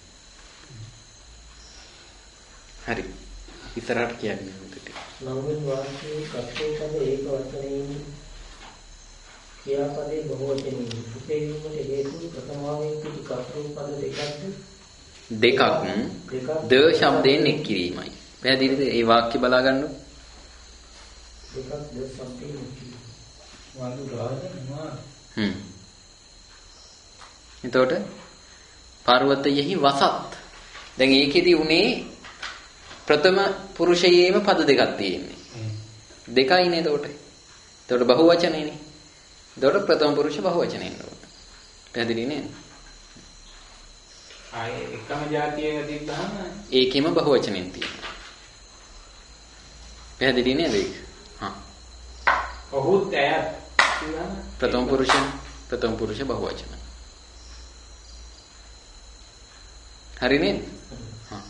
හරි. ඉතරට කියන්නේ මොකද? නවමින් වාක්‍යයේ කර්තෘපද ඒක වචනයෙන් ක්‍රියාපදේ බහුවචනයෙන් උපේවීමට හේතු ප්‍රථමාවෙන් පිටි කර්තෘපද දෙකක්ද දෙකක් ද ශබ්දයෙන් එක් කිරීමයි. පැහැදිලිද? ඒ වාක්‍ය බලා ගන්න. දෙකක් ද ශබ්දයෙන් එක් කිරීම. වඳු රාජ නවා. හ්ම්. එතකොට පර්වතයෙහි වසත්. දැන් ඒකෙදි උනේ ප්‍රථම පුරුෂයේම පද දෙකක් තියෙන්නේ. දෙකයිනේ එතකොට. එතකොට බහුවචනේනේ. එතකොට ප්‍රථම පුරුෂ බහුවචනේ නේද? පැහැදිලි නේද? ආයේ එකම જાතියක තිබ්බහම ඒකෙම බහුවචනෙන් තියෙනවා. පැහැදිලි නේද ඒක? හා. ඔහුත් ඇයත් ප්‍රථම පුරුෂ ප්‍රථම පුරුෂ බහුවචන. හරි නේද? හා.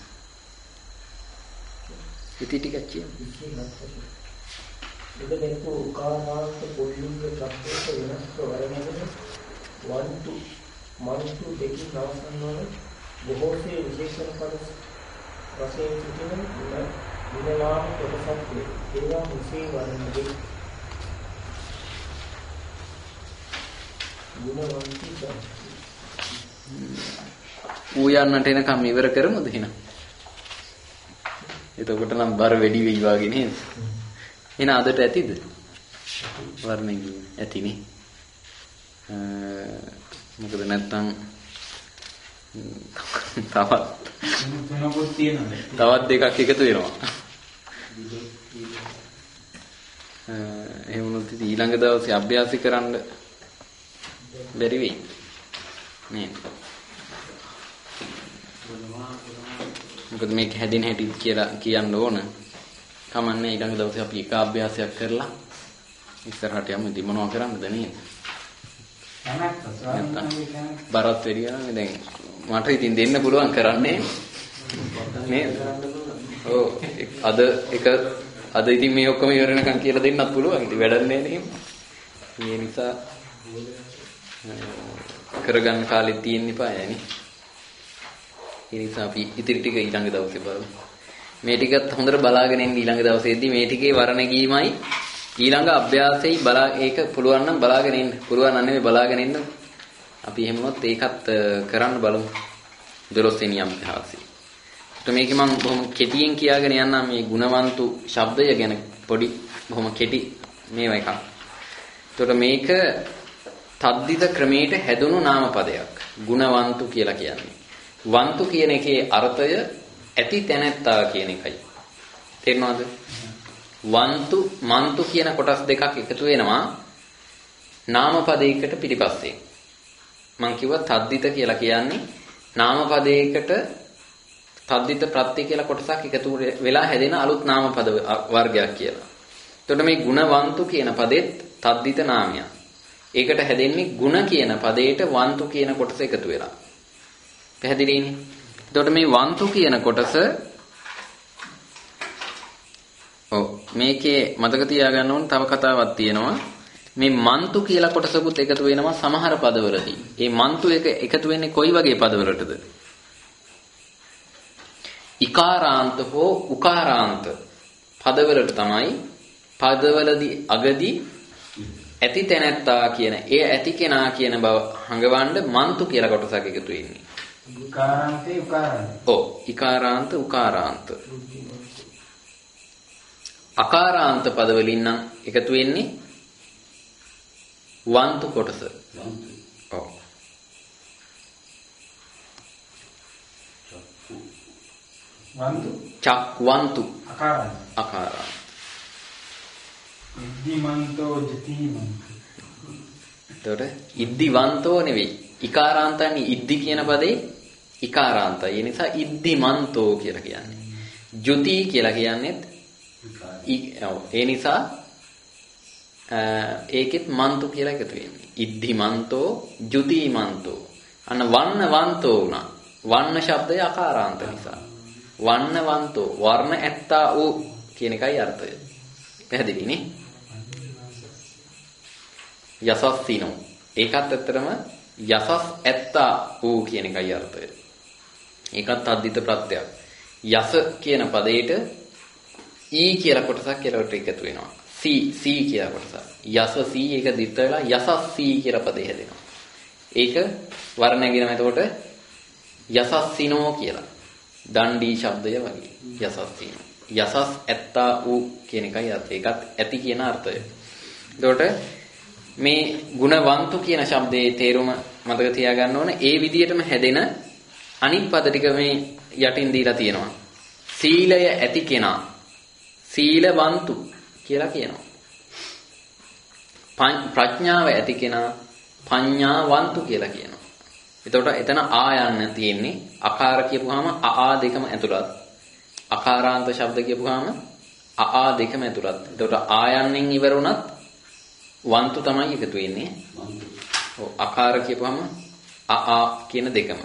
ඉති ටිකක් කියන්න. ඉතින් මේක උකාරාන්ත පොල්ලිංග ශබ්දයක වෙනස් ප්‍රවරණයකට වන්තු මන්තු දෙකකින් අවසන් වන බොහෝසේ විශේෂණ පද වශයෙන් සිටින විනලාම කොටසක් වේ. ඒවා මුසේ වර්ණයේ ගුණවන්ති ඌ යන්නට එනකම් ඉවර කරමුද එහෙනම්? එතකොට නම් බර වැඩි වෙයි වාගේ නේද? එහෙනම් අදට ඇතිද? වර්ණෙන් ඇතිනේ. මොකද නැත්තම් තවත් තුනකුත් තියෙනවා. තවත් දෙකක් එකතු වෙනවා. එහෙම වුණොත් ඉතින් ඊළඟ දවසේ අභ්‍යාස කරන්න බැරි වෙයි. නේද? මොකද මේක හැදෙන හැටි කියලා කියන්න ඕන. කමන්නේ ඊළඟ දවසේ අපි එක අභ්‍යාසයක් කරලා ඉස්සරහට යමු. ඉතින් මොනව කරන්නද නේද? බරත් වැඩි වෙනවා දැන්. මට ඉතින් දෙන්න පුළුවන් කරන්නේ නේද? ඔව් අද එක අද ඉතින් මේ ඔක්කොම ඉවර වෙනකන් කියලා දෙන්නත් පුළුවන්. ඉතින් වැඩක් නෑ නේ. ඒ නිසා කරගන්න කාලෙත් තියෙන්න එපා නේ. ඒ නිසා අපි ඉතිරි ටික ඊළඟ දවසේ බලමු. මේ ටිකත් හොඳට බලාගෙන ඉන්න ඊළඟ දවසේදී මේ ටිකේ වර්ණගීමයි ඊළඟ අභ්‍යාසෙයි බලා ඒක පුළුවන් නම් බලාගෙන ඉන්න. පුළුවන් නම් නෙමෙයි බලාගෙන ඉන්න. අපි එහෙම වුණොත් ඒකත් කරන්න බලමු. දොළොස් වෙනි අභ්‍යාසය. તો මේක මම බොහොම කෙටියෙන් කියාගෙන යන්නම් මේ ගුණවන්තු શબ્දය ගැන පොඩි බොහොම කෙටි මේවා එකක්. එතකොට මේක තද්දිත ක්‍රමයට හැදුණු නාමපදයක්. ගුණවන්තු කියලා කියන්නේ. වන්තු කියන එකේ අර්ථය ඇති තැනැත්තා කියන එකයි. තේරෙනවද? වන්තු මන්තු කියන කොටස් දෙකක් එකතු වෙනවා නාමපදයකට පිටිපස්සේ. මම කිව්වා තද්දිත කියලා කියන්නේ නාමපදයකට තද්දිත ප්‍රත්‍ය කියලා කොටසක් එකතු වෙලා හැදෙන අලුත් නාමපද වර්ගයක් කියලා. එතකොට මේ ගුණවන්තු කියන පදෙත් තද්දිත නාමයක්. ඒකට හැදෙන්නේ ගුණ කියන පදයට වන්තු කියන කොටස එකතු වෙලා. පැහැදිලිනේ? එතකොට මේ වන්තු කියන කොටස ඔව් මේකේ මතක තියාගන්න ඕන තව කතාවක් තියෙනවා. මේ මන්තු කියලා කොටසකුත් එකතු වෙනවා සමහර පදවලදී. මේ මන්තු එක එකතු වෙන්නේ කොයි වගේ පදවලටද? ඉකාරාන්ත හෝ උකාරාන්ත පදවලට තමයි පදවලදී අගදී ඇති තැනැත්තා කියන ඒ ඇති කෙනා කියන බව හඟවන්න මන්තු කියලා කොටසක් එකතු වෙන්නේ. ඉකාරාන්තේ උකාරාන්ත. ඔව් ඉකාරාන්ත උකාරාන්ත. අකාරාන්ත පදවලින් නම් එකතු වෙන්නේ වන්තු කොටස. ඔව්. වන්තු චක්වන්තු අකාරාන්ත. අකාරාන්ත. ඉද්දිමන්තෝ ජතිමන්තෝ. එතකොට ඉද්දිවන්තෝ නෙවෙයි. ඉකාරාන්තන්නේ ඉද්දි කියන පදේ ඉකාරාන්තයි. ඒ නිසා ඉද්දිමන්තෝ කියලා කියන්නේ. ජුති කියලා කියන්නේත් ඒ නිසා ඒකෙත් මන්තු කියලා එකතු වෙන්නේ. ඉද්දිමන්තෝ ජුතිමන්තෝ. අන්න වන්නවන්තෝ උනා. වන්න શબ્දය අකාරාන්ත නිසා. වන්නවන්තෝ වර්ණ ඇත්තා වූ කියන එකයි අර්ථය. පැහැදිලි නේ? යසස්සිනෝ. ඒකත් ඇත්තටම යසස් ඇත්තා වූ කියන එකයි අර්ථය. ඒකත් අද්දිත ප්‍රත්‍යක්. යස කියන පදයට ඊ කියලා කොටසක් කෙලවට එකතු වෙනවා. සී සී කියලා කොටසක්. යස සී ඒක දිත්ත වෙලා යසස් සී කියලා පදේ හැදෙනවා. ඒක වර්ණගෙන එතකොට යසස්සිනෝ කියලා. දණ්ඩී શબ્දය වගේ. යසස්සිනෝ. යසස් ඇත්තා වූ කියන එකයි අර්ථය. ඒකත් ඇති කියන අර්ථය. එතකොට මේ ගුණවන්තු කියන શબ્දයේ තේරුම මතක තියාගන්න ඕන. ඒ විදිහටම හැදෙන අනිත් පද ටික මේ යටින් දීලා තියෙනවා. සීලය ඇති කෙනා සීලවන්තු කියලා කියනවා. ප්‍රඥාව ඇති කෙනා පඤ්ඤාවන්තු කියලා කියනවා. එතකොට එතන ආ යන්න තියෙන්නේ අකාර කියපුවාම අ ආ දෙකම ඇතුළත්. අකාරාන්ත શબ્ද කියපුවාම අ ආ දෙකම ඇතුළත්. එතකොට ආ යන්නෙන් ඉවර වුණත් වන්තු තමයි එකතු වෙන්නේ. ඔව් අකාර කියපුවාම අ ආ කියන දෙකම.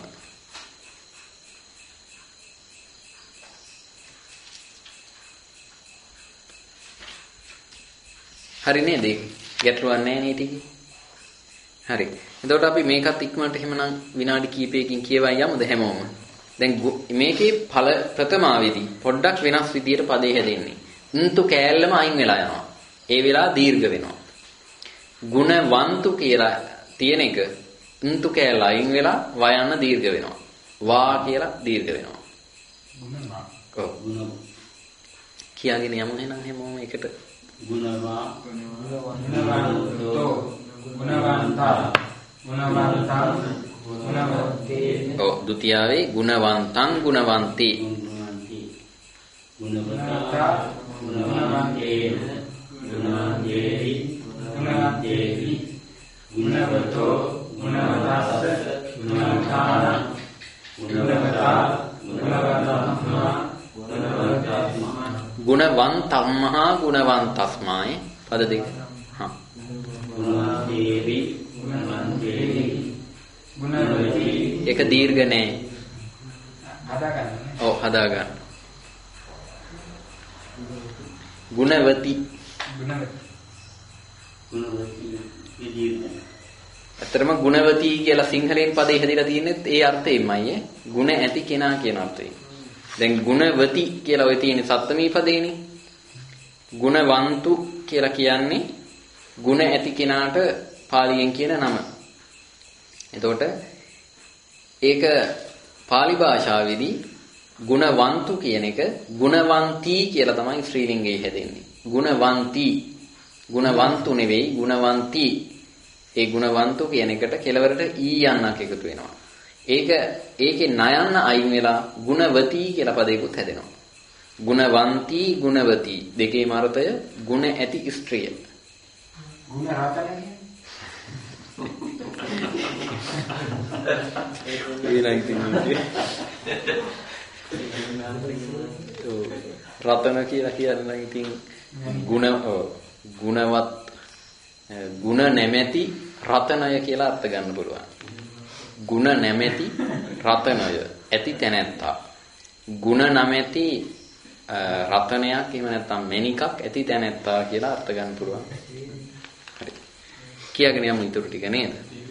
හරි නේද? ගැටලුවක් නැහැ නේ ටිකේ. හරි. එතකොට අපි මේකත් ඉක්මනට එහෙමනම් විනාඩි කිහිපයකින් කියවයි යමුද හැමෝම? දැන් මේකේ ඵල ප්‍රථමාවේදී පොඩ්ඩක් වෙනස් විදියට පදේ හැදෙන්නේ. උන්තු කෑල්ලම අයින් වෙලා යනවා. ඒ වෙලාව දීර්ඝ වෙනවා. ගුණවන්තු කියලා තියෙන එක න්තු කෑල්ල අයින් වෙලා වයන්න දීර්ඝ වෙනවා. වා කියලා දීර්ඝ වෙනවා. ඔව්. කියාගෙන යමු එහෙනම් හැමෝම එකට. ගුණවා ගුණවන්තෝ ගුණවන්තා ගුණවන්තා ගුණවන්තේ. ඔව් ද්විතියාවේ ගුණවන්තං ගුණවන්ති. ගුණවතා ගුණවන්තේන ගුණවන්තේහි ගුණවන්තේහි ගුණවතෝ ගුණවතස්ස ගුණවතාන ගුණවතා ගුණවතස්මා ගුණවතස්මා ගුණවන්තම්මහා ගුණවන්තස්මායි පද දෙක. හා ගුණවන්තේහි ගුණවන්තේහි ගුණවති. ඒක දීර්ඝ නෑ. හදා ගන්න. ඔව් හදා ගන්න. ගුණවති ගුණවති ගුණවති විදිහට. ඇත්තටම ගුණවති කියලා සිංහලෙන් පදේ හැදිලා තියෙන්නේ ඒ අර්ථයෙන්මයි. ගුණ ඇති කෙනා කියන අර්ථයෙන්. දැන් ගුණවති කියලා ඔය තියෙන සප්තමී පදේනේ. ගුණවන්තු කියලා කියන්නේ ගුණ ඇති කෙනාට පාලියෙන් කියන නම. එතකොට ඒක පාලි භාෂාවේදී ගුණවන්තු කියන එක ගුණවන්ති කියලා තමයි ශ්‍රී ලිංගයේ හැදෙන්නේ. ගුණවන්ති ගුණවන්තු නෙවෙයි ගුණවන්ති. ඒ ගුණවන්තු කියන එකට කෙලවරට ඊ යන්නක් එකතු වෙනවා. ඒක ඒකේ නයන්න අයින් වෙලා ගුණවති කියලා පදයකුත් හැදෙනවා. ගුණවන්ති ගුණවති දෙකේම අර්ථය ගුණ ඇති ස්ත්‍රිය. ගුණ රතන රතන කියලා කියන්නේ ඉතින් ගුණ ගුණවත් ගුණ නැමැති රතනය කියලා අර්ථ ගන්න පුළුවන්. ගුණ නැමැති රතනය ඇති තැනැත්තා. ගුණ නැමැති රතනයක් එහෙම නැත්නම් මෙනිකක් ඇති තැනැත්තා කියලා අර්ථ ගන්න පුළුවන්. හරි. කියාගෙන යමු ඊටු ටික නේද?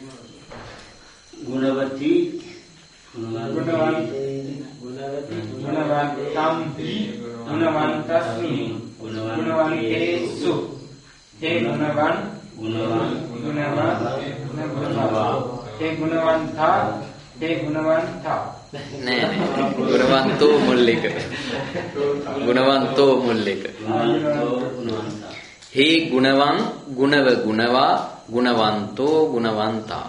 ගුණවති ගුණවන්තේ ගුණවති ගුණවන්තම්පි ගුණවන්තස්මි ගුණවන්තේසු හේ ගුණවන් ගුණවන් ගුණවත් ගුණවතා හේ ගුණවන්තා හේ ගුණවන්තා. නෑ නෑ ගුණවන්තෝ මුල් එක. ගුණවන්තෝ මුල් එක. හේ ගුණවන් ගුණව ගුණවා ගුණවන්තෝ ගුණවන්තා.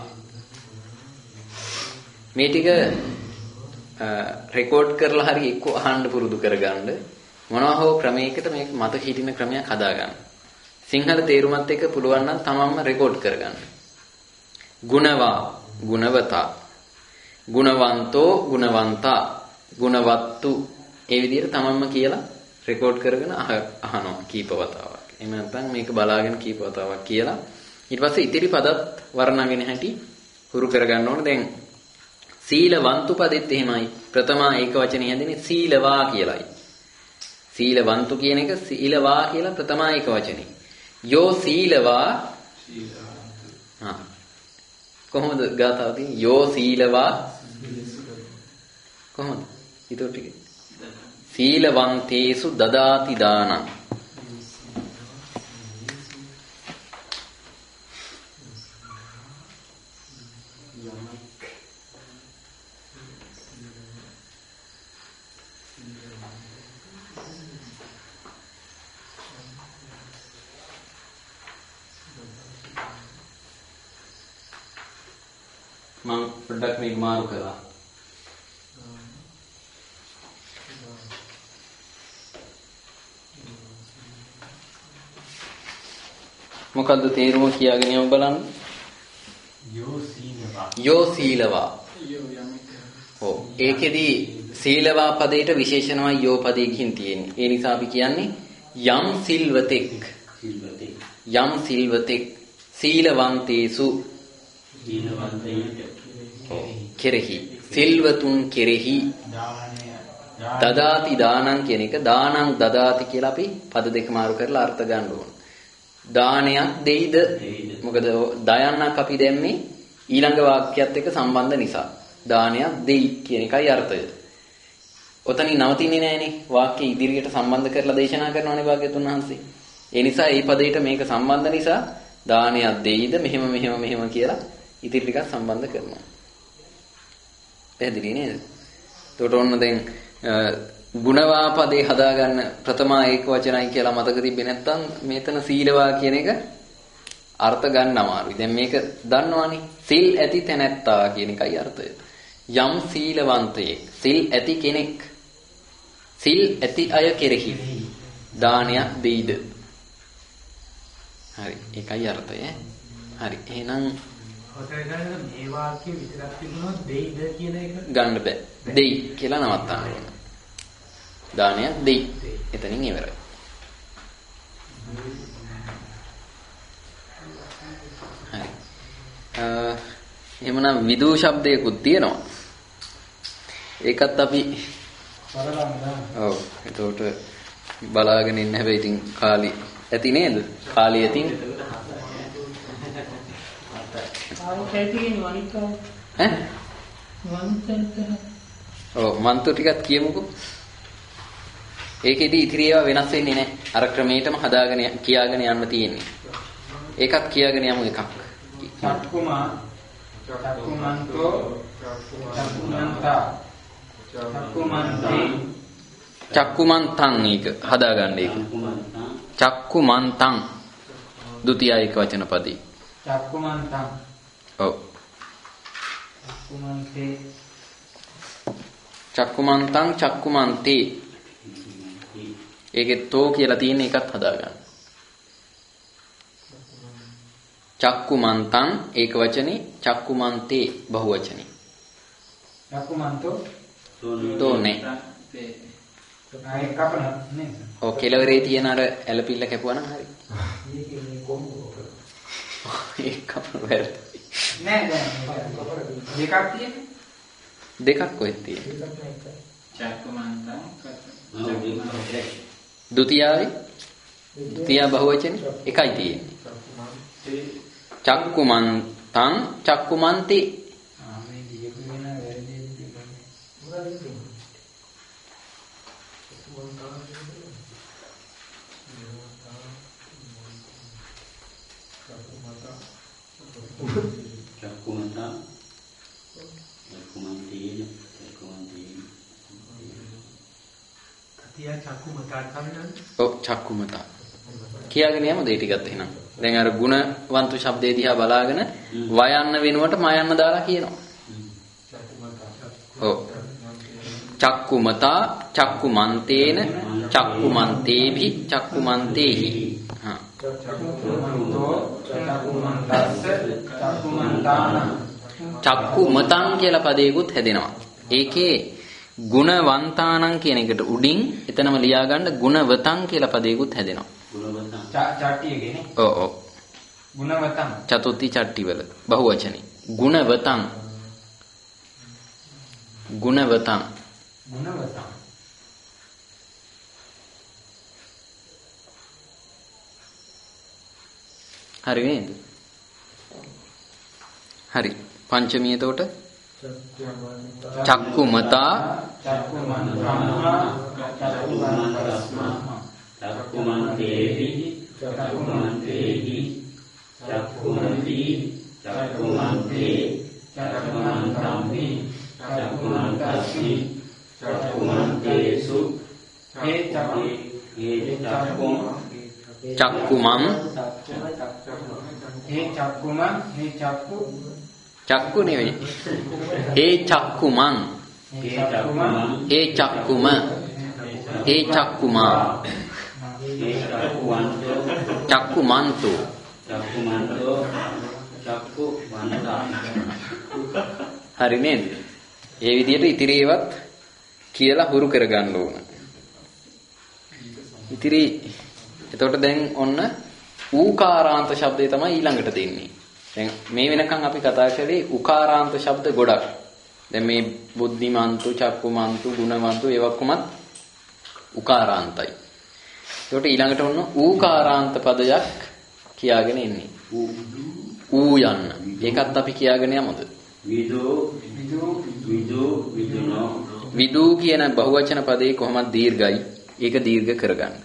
මේ ටික රෙකෝඩ් කරලා හරි එක්ක අහන්න පුරුදු කරගන්න මොනවා හෝ ක්‍රමයකට මේක මතක හිටින ක්‍රමයක් හදාගන්න. සිංහල තේරුමත් එක්ක පුළුවන් නම් තමන්ම රෙකෝඩ් කරගන්න. ගුණවා ගුණවතා ගුණවන්තෝ ගුණවන්තා ගුණවත්තු ඒ විදිහට තමන්ම කියලා රෙකෝඩ් කරගෙන අහනවා කීප වතාවක්. එහෙම නැත්නම් මේක බලාගෙන කීප වතාවක් කියලා ඊට පස්සේ ඉතිරි පදත් වර්ණගෙන හැටි හුරු කරගන්න ඕනේ. දැන් සීලවන්තු පදෙත් එහෙමයි. ප්‍රථමා ඒක වචනේ හැදෙන්නේ සීලවා කියලායි. සීලවන්තු කියන එක සීලවා කියලා ප්‍රථමා ඒක වචනේ. යෝ සීලවා හා කොහොමද ගාතාව තියෙන්නේ? යෝ සීලවා කොහොමද? ඊට ටික සීලවන්තේසු දදාති දානං. මම පොඩ්ඩක් මේක මාරු කරා. මොකද්ද තේරුම කියාගෙන යමු බලන්න. යෝ සීලවා යෝ සීලවා. යෝ යමක. ඔව් ඒකෙදි සීලවා පදයට විශේෂණමයි යෝ පදේ ගිහින් තියෙන්නේ. ඒ නිසා අපි කියන්නේ යම් සිල්වතෙක්. සිල්වතේ යම් සිල්වතෙක් සීලවන්තේසු සීලවන්තයින්ට කෙරෙහි සිල්වතුන් කෙරෙහි දදාති දානං කියන එක දානං දදාති කියලා අපි පද දෙක මාරු කරලා අර්ථ ගන්න ඕන. දානයක් දෙයිද? මොකද දයන්නක් අපි දැම්මේ ඊළඟ වාක්‍යයත් එක්ක සම්බන්ධ නිසා. දානයක් දෙයි කියන එකයි අර්ථය. ඔතනින් නවතින්නේ නැහනේ. වාක්‍ය ඉදිරියට සම්බන්ධ කරලා දේශනා කරනවානේ භාග්‍යතුන් වහන්සේ. ඒ නිසා මේ පදයට මේක සම්බන්ධ නිසා දානයක් දෙයිද මෙහෙම මෙහෙම මෙහෙම කියලා ඉතිරි ටිකක් සම්බන්ධ කරනවා. පැහැදිලි නේද? එතකොට ඔන්න දැන් ගුණවාපදේ හදාගන්න ප්‍රථමා ඒක වචනයි කියලා මතක තිබ්බේ නැත්නම් මෙතන සීලවා කියන එක අර්ථ ගන්න අමාරුයි. දැන් මේක දන්නවනේ. සිල් ඇති තැනැත්තා කියන එකයි අර්ථය. යම් සීලවන්තයෙක්, සිල් ඇති කෙනෙක්, සිල් ඇති අය කෙරෙහි දානයක් දෙයිද? හරි. ඒකයි අර්ථය. හරි. එහෙනම් ඔතන මේ වාක්‍ය විතරක් තිබුණොත් දෙයිද කියන එක ගන්න බෑ. දෙයි කියලා නවත්තන්න ඕන. දානයක් දෙයි. එතනින් ඉවරයි. හරි. අ එහෙමනම් විදූ શબ્දයකුත් තියෙනවා. ඒකත් අපි ඔව් එතකොට බලාගෙන ඉන්න හැබැයි ඉතින් කාලි ඇති නේද? කාලි ඇතින් ඈ ඔව් මන්තු ටිකක් කියමුකෝ. ඒකෙදි ඉතිරි ඒවා වෙනස් වෙන්නේ නැහැ. අර ක්‍රමයටම හදාගෙන කියාගෙන යන්න තියෙන්නේ. ඒකත් කියාගෙන යමු එකක්. චක්කුමා චක්කුමන්තෝ චක්කුමන්තා චක්කුමන්තේ චක්කුමන්තං ඒක හදාගන්න ඒක. චක්කුමන්තං ဒုတိ ය එක වචන පදේ. චක්කුමන්තං ඔව්. චක්කුමන්තේ චක්කුමන්තං චක්කුමන්තේ ඒකේ තෝ කියලා තියෙන එකත් හදාගන්න. චක්කුමන්තං ඒක වචනේ, චක්කුමන්තේ බහුවචනේ. චක්කුමන්තෝ තෝනේ. ආයේ කපන නේද? ඔව් කෙලවරේ තියෙන අර ඇලපිල්ල කැපුවා නම් හරි. මේකේ මේ කොම්බෝ ඒක කපන වැරදි. නෑ නෑ දෙකක් තියෙන්නේ. දෙකක් කොහෙද තියෙන්නේ? චක්කුමන්තං ද්විතීයාවේ ද්විතීයා බහුවචනේ එකයි තියෙන්නේ. චක්කුමන්තං චක්කුමන්ති ආ මේ දීපු වෙන වැරදි දෙයක්. චක්කුමතා චක්කුමන්තේ චක්කුමන්තේ කතිය චක්කුමතා තමයි. ඔව් චක්කුමතා කියාගෙන යමු දෙය ටිකත් එහෙනම්. දැන් අර ගුණවන්තු શબ્දේ දිහා බලාගෙන වයන්න වෙනුවට මයන්න දාලා කියනවා. ඔව් චක්කුමතා චක්කුමන්තේන චක්කුමන්තේභි චක්කුමන්තේහි. හා චක්කුමතං කියලා පදයකුත් හැදෙනවා. ඒකේ ගුණවන්තානං කියන එකට උඩින් එතනම ලියා ගන්න ගුණවතං කියලා පදයකුත් හැදෙනවා. චට්ටියේනේ. ඔව් ඔව්. ගුණවතං. චතුත්ති චට්ටිවල බහුවචනේ. ගුණවතං. ගුණවතං. ගුණවතං. හරි නේද? හරි. පංචමිය එතකොට චක්කුමතා චක්කුමන්තං චක්කුමන්තස්මා චක්කුමන්තේහි චක්කුමන්තේහි චක්කුමන්ති චක්කුමන්තේ චක්කුමන්තම්පි චක්කුමන්තස්මි චක්කුමන්තේසු හේ චක්කු හේ චක්කුම් චක්කුමං හේ චක්කුම හේ චක්කු චක්කු නෙවෙයි. හේ චක්කුමං හේ චක්කුමං හේ චක්කුම හේ චක්කුමා හේ චක්කුවන්තෝ චක්කුමන්තු චක්කුමන්තෝ චක්කුවන්තා. හරි නේද? ඒ විදිහට ඉතිරි ඒවත් කියලා හුරු කරගන්න ඕන. ඉතිරි එතකොට දැන් ඔන්න ඌකාරාන්ත શબ્දය තමයි ඊළඟට දෙන්නේ. දැන් මේ වෙනකන් අපි කතා කරේ උකාරාන්ත શબ્ද ගොඩක්. දැන් මේ බුද්ධිමන්තු, චක්කුමන්තු, ගුණවන්තු ඒවා කොමත් උකාරාන්තයි. ඒකට ඊළඟට ඔන්න ඌකාරාන්ත පදයක් කියාගෙන ඉන්නේ. ඌ යන්න. ඒකත් අපි කියාගෙන යමුද? විදෝ විදු විදෝ විදුනෝ විදූ කියන බහුවචන පදේ කොහොමද දීර්ඝයි? ඒක දීර්ඝ කරගන්න.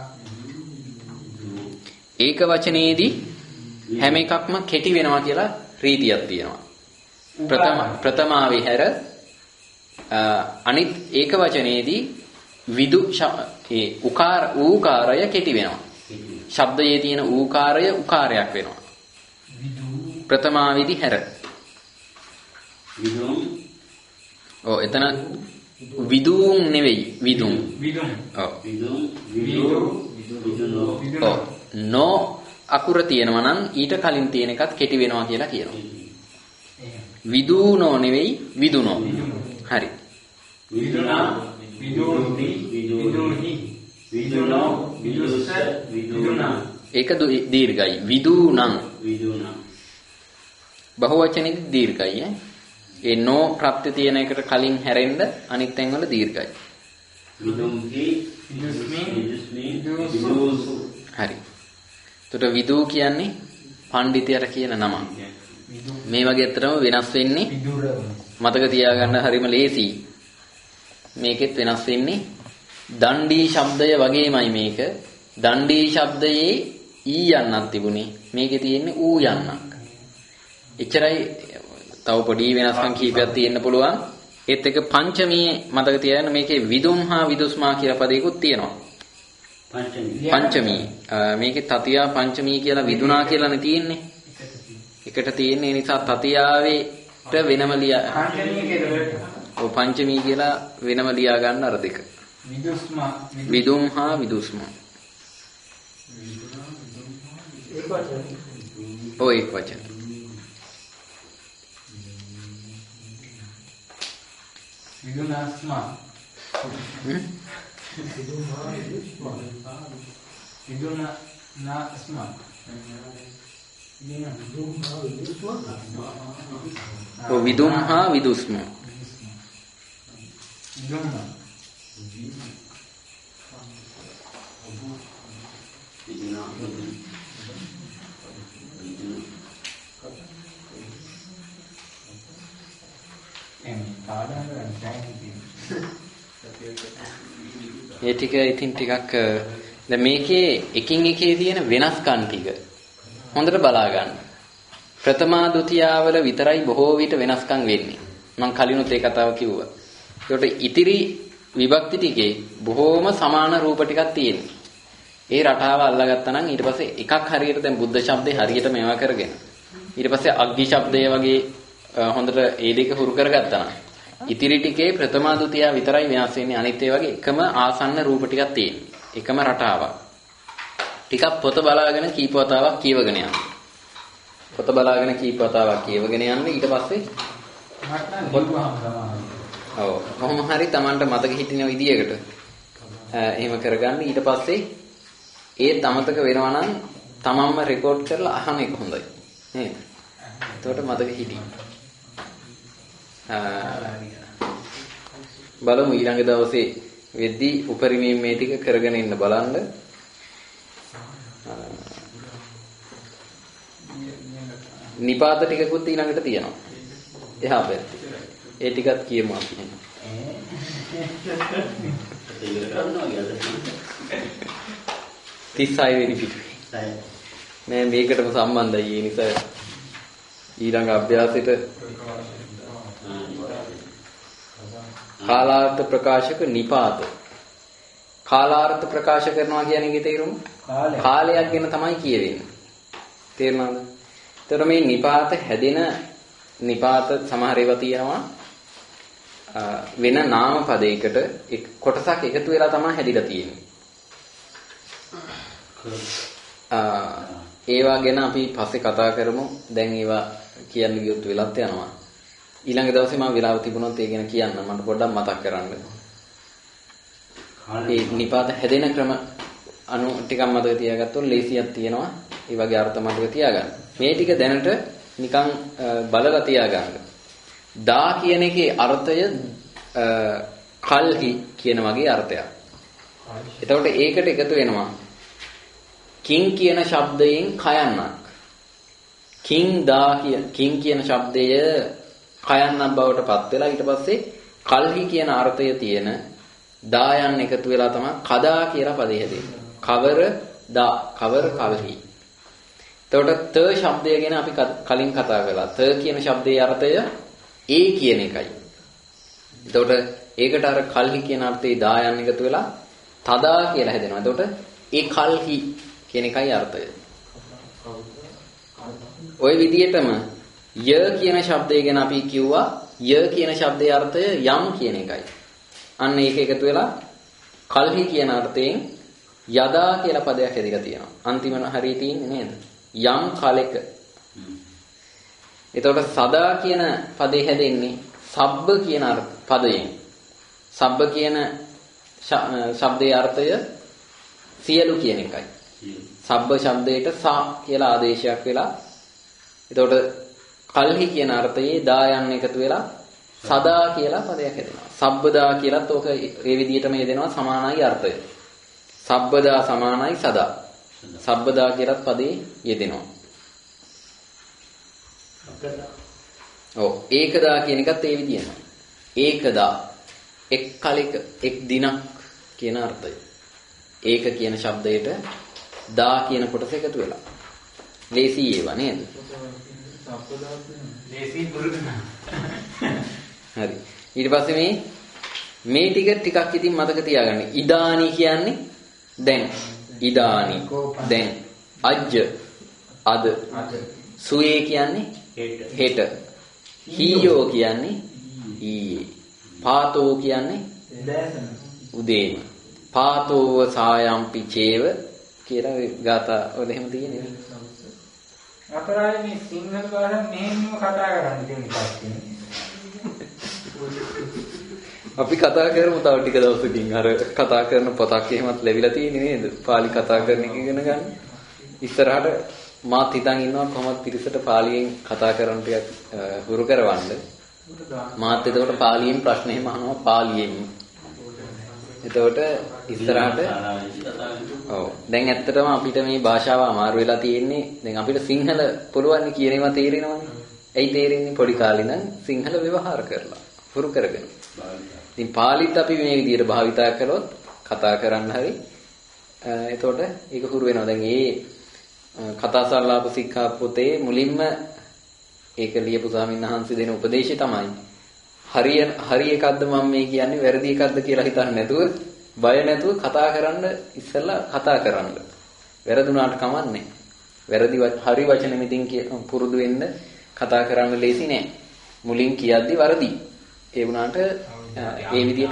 ඒක වචනේදී හැම එකක්ම කෙටි වෙනවා කියලා රීතියක් තියෙනවා. ප්‍රථම ප්‍රථමා විහෙර අනිත් ඒක වචනේදී විදු ඒ උකාර ඌකාරය කෙටි වෙනවා. ශබ්දයේ තියෙන ඌකාරය උකාරයක් වෙනවා. ප්‍රථමා විදි හැර. විදුම්. ඔව් එතන විදුම් නෙවෙයි විදුම්. විදුම්. ඔව්. විදුම් විදු විදුනෝ. ඔව්. නෝ අකුර තියෙනවා නම් ඊට කලින් තියෙන එකත් කෙටි වෙනවා කියලා කියනවා. විදුනෝ නෙවෙයි විදුනෝ. හරි. විදුනා විදුනි විදුනි විදුනෝ විදුස්ස විදුනා. ඒක දීර්ඝයි. විදුනං. විදුනා. බහුවචනයේදී දීර්ඝයි ඈ. ඒ නෝ ප්‍රත්‍ය තියෙන එකට කලින් හැරෙන්න අනිත් තැන් වල දීර්ඝයි. විදුම්හි විදුස්මි විදුස්මි විදුසු. හරි. එතකොට විදු කියන්නේ පඬිතියර කියන නම. මේ වගේ අතරම වෙනස් වෙන්නේ මතක තියාගන්න හරිම ලේසි. මේකෙත් වෙනස් වෙන්නේ දණ්ඩී ශබ්දය වගේමයි මේක. දණ්ඩී ශබ්දයේ ඊ යන්නක් තිබුණේ. මේකේ තියෙන්නේ ඌ යන්නක්. එච්චරයි. තව පොඩි වෙනස්කම් කීපයක් තියෙන්න පුළුවන්. ඒත් එක පංචමී මතක තියාගන්න මේකේ විදුම් හා විදුස්මා කියලා පදයකුත් තියෙනවා. පංචමී. පංචමී. මේකේ තතියා පංචමී කියලා විදුනා කියලානේ තියෙන්නේ. එකට තියෙන්නේ නිසා තතියාවේට වෙනම ලියා පංචමී කියලා. ඔව් පංචමී කියලා වෙනම ලියා ගන්න අර දෙක. විදුස්මා විදුම් හා විදුස්මා. ඒක වචන. ඔව් ඒක වචන. විදුනාස්මා. විදුමා විදුස්මා. විදුනා නාස්මා. විදුමා විදුස්මා. ඔව් විදුම් හා විදුස්මා. විදුනා. විදුනා. ඒ ටික ඉතින් ටිකක් දැන් මේකේ එකින් එකේ තියෙන වෙනස්කම් ටික හොඳට බලා ගන්න. ප්‍රථමා ဒ ුතියාවල විතරයි බොහෝ විට වෙනස්කම් වෙන්නේ. මම කලිනුත් ඒ කතාව කිව්වා. ඒකට ඉතිරි විභක්ති ටිකේ බොහෝම සමාන රූප ටිකක් තියෙනවා. ඒ රටාව අල්ලගත්තා නම් ඊට පස්සේ එකක් හරියට දැන් බුද්ධ ශබ්දේ හරියට මේවා කරගෙන ඊට පස්සේ අග්ගි ශබ්දය වගේ හොඳට ඒ දෙක හුරු කරගත්තා නම් ඉතිරි ටිකේ ප්‍රථමා ဒ ුතියා විතරයි වෙනස් වෙන්නේ. අනිත් ඒ වගේ එකම ආසන්න රූප ටිකක් තියෙනවා. එකම රටාවක්. ටිකක් පොත බලාගෙන කීප වතාවක් කියවගෙන යන්න. පොත බලාගෙන කීප වතාවක් කියවගෙන යන්න ඊට පස්සේ ඔව් කොහොම හරි Tamanට මතක හිටින විදියකට එහෙම කරගන්න. ඊට පස්සේ ඒ තමතක වෙනවා නම් තමන්ම රෙකෝඩ් කරලා අහන එක හොඳයි නේද? එතකොට මතක හිටියි. බලමු ඊළඟ දවසේ වෙද්දී උපරිමයෙන් මේ ටික කරගෙන ඉන්න බලන්න. නිපාත ටිකකුත් ඊළඟට තියෙනවා. එහා පැත්තේ. ඒ ටිකත් කියමු අපි. තිස් හය වෙනි පිටුවේ. නෑ මේකටම සම්බන්ධයි. ඒ නිසා ඊළඟ අභ්‍යාසෙට කාලාර්ථ ප්‍රකාශක නිපාත. කාලාර්ථ ප්‍රකාශ කරනවා කියන්නේ ඒකේ තේරුම කාලයක් ගැන තමයි කියවෙන්නේ. තේරුණාද? ඒතර මේ නිපාත හැදෙන නිපාත සමහර ඒවා තියෙනවා වෙන නාම පදයකට කොටසක් එකතු වෙලා තමයි හැදිලා තියෙන්නේ. ඒවා ගැන අපි පස්සේ කතා කරමු. දැන් ඒවා කියන්න ගියොත් වෙලත් යනවා. ඊළඟ දවසේ මම වෙලාව තිබුණොත් ඒ ගැන කියන්න මට පොඩ්ඩක් මතක් කරන්න. ඒ නිපාත හැදෙන ක්‍රම අනු ටිකක් මතක තියාගත්තොත් ලේසියක් තියෙනවා. ඒ වගේ අර්ථ මතක තියාගන්න. මේ ටික දැනට නිකන් බලලා තියාගන්න. දා කියන එකේ අර්ථය කල්හි කියන වගේ අර්ථයක්. එතකොට ඒකට එකතු වෙනවා කිං කියන ශබ්දයෙන් කයන්නක්. කිං දා කියන කිං කියන ශබ්දය කයන්නක් බවට පත් වෙලා ඊට පස්සේ කල්හි කියන අර්ථය තියෙන දායන් එකතු වෙලා තමයි කදා කියලා පදේ හැදෙන්නේ. කවර දා කවර කල්හි. එතකොට ත ශබ්දය ගැන අපි කලින් කතා කළා. ත කියන ශබ්දයේ අර්ථය ඒ කියන එකයි. එතකොට ඒකට අර කල්හි කියන අර්ථයේ දායන් එකතු වෙලා තදා කියලා හැදෙනවා. එතකොට ඒ කල්හි කියන එකයි අර්ථය. ওই විදිහටම ය කියන ශබ්දය ගැන අපි කිව්වා ය කියන ශබ්දයේ අර්ථය යම් කියන එකයි. අන්න ඒක එකතු වෙලා කල්හි කියන අර්ථයෙන් යදා කියලා පදයක් හැදිලා තියෙනවා. අන්තිම හරිය තියෙන්නේ නේද? යම් කලෙක. එතකොට සදා කියන පදේ හැදෙන්නේ සබ්බ කියන පදයෙන්. සබ්බ කියන ශබ්දයේ අර්ථය සියලු කියන එකයි. සබ්බ ශබ්දයට සා කියලා ආදේශයක් වෙලා එතකොට කල්හි කියන අර්ථයේ දායන් එකතු වෙලා සදා කියලා පදයක් හැදෙනවා. සබ්බදා කියලත් ඕක ඒ විදිහටම යෙදෙනවා සමානයි අර්ථය. සබ්බදා සමානයි සදා. සබ්බදා කියලත් පදේ යෙදෙනවා. ඔව් ඒකදා කියන එකත් ඒ විදිහම. ඒකදා එක් කලෙක එක් දිනක් කියන අර්ථය. ඒක කියන ශබ්දයට දා කියන කොටස එකතු වෙලා. ලේසි ඒවා නේද? ලේසි පුරුදු. හරි. ඊට පස්සේ මේ මේ ටික ටිකක් ඉතින් මතක තියාගන්න. ඉදානි කියන්නේ දැන්. ඉදානි දැන්. අජ්ජ අද. සුයේ කියන්නේ හෙට. හීයෝ කියන්නේ ඊයේ. පාතෝ කියන්නේ උදේම. පාතෝව සායම්පි චේව කියලා ගාථා වල එහෙම තියෙන්නේ. අපරාධ මේ සිංහල භාෂාවෙන් මෙහෙම කතා කරන්න තියෙන එකක්. අපි කතා කරමු තව ටික දවසකින් අර කතා කරන පොතක් එහෙමත් ලැබිලා තියෙන්නේ නේද? පාලි කතා කරන එක ඉගෙන ගන්න. ඉස්සරහට මාත් හිතන් ඉන්නවා කොහොමද පිරිසට පාලියෙන් කතා කරන්න ටිකක් හුරු කරවන්න. මාත් එතකොට පාලියෙන් ප්‍රශ්න එහෙම අහනවා පාලියෙන්. එතකොට ඉස්සරහට ඔව් දැන් ඇත්තටම අපිට මේ භාෂාව අමාරු වෙලා තියෙන්නේ. දැන් අපිට සිංහල පුළුවන් කියන ඒවා තේරෙනවනේ. ඇයි තේරෙන්නේ? පොඩි කාලේ ඉඳන් සිංහල ව්‍යවහාර කරලා හුරු කරගෙන. ඉතින් පාලිත් අපි මේ විදිහට භාවිතා කළොත් කතා කරන්න හරි එතකොට ඒක හුරු වෙනවා. දැන් මේ කතා සංලාප ශික්ෂා පොතේ මුලින්ම ඒක ලියපු ස්වාමීන් වහන්සේ දෙන උපදේශය තමයි හරිය හරි එකක්ද මම මේ කියන්නේ වැරදි එකක්ද කියලා හිතන්නේ නැතුව බය නැතුව කතා කරන්න ඉස්සෙල්ලා කතා කරන්න. වැරදුනාට කමන්නේ. වැරදි හරි වචන මිතින් පුරුදු වෙන්න කතා කරන්න ලේසි නෑ. මුලින් කියද්දි වරදි. ඒ වුණාට ඒ විදිහට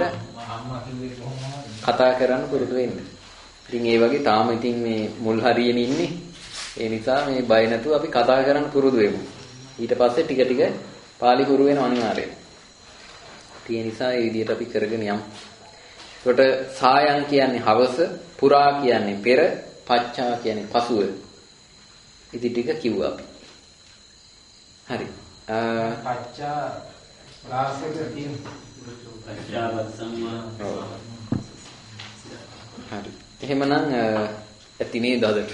කතා කරන්න පුරුදු වෙන්න. ඉතින් ඒ වගේ තාම ඉතින් මේ මුල් හරියෙන් ඉන්නේ. ඒ නිසා මේ බය නැතුව අපි කතා කරන්න පුරුදු වෙමු. ඊට පස්සේ ටික ටික පාලි හුරු වෙනවා අනිවාර්යයෙන්. ඒ නිසා ඒ විදිහට අපි කරගෙන යමු. එතකොට සායන් කියන්නේ හවස, පුරා කියන්නේ පෙර, පච්චා කියන්නේ පසුව. ඉතින් ටික කිව්වා අපි. හරි. පච්චා ලාසෙක තියෙන පච්චාවත් සම්මා. හරි. එහෙමනම් ඇති නේද අදට?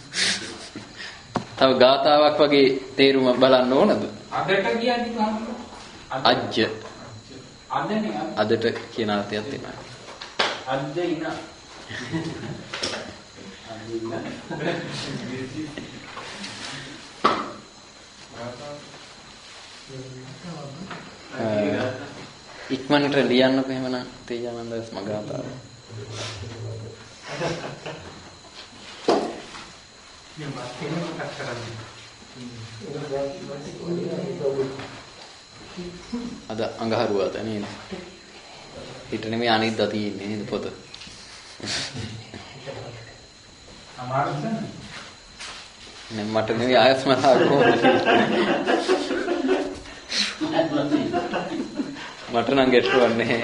තව ගාතාවක් වගේ තේරුම බලන්න ඕනද? අදට කියන්නේ කොහොමද? අජ්ජ. අදනේ අදට කියන අර්ථයක් තියෙනවා. අද්ද ඉන. ඉක්මනට ලියන්නකො එහෙමනම් තේජානන්ද මගාතාව. අද අඟහරුවාද නේද? හිට නෙමෙයි අනිද්දා තියෙන්නේ නේද පොත? අමාරුද? නේ මට නෙමෙයි ආයස්මලා කොහොමද? මට නම් ගැටලුවක් නැහැ.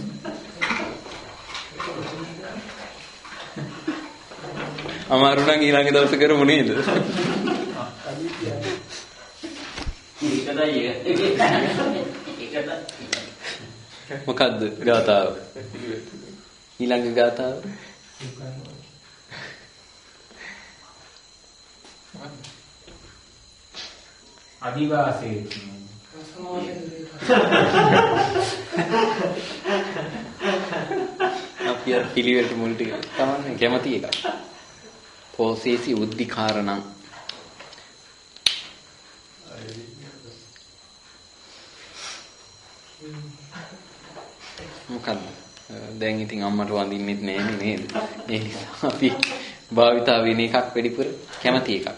අමාරු නම් ඊළඟ දවසේ කරමු නේද? මොකද්ද ගාතාව? ඊළඟ ගාතාව අදිවාසී අපි අර පිළිවෙලට මුල් ටික තමයි කැමති එක. පෝසේසි උද්ධිකාරණං මොකක්ද? දැන් ඉතින් අම්මට වඳින්නෙත් නෑනේ නේද? ඒ නිසා අපි භාවිතා වෙන එකක් වැඩිපුර කැමති එකක්.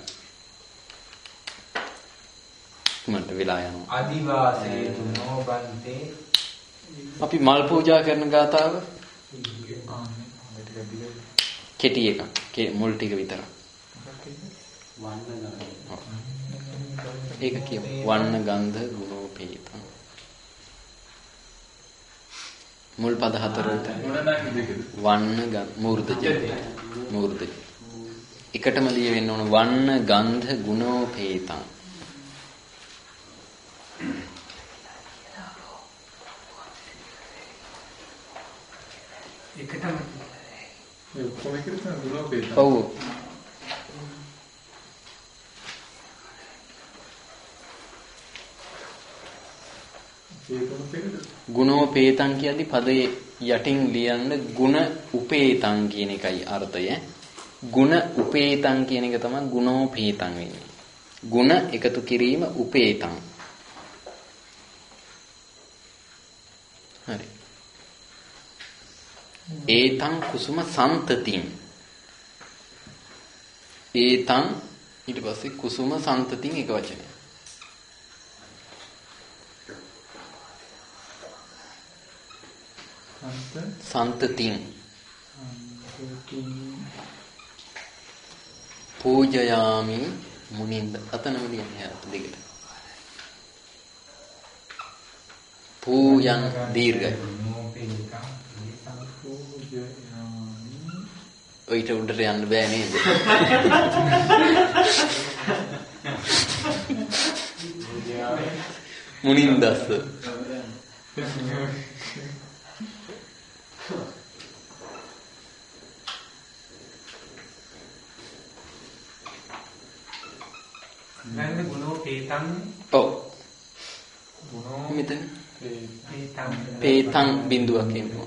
මන්ට වෙලා යනවා. ආදිවාසී නොබන්තේ අපි මල් පූජා කරන ගාතාව කෙටි එකක්. මුල් ටික විතරක්. ඒක කියමු. වන්න ගන්ධ ගුණෝපේතං. මුල් පද හතර විතර. වන්න ගන්ධ මූර්ධජ. මූර්ධජ. එකටම ලියවෙන්න ඕන වන්න ගන්ධ ගුණෝපේතං. එකටම ඒ කොහොමද කියන්නේ ගුණෝපේතං. ඔව්. ගුණෝපේතං කියද්දි පදයේ යටින් ලියන්න ගුණ උපේතං කියන එකයි අර්ථය. ගුණ උපේතං කියන එක තමයි ගුණෝපේතං වෙන්නේ. ගුණ එකතු කිරීම උපේතං. හරි. ඒතං කුසුම සන්තතින්. ඒතං ඊට පස්සේ කුසුම සන්තතින් එක වචනයක්. සන්තතින් පූජයාමි මුනින්ද අතනම ලියන්නේ අත දෙකට. පූයන් දීර්ඝයි. ඔයිට උඩට යන්න බෑ නේද? මුනින්දස්ස. නන්ද ගුණෝපේතං. ඔව්. මෙතන පේතං බිඳුවක් එනවා.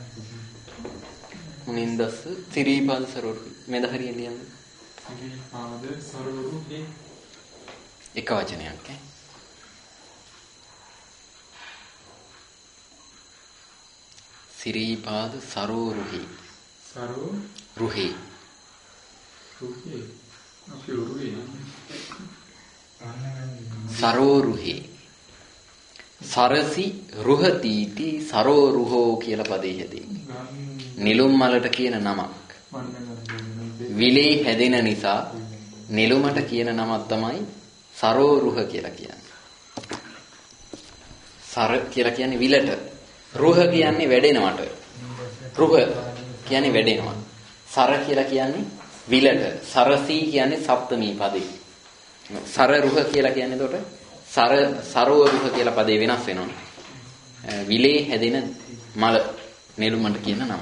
මුනින්දස්ස සිරීපාද සරෝරු මෙද හරිය ලියන්න. සිරීපාද සරෝරු එක වචනයක් ඈ. සිරීපාද සරෝරුහි. සරෝ රුහි. රුහි. අපි රුහි. සරෝරුහි. සරසි රුහතිති සරෝරුහෝ කියලා පදේ හැදෙන්නේ. නිලුම් මලට කියන නමක්. විලේ හැදෙන නිසා නිලුමට කියන නමක් තමයි සරෝරුහ කියලා කියන්නේ. සර කියලා කියන්නේ විලට. රුහ කියන්නේ වැඩෙනවට. රුහ කියන්නේ වැඩෙනවා. සර කියලා කියන්නේ විලට. සරසී කියන්නේ සප්තමී පදේ. සර රුහ කියලා කියන්නේ එතකොට සර සරෝ රුහ කියලා පදේ වෙනස් වෙනවා. විලේ හැදෙන මල නිලුමට කියන නම.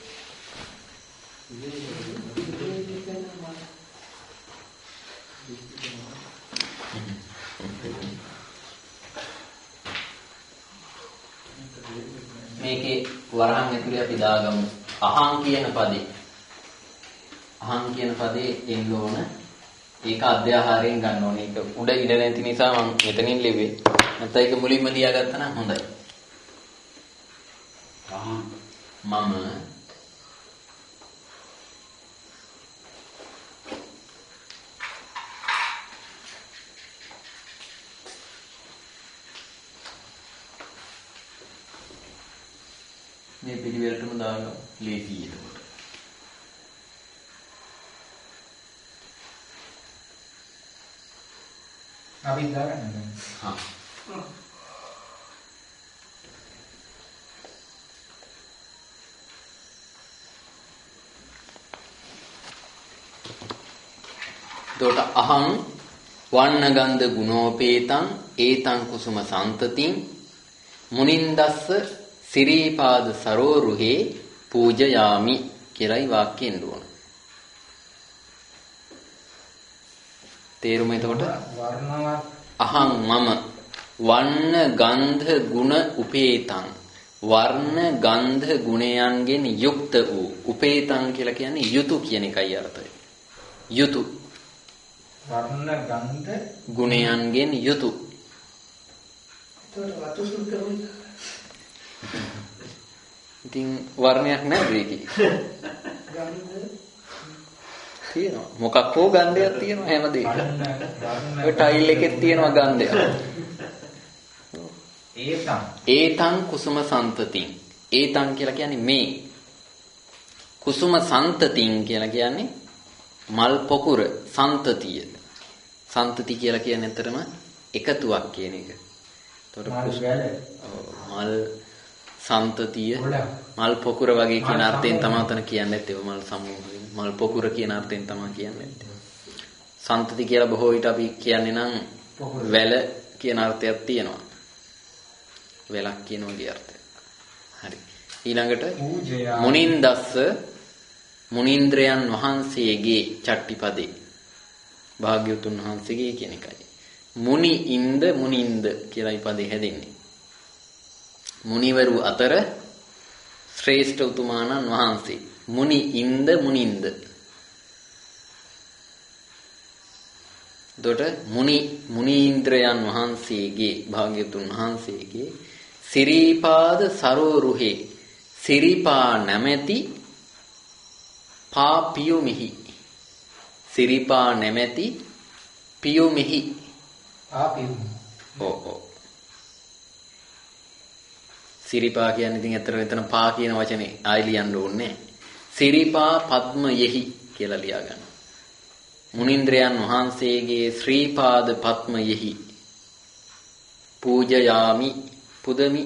මේකේ වරහන් ඇතුලේ අපි දාගමු අහං කියන පදේ. අහං කියන පදේ එන්න ඕන. ඒක අධ්‍යාහාරයෙන් ගන්න ඕනේ. ඒක උඩ ඉඩ නැති නිසා මම මෙතනින් ලිව්වේ. නැත්නම් ඒක මුලින්ම ලියාගත්තා නම් හොඳයි. අහං මම මේ පිළිවෙලටම දාගමු ලේසියට. අපි දාගන්න. හා. දොට අහං වන්නගන්ධ ගුණෝපේතං ඒතං කුසුම සන්තතින් මුනින්දස්ස සිරීපාද සරෝරුහේ පූජයාමි කියලායි වාක්‍යෙන්න ඕන. තේරුම එතකොට වර්ණවත් අහං මම වන්න ගන්ධ ගුණ උපේතං වර්ණ ගන්ධ ගුණයන්ගෙන් යුක්ත වූ උපේතං කියලා කියන්නේ යුතු කියන එකයි අර්ථය. යුතු වර්ණ ගන්ධ ගුණයන්ගෙන් යුතු. ඒතකොට වතු සුද්ධ වුණා. ඉතින් වර්ණයක් නැද්ද ඒකේ? තියෙනවා. මොකක් හෝ ගන්ධයක් තියෙනවා හැම දෙයකම. ඔය ටයිල් එකේ තියෙනවා ගන්ධයක්. ඒතං ඒතං කුසුම සන්තතින්. ඒතං කියලා කියන්නේ මේ. කුසුම සන්තතින් කියලා කියන්නේ මල් පොකුර සන්තතිය. සන්තති කියලා කියන්නේ ඇත්තටම එකතුවක් කියන එක. එතකොට මල් සන්තතිය මල් පොකුර වගේ කියන අර්ථයෙන් තමයි උතන කියන්නේ නැත්තේ. මල් සමූහයෙන් මල් පොකුර කියන අර්ථයෙන් තමයි කියන්නේ නැත්තේ. සන්තති කියලා බොහෝ විට අපි කියන්නේ නම් වැල කියන අර්ථයක් තියෙනවා. වැලක් කියන වගේ අර්ථයක්. හරි. ඊළඟට මුනින්දස්ස මුනින්ද්‍රයන් වහන්සේගේ චට්ටිපදේ භාග්‍යවතුන් වහන්සේගේ කියන එකයි. මුනි ඉන්ද මුනින්ද කියලායි පදේ හැදෙන්නේ. මුනිවරු අතර ශ්‍රේෂ්ඨ උතුමාණන් වහන්සේ. මුනි ඉන්ද මුනින්ද. දොට මුනි මුනීන්ද්‍රයන් වහන්සේගේ භාග්‍යවතුන් වහන්සේගේ සිරීපාද සරෝරුහේ සිරිපා නැමැති පා පියුමිහි සිරිපා නැමැති පියුමිහි පා පියුම ඔව් ඔව් සිරිපා කියන්නේ ඉතින් ඇත්තට එතන පා කියන වචනේ ආයි ලියන්න ඕනේ සිරිපා පද්මයෙහි කියලා ලියා ගන්න. මුනින්ද්‍රයන් වහන්සේගේ ශ්‍රීපාද පද්මයෙහි පූජයාමි පුදමි.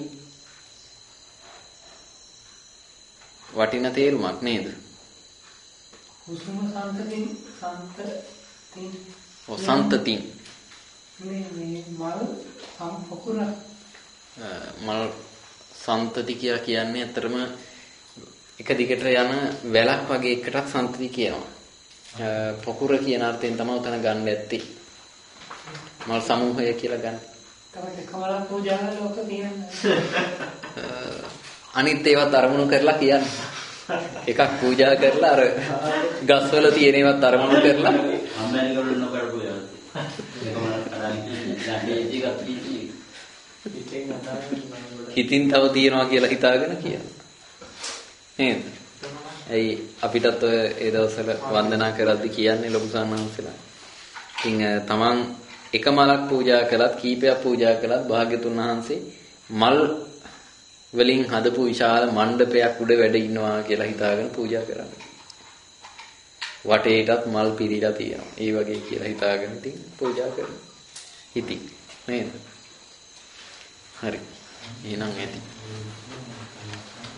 වටින තේරුමක් නේද? කුසුම සන්තතින් සන්තතින් ඔව් සන්තතින් මේ මේ මල් සම්පකුර මල් සන්තති කියලා කියන්නේ ඇත්තටම එක දිගට යන වැලක් වගේ එකටත් සන්තති කියනවා. පොකුර කියන අර්ථයෙන් තමයි උතන ගන්න ඇත්තේ. මල් සමූහය කියලා ගන්න. තමයි කමල පූජා ලෝක තියෙනවා. අනිත් ඒවත් අරමුණු කරලා කියන්නේ. එකක් පූජා කරලා අර ගස්වල තියෙන ඒවත් අරමුණු කරලා අම්මෙන් ගොඩ නොකරපු යාත්. ඒකම කරන්නේ ගන්නේ හිතින් තව තියනවා කියලා හිතාගෙන කියනවා. නේද? ඇයි අපිටත් ඔය ඒ දවස්වල වන්දනා කරද්දි කියන්නේ ලොකු සම්මානසලා. ඉතින් තමන් එක මලක් පූජා කළත් කීපයක් පූජා කළත් භාග්‍යතුන් වහන්සේ මල් වලින් හදපු විශාල මණ්ඩපයක් උඩ වැඩ ඉන්නවා කියලා හිතාගෙන පූජා කරන්නේ. වටේටත් මල් පිරීලා තියෙනවා. ඒ වගේ කියලා හිතාගෙන ඉතින් පූජා කරනවා. ඉතින් නේද? හරි. එහෙනම් ඇති.